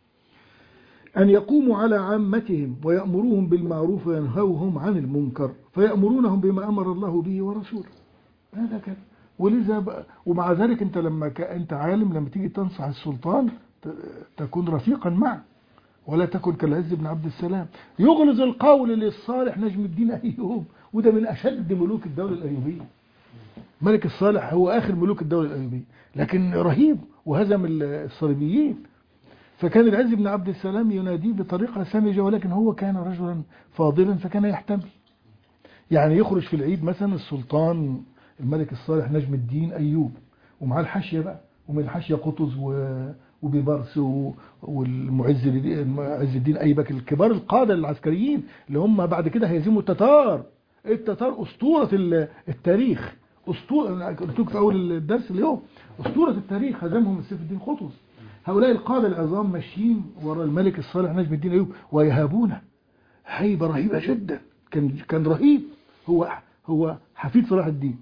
Speaker 1: أن يقوموا على عامتهم ويأمروهم بالمعروف وينهوهم عن المنكر، فيأمرونهم بما أمر الله به ورسوله. هذا كده. ولذا بقى ومع ذلك أنت لما ك... أنت عالم لما تيجي تنصح السلطان ت... تكون رفيقا معه، ولا تكن كالعز بن عبد السلام يغلظ القول للصالح نجم الدين أيوب، وده من أشد ملوك الدولة الأيوبية. ملك الصالح هو آخر ملوك الدولة الأيوبية، لكن رهيب وهزم الصليبيين. فكان العز بن عبد السلام يناديه بطريقة سمجة، ولكن هو كان رجلا فاضلا فكان يحتمل. يعني يخرج في العيد مثلا السلطان الملك الصالح نجم الدين أيوب ومعاه الحاشية بقى، ومن الحاشية قطز وبيبرس والمعز عز الدين أيبك، الكبار القادة العسكريين اللي هم بعد كده هيزموا التتار. التتار أسطورة التاريخ، أسطورة. قلت لك في أول الدرس اليوم أسطورة التاريخ، هزمهم سيف الدين قطز. هؤلاء القادة العظام ماشيين وراء الملك الصالح نجم الدين أيوب ويهابونه هيبة رهيبة جدا. كان كان رهيب. هو هو حفيد صلاح الدين.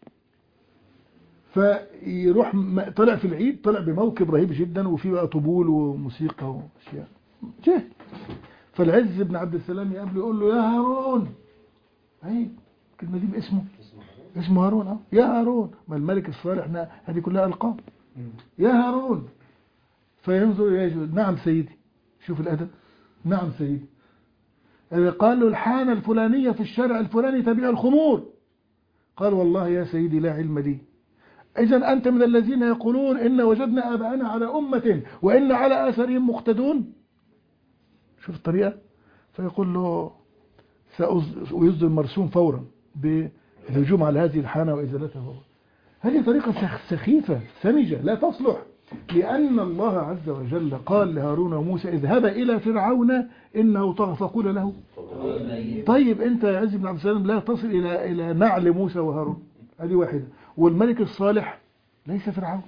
Speaker 1: فيروح طلع في العيد، طلع بموكب رهيب جدا وفيه بقى طبول وموسيقى واشياء جه. فالعز بن عبد السلام يقابله يقول له يا هارون. هي الكلمة دي باسمه، اسمه هارون. اه يا هارون. ما الملك الصالح هذه كلها ألقاب. يا هارون. فينظر يجد نعم سيدي. شوف الأدب. نعم سيدي. قال له الحانة الفلانية في الشارع الفلاني تبيع الخمور. قال والله يا سيدي لا علم لي. إذن أنت من الذين يقولون إن وجدنا آباءنا على أمة وإن على آثارهم مقتدون. شوف الطريقة. فيقول له ويصدر مرسوم فورا بالهجوم على هذه الحانة وإزالتها. هذه طريقة سخيفة سمجة لا تصلح، لأن الله عز وجل قال لهارون وموسى اذهبا إلى فرعون إنه طغى فقول له. طيب أنت يا عز بن عبد السلام لا تصل إلى إلى نعل موسى وهارون. هذه واحدة. والملك الصالح ليس فرعون،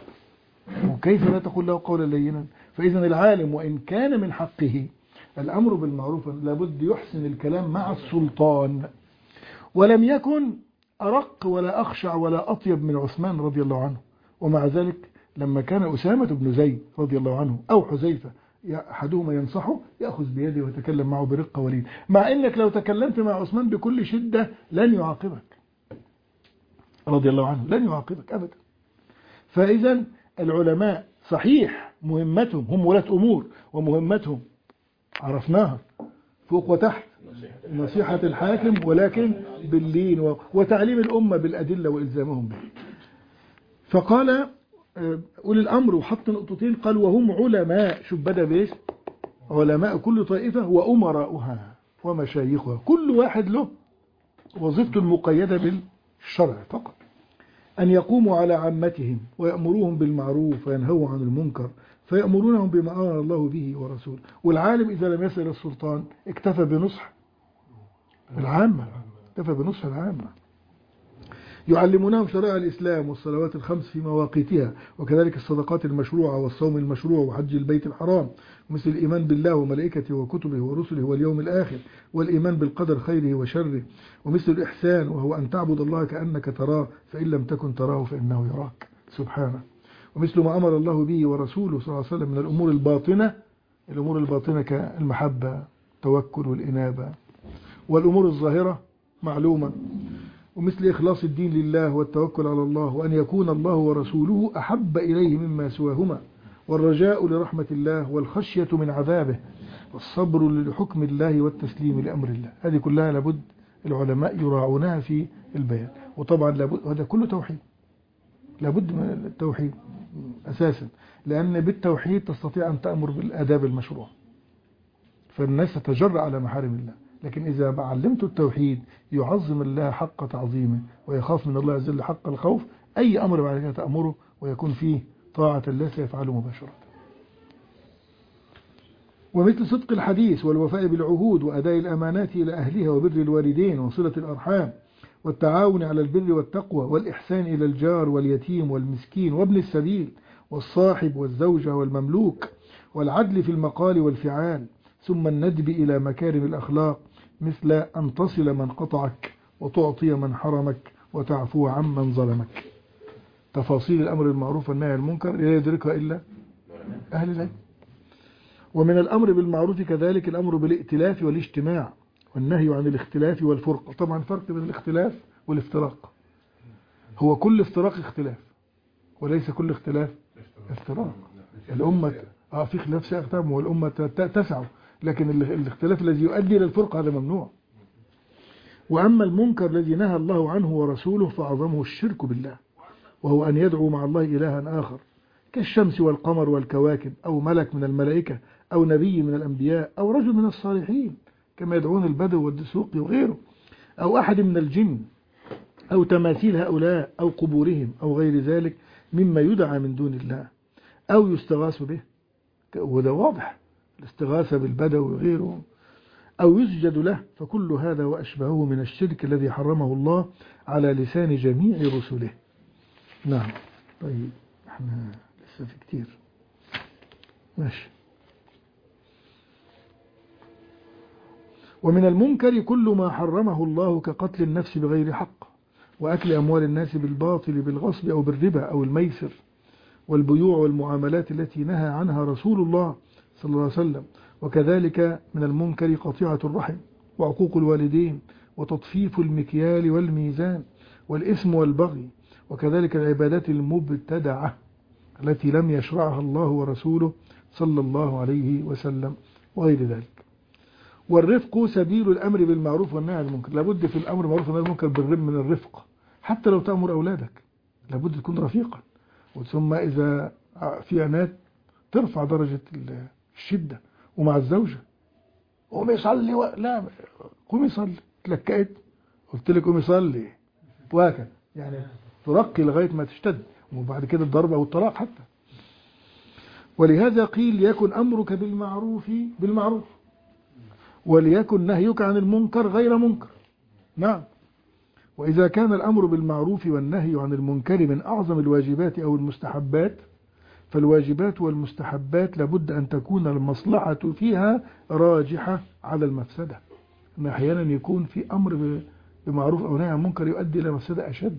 Speaker 1: وكيف لا تقول له قولا لينا؟ فإذا العالم وإن كان من حقه الأمر بالمعروف لابد يحسن الكلام مع السلطان. ولم يكن أرق ولا أخشع ولا أطيب من عثمان رضي الله عنه. ومع ذلك لما كان أسامة بن زيد رضي الله عنه أو حذيفة أحدهما ينصحه يأخذ بيده ويتكلم معه برقة ولين، مع أنك لو تكلمت مع عثمان بكل شدة لن يعاقبك رضي الله عنه، لن يعاقبك أبدا. فإذا العلماء صحيح مهمتهم هم ولاة أمور، ومهمتهم عرفناها فوق وتحت، نصيحة الحاكم ولكن باللين وتعليم الأمة بالأدلة وإلزامهم به. فقال أولي الأمر وحط نقطتين، قال وهم علماء. شوف بدأ بإيش؟ علماء كل طائفة وأمراؤها ومشايخها، كل واحد له وظيفته المقيدة بالشرع فقط. أن يقوموا على عامتهم ويأمروهم بالمعروف وينهوا عن المنكر، فيأمرونهم بما أمر الله به ورسوله. والعالم إذا لم يصل إلى السلطان اكتفى بنصح العامة، اكتفى بنصح العامة. يعلمونهم شرائع الإسلام والصلوات الخمس في مواقيتها، وكذلك الصدقات المشروعة والصوم المشروع وحج البيت الحرام، مثل الإيمان بالله وملائكته وكتبه ورسله واليوم الآخر، والإيمان بالقدر خيره وشره، ومثل الإحسان وهو أن تعبد الله كأنك تراه فإن لم تكن تراه فإنه يراك سبحانه، ومثل ما أمر الله به ورسوله صلى الله عليه وسلم من الأمور الباطنة، الأمور الباطنة كالمحبة التوكل والإنابة، والأمور الظاهرة معلومة، ومثل إخلاص الدين لله والتوكل على الله، وأن يكون الله ورسوله أحب إليه مما سواهما، والرجاء لرحمة الله والخشية من عذابه، والصبر لحكم الله والتسليم لأمر الله. هذه كلها لابد العلماء يراعونها في البيان. وطبعا لابد، هذا كله توحيد، لابد من التوحيد أساسا، لأن بالتوحيد تستطيع أن تأمر بالآداب المشروع، فالناس تتجرأ على محارم الله. لكن إذا علمت التوحيد يعظم الله حق تعظيمه ويخاف من الله عز وجل حق الخوف، أي أمر بعد كده تأمره ويكون فيه طاعة الله سيفعله مباشرة. ومثل صدق الحديث والوفاء بالعهود وأداء الأمانات إلى أهلها وبر الوالدين وصلة الأرحام والتعاون على البر والتقوى والإحسان إلى الجار واليتيم والمسكين وابن السبيل والصاحب والزوجة والمملوك، والعدل في المقال والفعال، ثم الندب إلى مكارم الأخلاق، مثل أن تصل من قطعك وتعطي من حرمك وتعفو عن من ظلمك. تفاصيل الأمر المعروف والنهي عن المنكر لا يدركها إلا أهل العلم. ومن الأمر بالمعروف كذلك الأمر بالائتلاف والاجتماع، والنهي عن الاختلاف والفرقة. طبعا فرق بين الاختلاف والافتراق، هو كل افتراق اختلاف وليس كل اختلاف افتراق. الأمة آه في خلاف سيختم والأمة تسع، لكن الاختلاف الذي يؤدي إلى الفرقة هذا ممنوع. وأما المنكر الذي نهى الله عنه ورسوله فأعظمه الشرك بالله، وهو أن يدعو مع الله إلها آخر كالشمس والقمر والكواكب، أو ملك من الملائكة، أو نبي من الأنبياء، أو رجل من الصالحين كما يدعون البدو والدسوقي وغيره، أو أحد من الجن، أو تماثيل هؤلاء، أو قبورهم، أو غير ذلك مما يدعى من دون الله أو يستغاث به، وده واضح الاستغاثة بالبدو وغيره، أو يسجد له، فكل هذا وأشبهه من الشرك الذي حرمه الله على لسان جميع رسله. نعم. طيب احنا لسه في كتير ماشي. ومن المنكر كل ما حرمه الله كقتل النفس بغير حق، وأكل أموال الناس بالباطل بالغصب أو بالربا أو الميسر، والبيوع والمعاملات التي نهى عنها رسول الله صلى الله عليه وسلم. وكذلك من المنكر قطيعة الرحم وعقوق الوالدين وتطفيف المكيال والميزان والإثم والبغي، وكذلك العبادات المبتدعة التي لم يشرعها الله ورسوله صلى الله عليه وسلم وغير ذلك. والرفق سبيل الأمر بالمعروف والنهي عن المنكر، لابد في الأمر بالمعروف والنهي عن المنكر بالرب من الرفق، حتى لو تأمر أولادك لابد تكون رفيقا. ثم إذا في عناد ترفع درجة الشدة. ومع الزوجة قوم يصلي و... لا قوم يصلي، تلكأت قلت لك قوم يصلي وهكذا، يعني ترقي لغاية ما تشتد، وبعد كده الضرب أو الطلاق حتى. ولهذا قيل يكن أمرك بالمعروف بالمعروف، وليكن نهيك عن المنكر غير منكر. نعم. وإذا كان الأمر بالمعروف والنهي عن المنكر من أعظم الواجبات أو المستحبات، فالواجبات والمستحبات لابد أن تكون المصلحة فيها راجحة على المفسدة. إن أحيانا يكون في أمر بمعروف أو نهي عن منكر يؤدي إلى مفسدة أشد.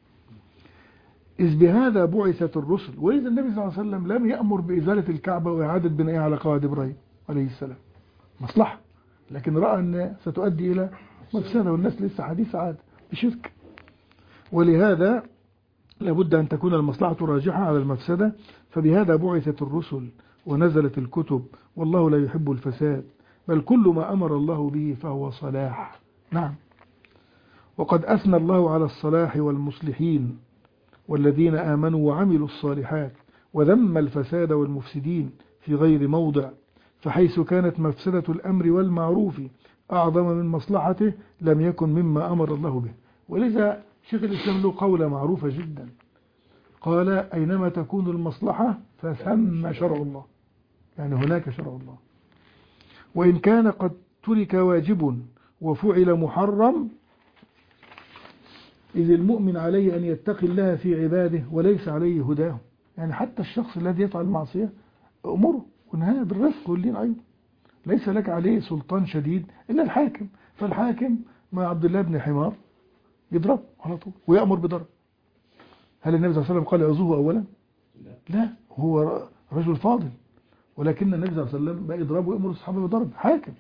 Speaker 1: إذ بهذا بعثت الرسل. وإذا النبي صلى الله عليه وسلم لم يأمر بإزالة الكعبة وإعادة بنائها على قواعد إبراهيم عليه السلام، مصلحة، لكن رأى أن ستؤدي إلى مفسدة والناس لسه حديث عاد بشرك. ولهذا لابد أن تكون المصلحة راجحة على المفسدة، فبهذا بعثت الرسل ونزلت الكتب، والله لا يحب الفساد، بل كل ما أمر الله به فهو صلاح. نعم. وقد أثنى الله على الصلاح والمصلحين والذين آمنوا وعملوا الصالحات، وذم الفساد والمفسدين في غير موضع، فحيث كانت مفسدة الأمر والمعروف أعظم من مصلحته لم يكن مما أمر الله به. ولذا شيخ الإسلام له قولة معروفة جدا، قال أينما تكون المصلحة فثم شرع الله، يعني هناك شرع الله. وإن كان قد ترك واجب وفعل محرم إذ المؤمن عليه أن يتقي الله في عباده وليس عليه هداهم. يعني حتى الشخص الذي يفعل المعصية أمره ونهاه بالرفق واللين أيضا، ليس لك عليه سلطان شديد إلا الحاكم. فالحاكم مع عبد الله بن حمار يضرب على طول ويأمر بضرب. هل النبي صلى الله عليه وسلم قال عزوه أولا؟ لا، هو رجل فاضل، ولكن النبي صلى الله عليه وسلم بقى يضربه ويأمر الصحابة بضرب حاكم.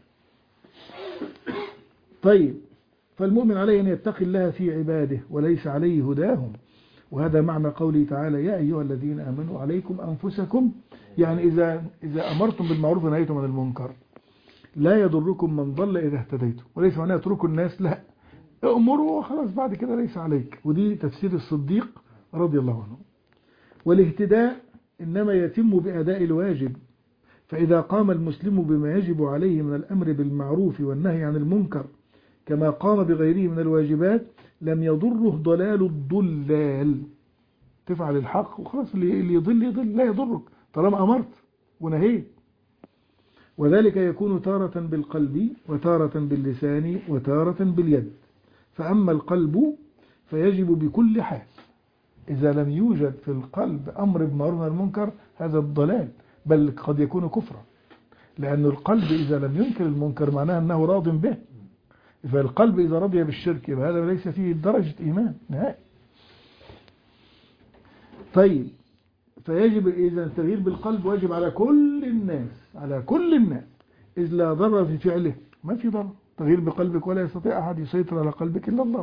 Speaker 1: طيب، فالمؤمن عليه أن يتقي الله في عباده وليس عليه هداهم. وهذا معنى قوله تعالى يا أيها الذين آمنوا عليكم أنفسكم. يعني إذا إذا أمرتم بالمعروف ونهيتم عن المنكر لا يضركم من ضل إذا اهتديتم. وليس معناه اتركوا الناس، لا، أمروا وخلاص بعد كده ليس عليك. ودي تفسير الصديق رضي الله عنه. والاهتداء إنما يتم بأداء الواجب، فإذا قام المسلم بما يجب عليه من الأمر بالمعروف والنهي عن المنكر كما قام بغيره من الواجبات لم يضره ضلال الضلال. تفعل الحق وخلاص، اللي يضل يضل لا يضرك طالما أمرت ونهيت. وذلك يكون تارة بالقلب وتارة باللسان وتارة باليد. فأما القلب فيجب بكل حال. إذا لم يوجد في القلب أمر بمعروف ونهي عن المنكر هذا الضلال، بل قد يكون كفرا، لأن القلب إذا لم ينكر المنكر معناه أنه راض به. فالقلب إذا رضي بالشرك هذا ليس فيه درجة إيمان نهائي. طيب، فيجب إذا التغيير بالقلب واجب على كل الناس، على كل الناس، إذ لا ضرر في فعله. ما في ضرر تغيير بقلبك، ولا يستطيع أحد يسيطر على قلبك إلا الله.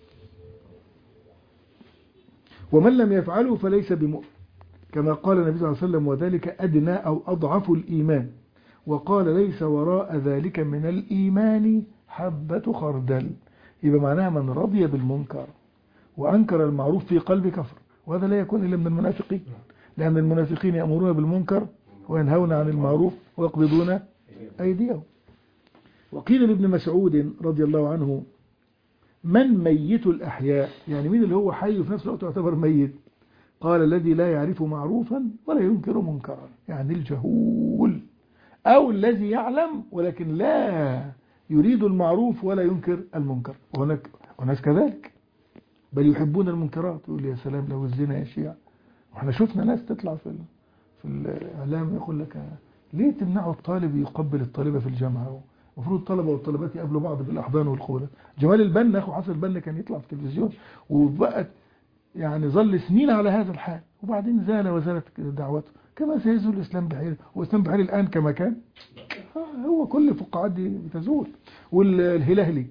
Speaker 1: ومن لم يفعله فليس بمؤمن، كما قال النبي صلى الله عليه وسلم وذلك أدنى أو أضعف الإيمان. وقال ليس وراء ذلك من الإيمان حبة خردل. يبقى معناها من رضي بالمنكر وأنكر المعروف في قلب كفر، وهذا لا يكون إلا من المنافقين، لأن المنافقين يأمرون بالمنكر وينهون عن المعروف ويقبضون أيديهم. وقيل لابن مسعود رضي الله عنه من ميت الأحياء؟ يعني مين اللي هو حي وفي نفس الوقت يعتبر ميت؟ قال الذي لا يعرف معروفا ولا ينكر منكرا، يعني الجهول، أو الذي يعلم ولكن لا يريد المعروف ولا ينكر المنكر. وهناك وناس كذلك بل يحبون المنكرات. يقول يا سلام لو الزنا يا شيعة. واحنا شفنا ناس تطلع في في الإعلام يقول لك ليه تمنعوا الطالب يقبل الطالبة في الجامعة؟ المفروض الطلبة والطالبات يقابلوا بعض بالأحضان والقبلات. جمال البنا أخو حسن البنا كان يطلع في التلفزيون وبقت يعني ظل سنين على هذا الحال، وبعدين زال وزالت دعوته، كما سيزول الإسلام بحيل. والإسلام بحيل الآن كما كان، هو كل فقاعات دي بتزول. والهلهلي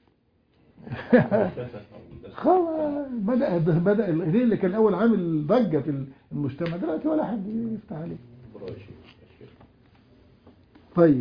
Speaker 1: بدأ بدأ الهلهلي اللي كان أول عامل ضجة في المجتمع دلوقتي ولا حد يفتح عليه. طيب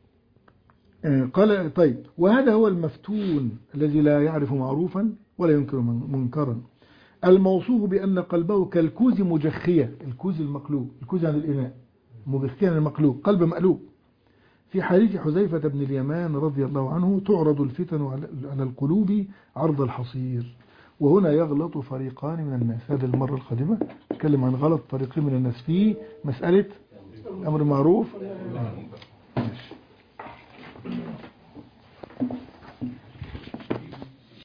Speaker 1: قال طيب وهذا هو المفتون الذي لا يعرف معروفا ولا ينكر منكرا، الموصوف بأن قلبه كالكوز مجخية. الكوز المقلوب، الكوز عن الإناء، مجخية عن المقلوب، قلب مقلوب. في حديث حذيفة بن اليمان رضي الله عنه تعرض الفتن على القلوب عرض الحصير، وهنا يغلط فريقان من الناس. هذه المرة القادمة نتكلم عن غلط فريقين من الناس في مسألة أمر معروف